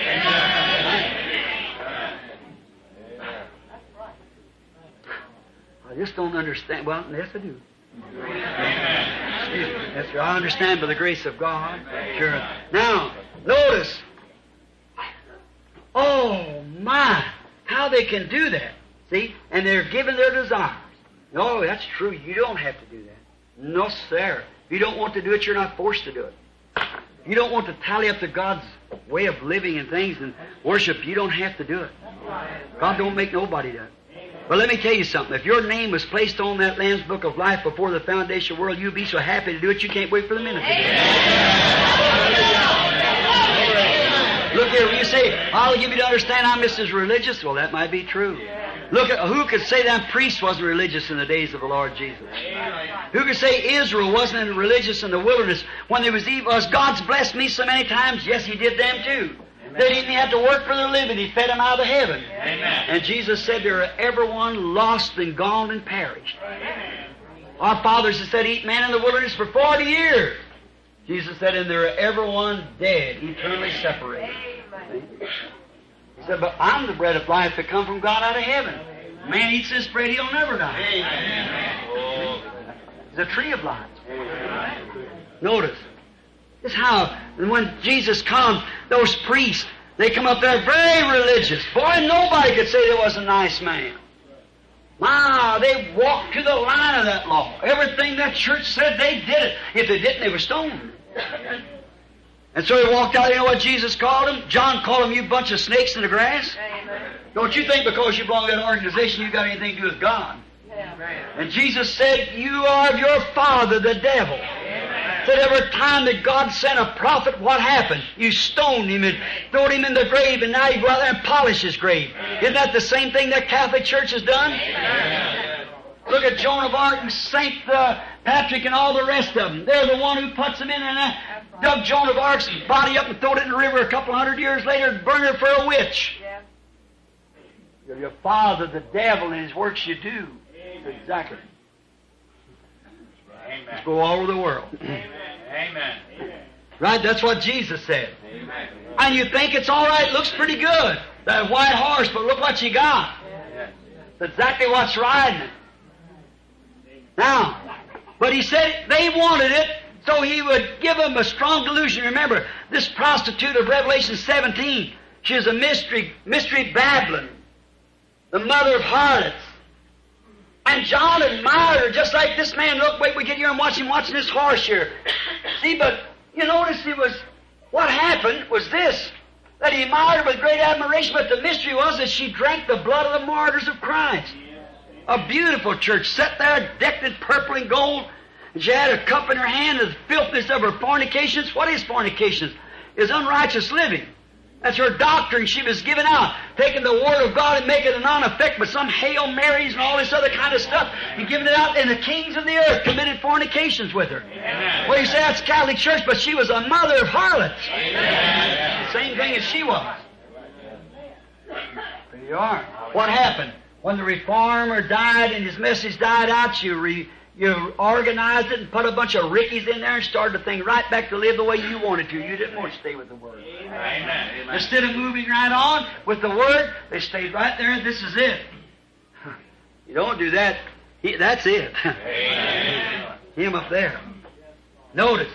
Speaker 1: I just don't understand. Well, yes, I do. Excuse me. Yes, sir. I understand by the grace of God. Sure. Now, notice. Oh, my. How they can do that. See? And they're given their desires. No, that's true. You don't have to do that. No, sir. If you don't want to do it, you're not forced to do it. If you don't want to tally up to God's way of living and things and worship, you don't have to do it. God don't make nobody do it. But let me tell you something. If your name was placed on that Lamb's Book of Life before the foundation of the world, you'd be so happy to do it, you can't wait for the minute to do it. Look here, when you say, I'll give you to understand I'm just as religious, well, that might be true. Look at who could say that priest wasn't religious in the days of the Lord Jesus? Who could say Israel wasn't religious in the wilderness when there was evil? As God's blessed me so many times, yes, He did them too. They didn't have to work for their living. He fed them out of heaven. Amen. And Jesus said there are everyone lost and gone and perished. Amen. Our fathers have said, eat man in the wilderness for forty years. Jesus said, and there are everyone dead, eternally separated. He said, but I'm the bread of life that come from God out of heaven. Man eats this bread, he'll never die. It's a tree of life. Notice. This is how, when Jesus comes, those priests, they come up there very religious. Boy, nobody could say there was a nice man. Wow, they walked to the line of that law. Everything that church said, they did it. If they didn't, they were stoned. And so he walked out. You know what Jesus called them? John called them, you bunch of snakes in the grass. Amen. Don't you think because you belong to that organization you got anything to do with God? Amen. And Jesus said, you are of your father, the devil. Amen. Said every time that God sent a prophet, what happened? You stoned him and threw him in the grave, and now you go out there and polish his grave. Isn't that the same thing that Catholic Church has done? Amen. Look at Joan of Arc and Saint uh, Patrick and all the rest of them. They're the one who puts them in and uh, dug Joan of Arc's body up and threw it in the river a couple hundred years later and burned her for a witch. Yeah. You're your father, the devil, and his works you do. Amen. Exactly. Amen. Let's go all over the world. Amen. Amen. Right? That's what Jesus said. Amen. And you think it's all right, looks pretty good. That white horse, but look what you got. Yeah. That's exactly what's riding it. Now, but he said they wanted it, so he would give them a strong delusion. Remember, this prostitute of Revelation seventeen, she is a mystery, mystery Babylon, the mother of harlots. And John admired her, just like this man. Look, wait, we get here and watch him watching this horse here. See, but you notice it was, what happened was this, that he admired her with great admiration, but the mystery was that she drank the blood of the martyrs of Christ. A beautiful church, set there, decked in purple and gold. And she had a cup in her hand, the filthiness of her fornications. What is fornications? Is unrighteous living. That's her doctrine she was giving out. Taking the Word of God and making it a non-effect with some Hail Marys and all this other kind of stuff and giving it out, and the kings of the earth committed fornications with her. Amen. Well, you say that's Catholic Church, but she was a mother of harlots. Amen. The same thing as she was. There you are. What happened? When the reformer died and his message died out, you re, you organized it and put a bunch of rickies in there and started the thing right back to live the way you wanted to. You didn't want to stay with the Word. Amen. Instead of moving right on with the Word, they stayed right there. This is it. You don't do that. He, that's it. Amen. Him up there. Notice.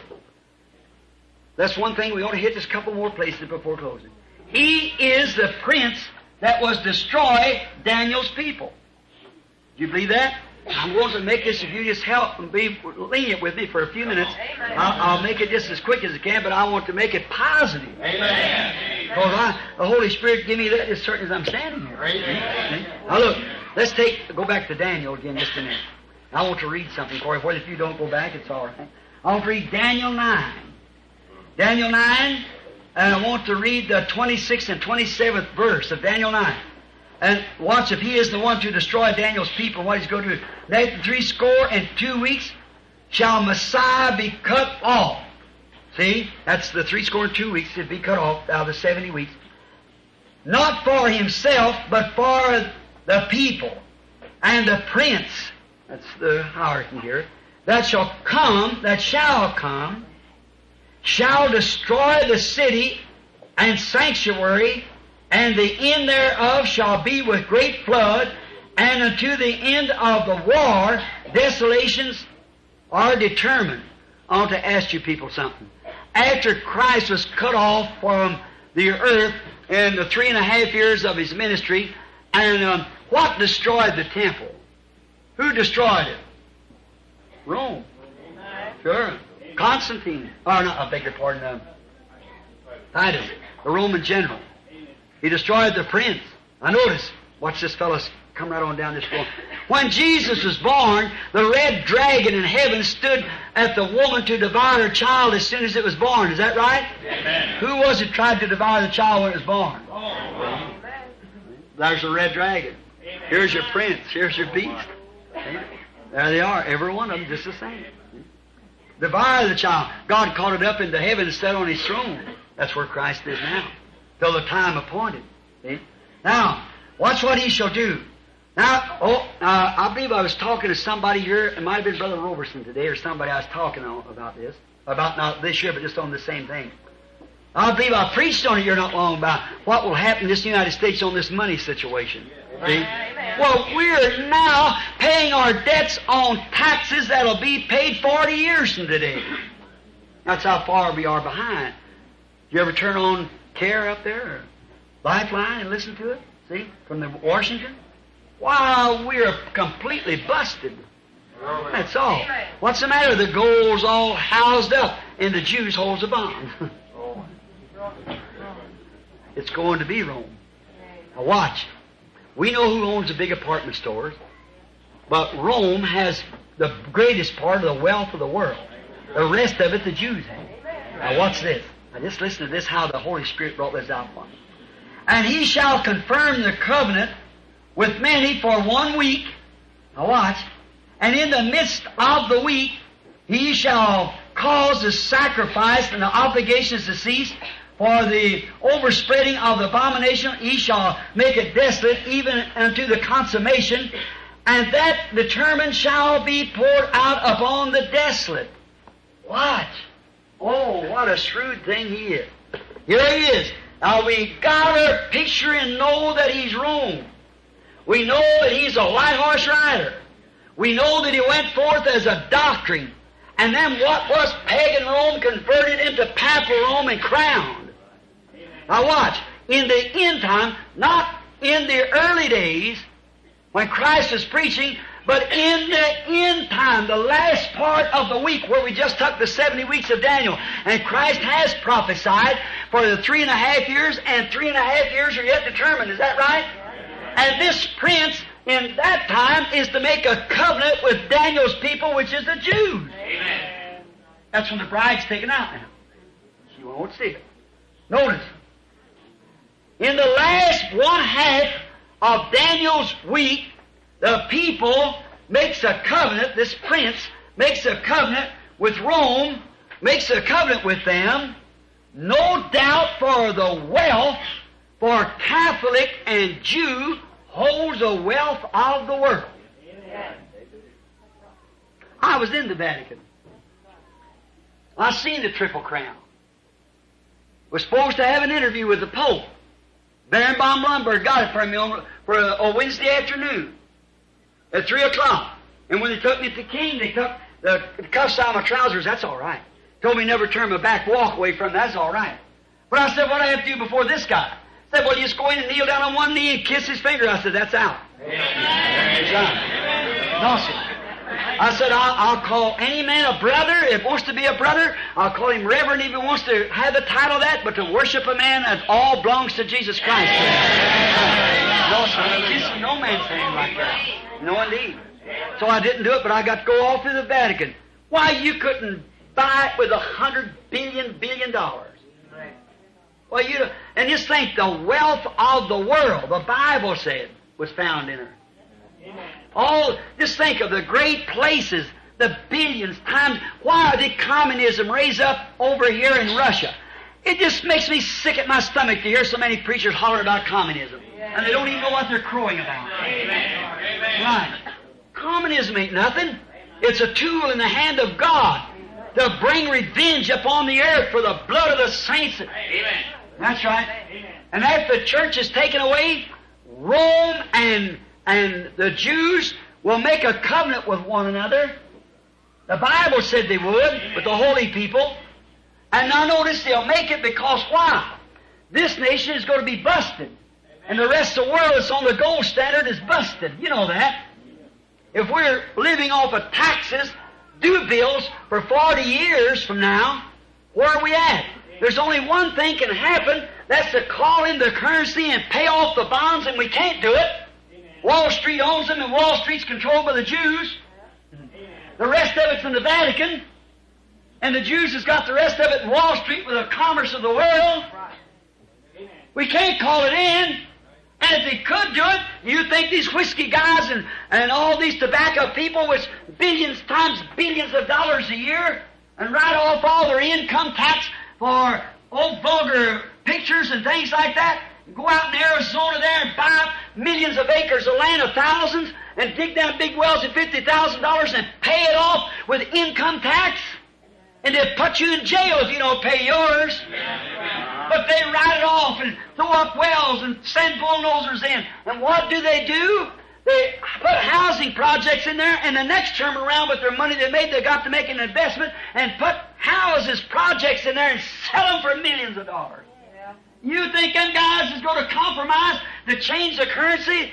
Speaker 1: That's one thing. We ought to hit this couple more places before closing. He is the prince that was destroy Daniel's people. Do you believe that? I'm going to make this, if you just help and be lenient with me for a few minutes, I'll, I'll make it just as quick as I can, but I want to make it positive. Amen. Because I, the Holy Spirit give me that as certain as I'm standing here. Amen. Now look, let's take, go back to Daniel again just a minute. I want to read something for you. Well, if you don't go back, it's all right. I want to read Daniel nine. Daniel nine, and I want to read the twenty-sixth and twenty-seventh verse of Daniel nine. And watch if he is the one to destroy Daniel's people, what he's going to do. After three score and two weeks shall Messiah be cut off. See, that's the three score and two weeks to be cut off out of the seventy weeks. Not for himself, but for the people. And the prince, that's the hierarchy here, that shall come, that shall come, shall destroy the city and sanctuary, and the end thereof shall be with great flood, and unto the end of the war, desolations are determined. I want to ask you people something. After Christ was cut off from the earth in the three and a half years of his ministry, and um, what destroyed the temple? Who destroyed it? Rome. Sure. Constantine. Or no, I beg your pardon. Uh, Titus, the Roman general. He destroyed the prince. Now notice, watch this fellow come right on down this floor. When Jesus was born, the red dragon in heaven stood at the woman to devour her child as soon as it was born. Is that right? Amen. Who was it tried to devour the child when it was born? Oh. There's the red dragon. Amen. Here's your prince. Here's your beast. Amen. There they are, every one of them just the same. Devour the child. God caught it up into heaven and sat on his throne. That's where Christ is now, till the time appointed. See? Now, watch what he shall do.
Speaker 3: Now, oh, uh, I believe I was talking to somebody here. It might have been Brother Roberson today or somebody I was talking on about this. About not this year, but just on the same thing. I believe I preached on it here not long about what will happen in this United States on this money situation. See? Well, we're now paying our debts on taxes that'll be paid forty years from today. That's how far we are behind. You ever turn on CARE up there, or Lifeline, and listen to it? See? From the Washington? Wow, we're completely busted. That's all. What's the matter? The gold's all housed up, and the Jews holds a bond. It's going to be Rome. Now watch. We know who owns the big apartment stores, but Rome has the greatest part of the wealth of the world. The rest of it the Jews have. Now watch this. Now just listen to this, how the Holy Spirit brought this out for me. And he shall confirm the covenant with many for one week. Now watch. And in the midst of the week, he shall cause the sacrifice and the obligations to cease. For the overspreading of the abomination, he shall make it desolate, even unto the consummation. And that determined shall be poured out upon the desolate. Watch. Oh, what a shrewd thing he is. Here he is. Now we got our picture and know that he's Rome. We know that he's a white horse rider. We know that he went forth as a doctrine. And then what was pagan Rome converted into papal Rome and crowned. Now watch. In the end time, not in the early days when Christ was preaching, but in the end time, the last part of the week where we just took the seventy weeks of Daniel, and Christ has prophesied for the three and a half years, and three and a half years are yet determined. Is that right? And this prince in that time is to make a covenant with Daniel's people, which is the Jews.
Speaker 2: Amen.
Speaker 3: That's when the bride's taken out now. She won't see it. Notice, in the last one half of Daniel's week, the people makes a covenant, this prince makes a covenant with Rome, makes a covenant with them, no doubt for the wealth, for Catholic and Jew holds the wealth of the world. Amen. I was in the Vatican. I seen the Triple Crown. Was supposed to have an interview with the Pope. Barenbaum Lumberg got it for me on, for a, a Wednesday afternoon at three o'clock. And when they took me to the king, they took the, the cuffs out of my trousers. That's all right. Told me never turn my back, walk away from that. That's all right. But I said, what do I have to do before this guy? I said, well, you just go in and kneel down on one knee and kiss his finger. I said, that's out. That's out. No, sir. I said, I'll, I'll call any man a brother. If he wants to be a brother, I'll call him reverend if he wants to have the title of that. But to worship a man, that all belongs to Jesus Christ. No, sir. Kissing no man's hand like that. No, indeed. So I didn't do it, but I got to go off to the Vatican. Why, you couldn't buy it with a hundred billion billion dollars. Well, you and just think the wealth of the world, the Bible said, was found in her. All, just think of the great places, the billions times. Why did communism raise up over here in Russia? It just makes me sick at my stomach to hear so many preachers holler about communism. And they don't even know what they're crowing about. Amen. Right. Communism ain't nothing. It's a tool in the hand of God to bring revenge upon the earth for the blood of the saints. Amen. That's right. And after the church is taken away, Rome and and the Jews will make a covenant with one another. The Bible said they would, with the holy people. And now notice they'll make it because why? This nation is going to be busted. And the rest of the world that's on the gold standard is busted. You know that. If we're living off of taxes, due bills for forty years from now, where are we at? There's only one thing can happen. That's to call in the currency and pay off the bonds, and we can't do it. Wall Street owns them, and Wall Street's controlled by the Jews. The rest of it's in the Vatican. And the Jews has got the rest of it in Wall Street with the commerce of the world. We can't call it in. And if they could do it, you think these whiskey guys and, and all these tobacco people with billions times billions of dollars a year and write off all their income tax for old vulgar pictures and things like that, Go out in Arizona there and buy up millions of acres of land of thousands and dig down big wells at fifty thousand dollars and pay it off with income tax? And they'll put you in jail if you don't pay yours. But they write it off and throw up wells and send bulldozers in. And what do they do? They put housing projects in there, and the next term around with their money they made, they got to make an investment and put houses, projects in there and sell them for millions of dollars. Yeah. You think them guys is going to compromise to change the currency?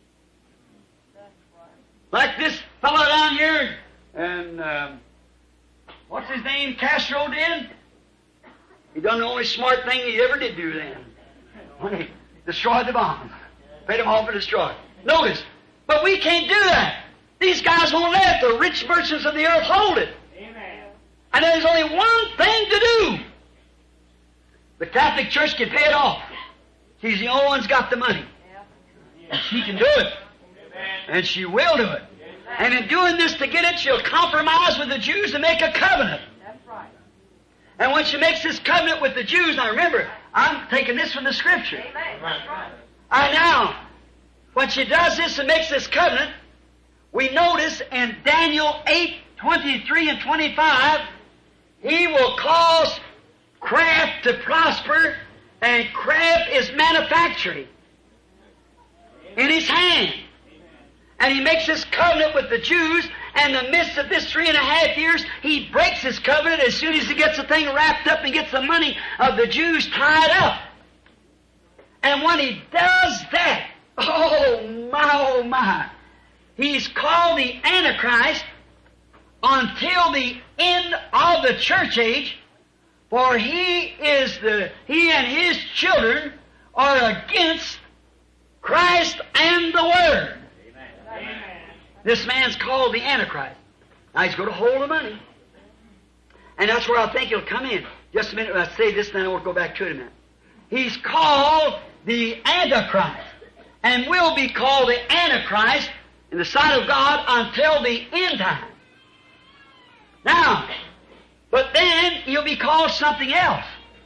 Speaker 3: Like this fellow down here, and um, what's his name, Castro did? He done the only smart thing he ever did do then. When he destroyed the bomb. Paid them off and destroyed. Notice, but we can't do that. These guys won't let the rich merchants of the earth hold it. Amen. And there's only one thing to do. The Catholic Church can pay it off. She's the only one that's got the money. And she can do it. And she will do it. And in doing this to get it, she'll compromise with the Jews and make a covenant. That's right. And when she makes this covenant with the Jews, now remember, I'm taking this from the Scripture. Amen. That's right. I now, when she does this and makes this covenant, we notice in Daniel eight, twenty-three and twenty-five, he will cause craft to prosper, and craft is manufacturing in his hand. And he makes this covenant with the Jews, and in the midst of this three and a half years, he breaks his covenant as soon as he gets the thing wrapped up and gets the money of the Jews tied up. And when he does that, oh my, oh my, he's called the Antichrist until the end of the church age, for he is the, he and his children are against Christ and the Word. Amen. This man's called the Antichrist. Now he's going to hold the money. And that's where I think he'll come in. Just a minute, when I say this, then I won't go back to it a minute. He's called the Antichrist, and will be called the Antichrist in the sight of God until the end time. Now, but then he'll be called something else.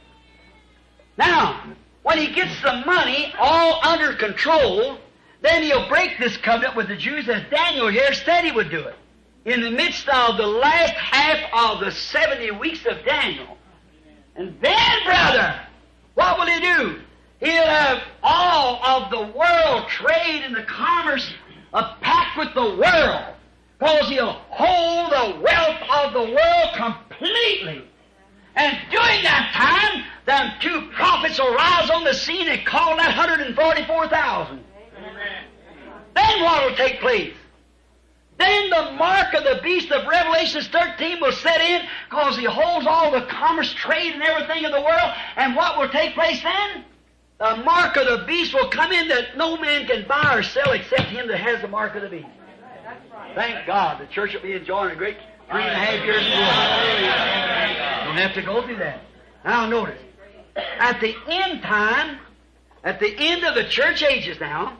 Speaker 3: Now, when he gets the money all under control, then he'll break this covenant with the Jews, as Daniel here said he would do it. In the midst of the last half of the seventy weeks of Daniel. And then, brother, what will he do? He'll have all of the world trade and the commerce a pact with the world, because he'll hold the wealth of the world completely. And during that time, them two prophets will rise on the scene and call that one hundred forty-four thousand. Amen. Then what will take place? Then the mark of the beast of Revelation thirteen will set in, because he holds all the commerce, trade, and everything in the world. And what will take place then? The mark of the beast will come in that no man can buy or sell except him that has the mark of the beast. Thank God, the church will be enjoying a great three and a half years of war. Don't have to go through that. Now notice, at the end time, at the end of the church ages now,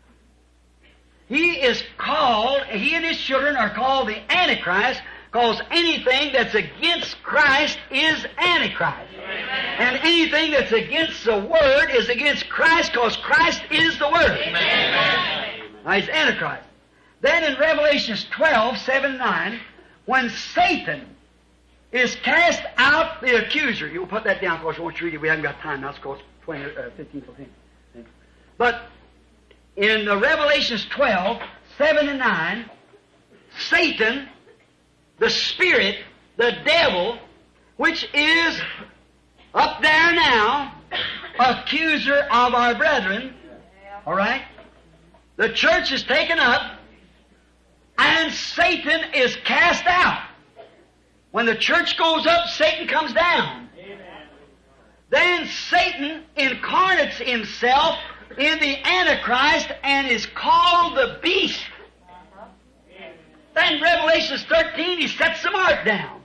Speaker 3: he is called, he and his children are called the Antichrist, because anything that's against Christ is Antichrist. Amen. And anything that's against the Word is against Christ, because Christ is the Word. Amen. Now he's Antichrist. Then in Revelation twelve, seven, nine, when Satan is cast out, the accuser, you'll put that down, of course, I won't read it, we haven't got time now, it's called twenty, uh, fifteen, fourteen. But in the Revelations twelve, seven and nine, Satan, the spirit, the devil, which is up there now, accuser of our brethren, all right? The church is taken up, and Satan is cast out. When the church goes up, Satan comes down. Then Satan incarnates himself in the Antichrist and is called the beast. Then Revelation thirteen, he sets the mark down.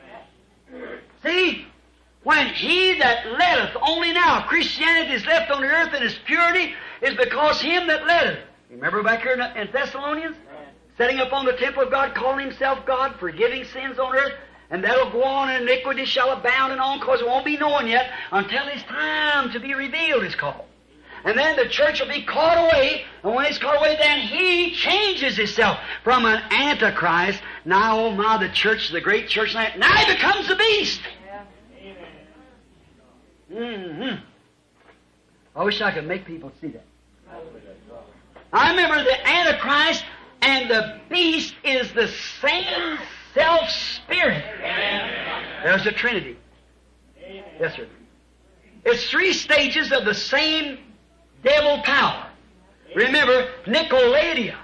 Speaker 3: See, when he that letteth, only now Christianity is left on the earth in its purity, is because him that letteth. Remember back here in Thessalonians? Setting up on the temple of God, calling himself God, forgiving sins on earth, and that'll go on, and iniquity shall abound and on, because it won't be known yet until his time to be revealed is called. And then the church will be caught away. And when he's caught away, then he changes himself from an antichrist. Now, oh my, the church, the great church, now he becomes the beast. Mm-hmm. I wish I could make people see that. I remember the Antichrist and the beast is the same self-spirit. There's a Trinity. Yes, sir. It's three stages of the same devil power. Remember, Nicolaitia.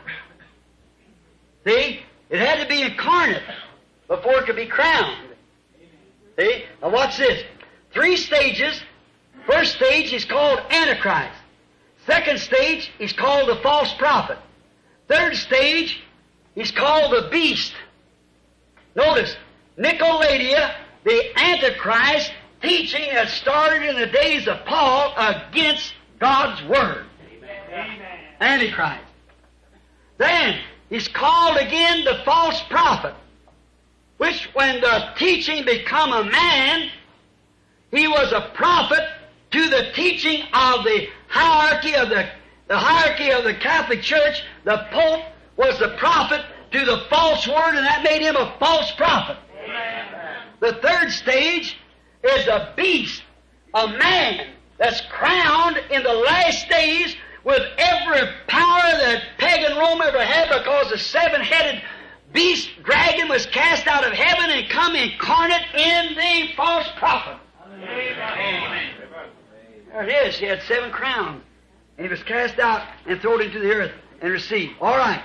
Speaker 3: See? It had to be incarnate before it could be crowned. See? Now watch this. Three stages. First stage is called Antichrist. Second stage is called the false prophet. Third stage is called the beast. Notice, Nicolaitia, the Antichrist, teaching that started in the days of Paul against God's Word. Amen. Antichrist. Then, he's called again the false prophet, which when the teaching become a man, he was a prophet to the teaching of the hierarchy of the, the hierarchy of the Catholic Church. The Pope was the prophet to the false word, and that made him a false prophet. Amen. The third stage is a beast, a man that's crowned in the last days with every power that pagan Rome ever had, because the seven-headed beast dragon was cast out of heaven and come incarnate in the false prophet. Amen. There it is. He had seven crowns. And he was cast out and thrown into the earth and received. All right.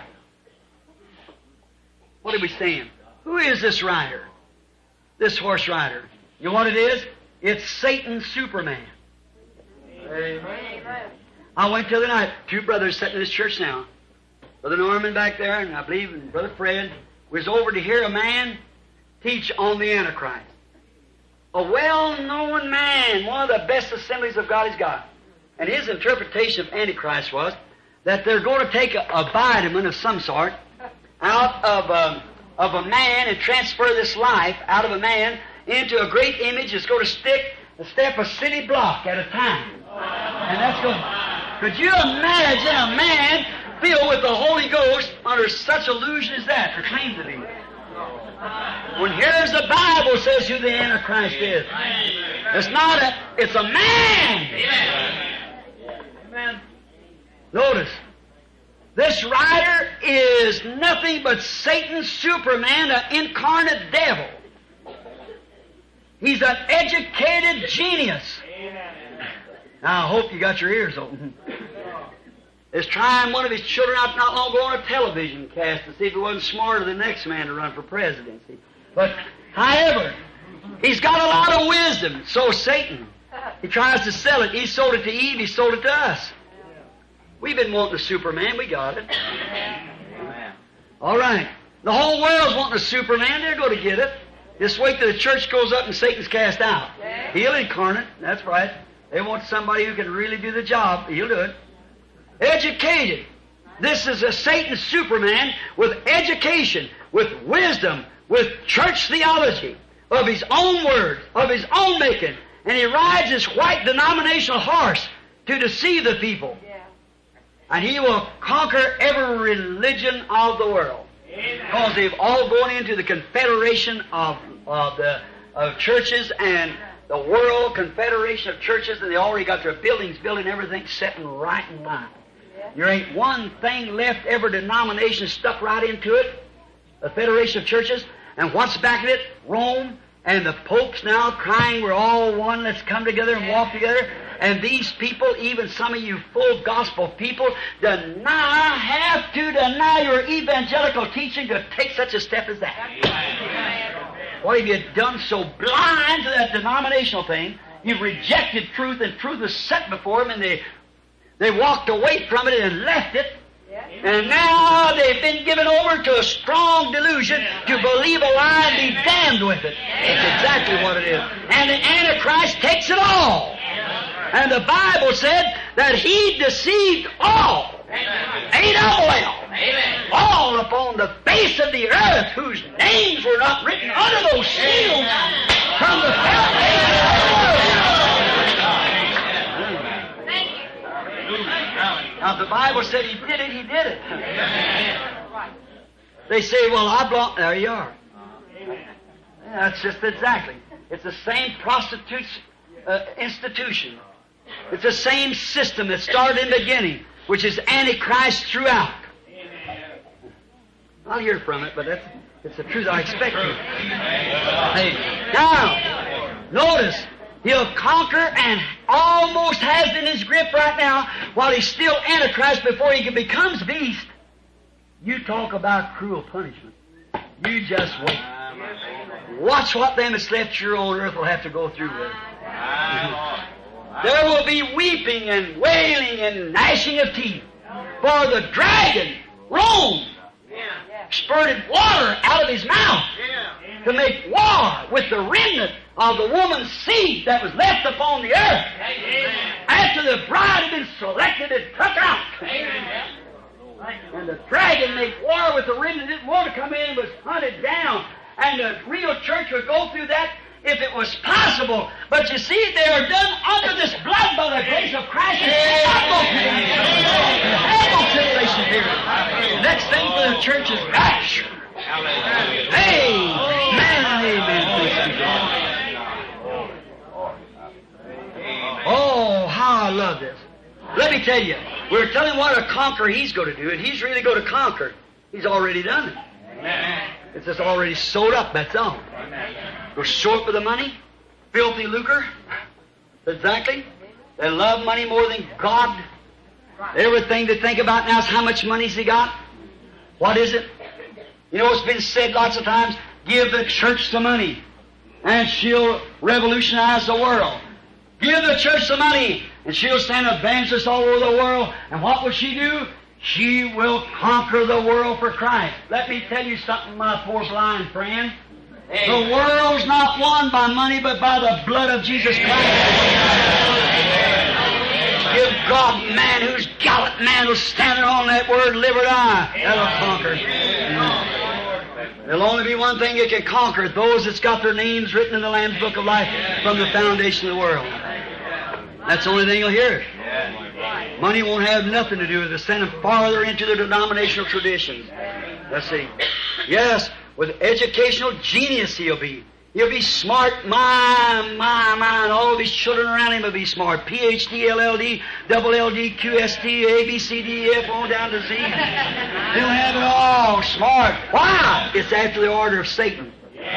Speaker 3: What are we saying? Who is this rider? This horse rider. You know what it is? It's Satan's Superman. Amen. I went the other night. Two brothers sitting in this church now. Brother Norman back there, and I believe and Brother Fred was over to hear a man teach on the Antichrist. A well-known man, one of the best assemblies of God he's got. And his interpretation of Antichrist was that they're going to take a, a vitamin of some sort out of a, of a man and transfer this life out of a man into a great image that's going to stick a step a city block at a time. And that's going. Could you imagine a man filled with the Holy Ghost under such illusion as that, or claims to be? When here's the Bible says who the Antichrist is. It's not a, it's a man. Amen. Notice, this rider is nothing but Satan's Superman, an incarnate devil. He's an educated genius. Now, I hope you got your ears open. Is trying one of his children out not long ago on a television cast to see if he wasn't smarter than the next man to run for presidency. But, however, he's got a lot of wisdom. So Satan. He tries to sell it. He sold it to Eve. He sold it to us. We've been wanting a Superman. We got it. All right. The whole world's wanting a Superman. They're going to get it. Just wait till the church goes up and Satan's cast out. He'll incarnate. That's right. They want somebody who can really do the job. He'll do it. Educated. This is a Satan Superman with education, with wisdom, with church theology, of his own word, of his own making. And he rides this white denominational horse to deceive the people. Yeah. And he will conquer every religion of the world. Because they've all gone into the confederation of, of the of churches and the World Confederation of Churches, and they already got their buildings built and everything set in right in line. There ain't one thing left, every denomination stuck right into it, the Federation of Churches. And what's back of it? Rome and the popes now crying, we're all one, let's come together and walk together. And these people, even some of you full gospel people, deny, have to deny your evangelical teaching to take such a step as that. What have you done so blind to that denominational thing? You've rejected truth, and truth is set before them, and they They walked away from it and left it. And now they've been given over to a strong delusion to believe a lie and be damned with it. That's exactly what it is. And the Antichrist takes it all. And the Bible said that he deceived all. Eight of them. All upon the face of the earth whose names were not written under those seals from the foundation of the earth. Now, if the Bible said He did it, He did it. They say, well, I belong... There you are. Yeah, that's just exactly. It's the same prostitute uh, institution. It's the same system that started in the beginning, which is Antichrist throughout. I'll hear from it, but that's it's the truth I expect you. Hey, now, notice, He'll conquer and almost has it in His grip right now while He's still Antichrist before He becomes beast. You talk about cruel punishment. You just wait. Watch what them that's left here on earth will have to go through with. There will be weeping and wailing and gnashing of teeth. For the dragon, Rome, spurted water out of his mouth to make war with the remnant of the woman's seed that was left upon the earth. After the bride had been selected and took out. And the dragon made war with the remnant that didn't want to come in and was hunted down. And the real church would go through that if it was possible. But you see, they are done under this blood by the grace of Christ. There's no tribulation here. The next thing for the church is rapture. Amen and amen. Praise be God. Oh, how I love this. Let me tell you, we're telling what a conqueror He's going to do, and He's really going to conquer. He's already done it. It's just already sewed up, that's all. Go short with the money, filthy lucre. Exactly. They love money more than God. Everything they think about now is how much money's he got. What is it? You know, it's been said lots of times, give the church the money, and she'll revolutionize the world. Give the church the money, and she'll send evangelists all over the world. And what will she do? She will conquer the world for Christ. Let me tell you something, my poor blind friend. The world's not won by money, but by the blood of Jesus Christ. Give God man who's gallant man who's standing on that word, live or die. That'll conquer. There'll only be one thing that can conquer it, those that's got their names written in the Lamb's Book of Life from the foundation of the world. That's the only thing you'll hear. Money won't have nothing to do with it. Send them farther into their denominational traditions. Let's see. Yes, with educational genius he'll be. He'll be smart. My, my, my, and all of his children around him will be smart. P H D, L L D, double L D, Q S T, A, B, C, D, E, F, on down to Z. He'll have it all smart. Why? It's after the order of Satan.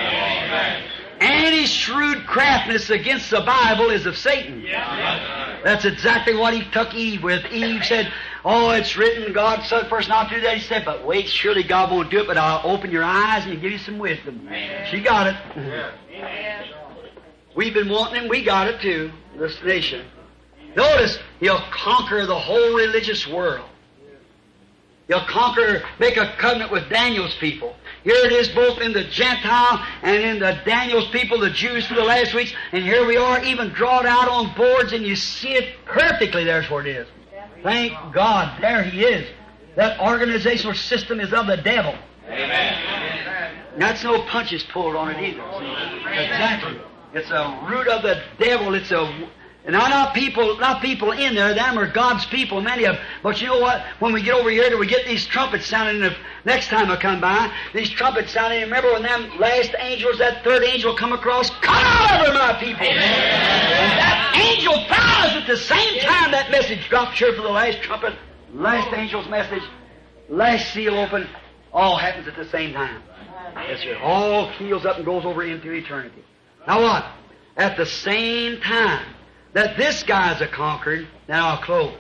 Speaker 3: Any shrewd craftiness against the Bible is of Satan. That's exactly what he took Eve with. Eve said, oh, it's written, God said the person not to do that. He said, but wait, surely God won't do it, but I'll open your eyes and give you some wisdom. She got it. We've been wanting it, we got it too, this nation. Notice, he'll conquer the whole religious world. He'll conquer, make a covenant with Daniel's people. Here it is both in the Gentile and in the Daniel's people, the Jews for the last weeks. And here we are, even drawn out on boards, and you see it perfectly. There's where it is. Thank God, there he is. That organizational system is of the devil. Amen. That's no punches pulled on it either. Exactly. It's a root of the devil. It's a... And now, not people, not people in there. Them are God's people, many of them. But you know what? When we get over here, do we get these trumpets sounding? The next time I come by, these trumpets sounding. Remember when them last angels, that third angel, come across? Come out over my people! And that angel flies at the same time that message drops here for the last trumpet, last angel's message, last seal open. All happens at the same time. Yes, sir. All heals up and goes over into eternity. Now what? At the same time that this guy's a conquered, now I'll close.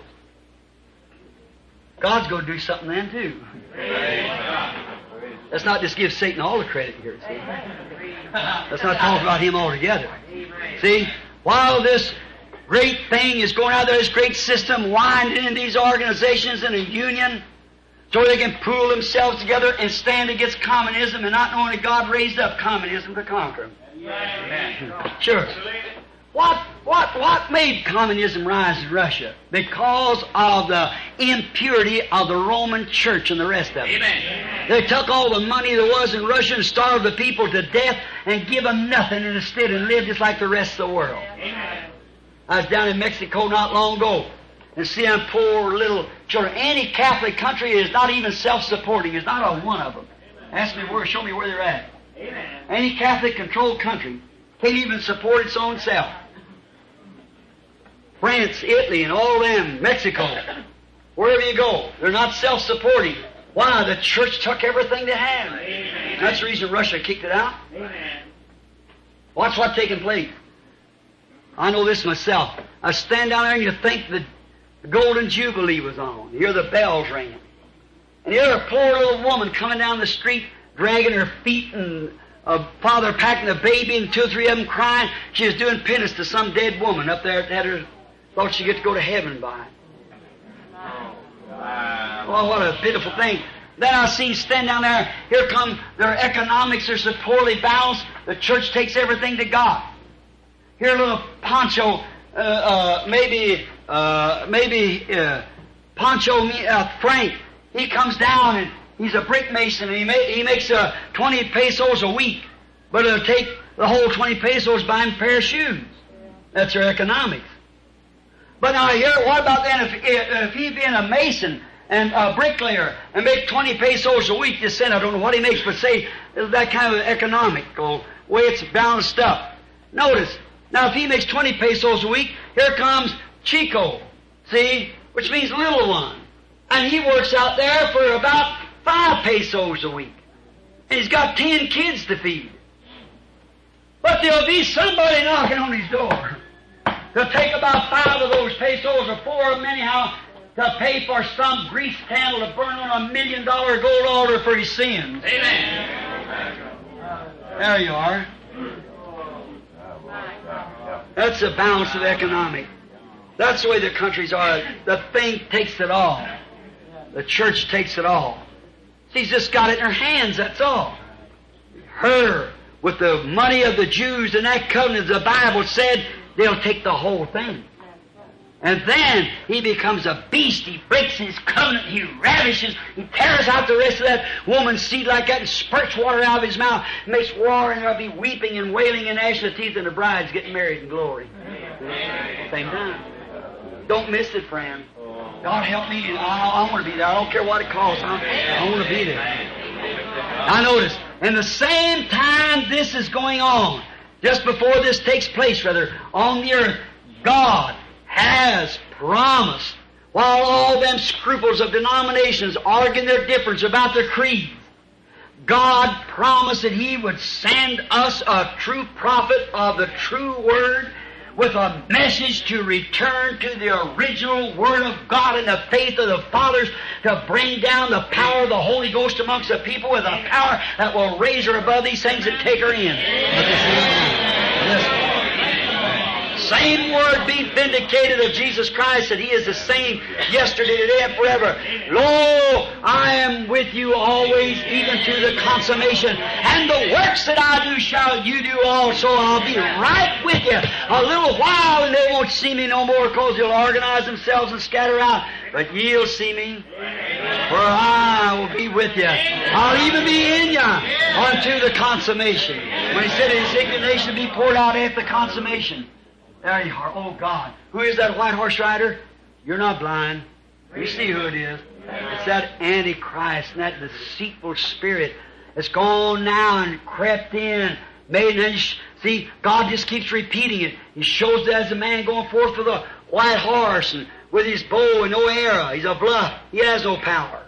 Speaker 3: God's going to do something then too. Let's not just give Satan all the credit here, see? Let's not talk about him altogether. See, while this great thing is going out there, this great system winding in these organizations in a union, so they can pool themselves together and stand against communism, and not knowing that God raised up communism to conquer them. Sure. What, what, what made communism rise in Russia? Because of the impurity of the Roman Church and the rest of it. Amen. They took all the money there was in Russia and starved the people to death and give them nothing instead and lived just like the rest of the world. Amen. I was down in Mexico not long ago, and see them poor little children. Any Catholic country is not even self-supporting. There's not a one of them. Ask me where, show me where they're at. Amen. Any Catholic-controlled country can't even support its own self. France, Italy, and all them, Mexico, wherever you go, they're not self-supporting. Why? The church took everything they had. Amen. That's the reason Russia kicked it out. Amen. Watch what's taking place. I know this myself. I stand down there and you think the Golden Jubilee was on. You hear the bells ringing. And you hear a poor little woman coming down the street, dragging her feet, and a father packing a baby, and two or three of them crying. She was doing penance to some dead woman up there that had her, thought she'd get to go to heaven by it. Oh, what a pitiful thing. Then I see stand down there, here come their economics are so poorly balanced, the church takes everything to God. Here little Pancho, uh, uh, maybe, uh, maybe, uh, Pancho, uh, Frank, he comes down and he's a brick mason and he, ma- he makes, uh, twenty pesos a week. But it'll take the whole twenty pesos to buy him a pair of shoes. That's their economics. But now here, what about then if, if he being a mason and a bricklayer and make twenty pesos a week, just said, I don't know what he makes, but say that kind of economical way it's balanced up. Notice, now if he makes twenty pesos a week, here comes Chico, see, which means little one. And he works out there for about five pesos a week. And he's got ten kids to feed. But there'll be somebody knocking on his door to take about five of those pesos, or four of them anyhow, to pay for some grease candle to burn on a million dollar gold altar for his sins. Amen. There you are. That's the balance of economic. That's the way the countries are. The thing takes it all. The church takes it all. She's just got it in her hands, that's all. Her, with the money of the Jews and that covenant, the Bible said, they'll take the whole thing. And then he becomes a beast. He breaks his covenant. He ravishes. He tears out the rest of that woman's seed like that and spurts water out of his mouth. Makes war, and there'll be weeping and wailing and gnashing of teeth, and the bride's getting married in glory. Same time. Don't miss it, friend. God help me. I, I want to be there. I don't care what it costs. I, I want to be there. Now notice, in the same time this is going on, just before this takes place, rather, on the earth, God has promised, while all them scruples of denominations arguing their difference about their creeds, God promised that He would send us a true prophet of the true Word with a message to return to the original Word of God and the faith of the fathers, to bring down the power of the Holy Ghost amongst the people with a power that will raise her above these things and take her in. Listen. Same word be vindicated of Jesus Christ, that He is the same yesterday, today, and forever. Lo, I am with you always, even to the consummation. And the works that I do shall you do also. I'll be right with you a little while, and they won't see me no more, because they'll organize themselves and scatter out. But ye'll see me, for I will be with you. I'll even be in you unto the consummation. When He said His indignation be poured out at the consummation. There you are. Oh, God. Who is that white horse rider? You're not blind. You see who it is. It's that Antichrist and that deceitful spirit that's gone now and crept in. Made and see, God just keeps repeating it. He shows that as a man going forth with a white horse and with his bow and no arrow. He's a bluff. He has no power.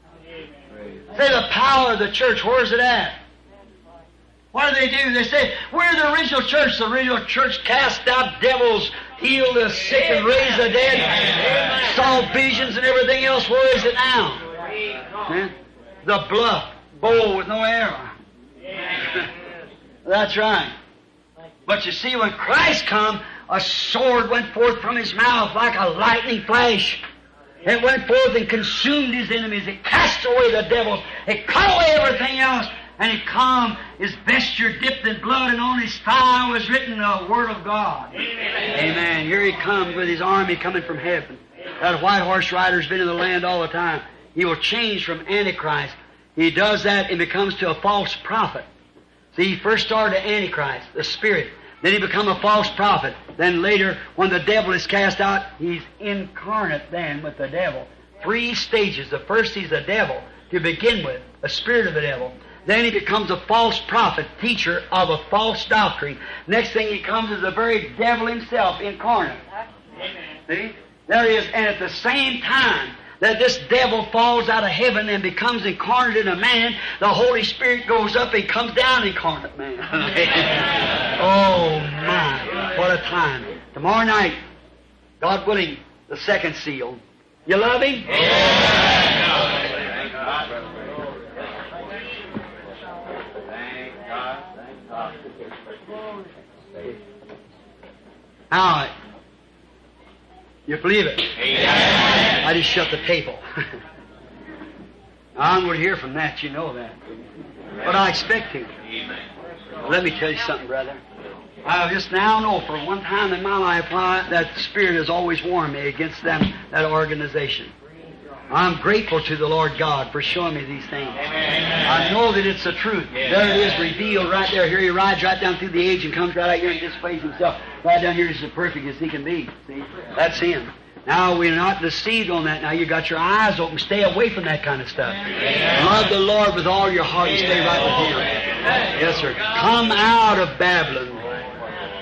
Speaker 3: Say the power of the church. Where's it at? What do they do? They say, we're the original church. The original church cast out devils, healed the sick, and raised the dead, saw visions and everything else. Where is it now? Huh? The bluff, bow with no arrow. That's right. But you see, when Christ come, a sword went forth from His mouth like a lightning flash. It went forth and consumed His enemies. It cast away the devils. It cut away everything else. And He come, His vesture dipped in blood, and on His thigh was written the Word of God. Amen. Amen. Here He comes with His army coming from heaven. That white horse rider's been in the land all the time. He will change from Antichrist. He does that and becomes to a false prophet. See, he first started the Antichrist, the spirit. Then he become a false prophet. Then later, when the devil is cast out, he's incarnate then with the devil. Three stages. The first, he's a devil to begin with, a spirit of the devil. Then he becomes a false prophet, teacher of a false doctrine. Next thing he comes is the very devil himself, incarnate. See? There he is. And at the same time that this devil falls out of heaven and becomes incarnate in a man, the Holy Spirit goes up and comes down incarnate man. Oh my, what a time. Tomorrow night, God willing, the second seal. You love Him? Now, you believe it? Amen. I just shut the table. I'm going to hear from that, you know that. But I expect to. Let me tell you something, brother. I just now know for one time in my life why that Spirit has always warned me against them, that organization. I'm grateful to the Lord God for showing me these things. Amen. I know that it's the truth. Yeah. There it is revealed right there. Here He rides right down through the age and comes right out here and displays Himself. Right down here He's as perfect as He can be. See? That's Him. Now we're not deceived on that. Now you got your eyes open. Stay away from that kind of stuff. Amen. Love the Lord with all your heart and stay right with Him. Yes, sir. Come out of Babylon.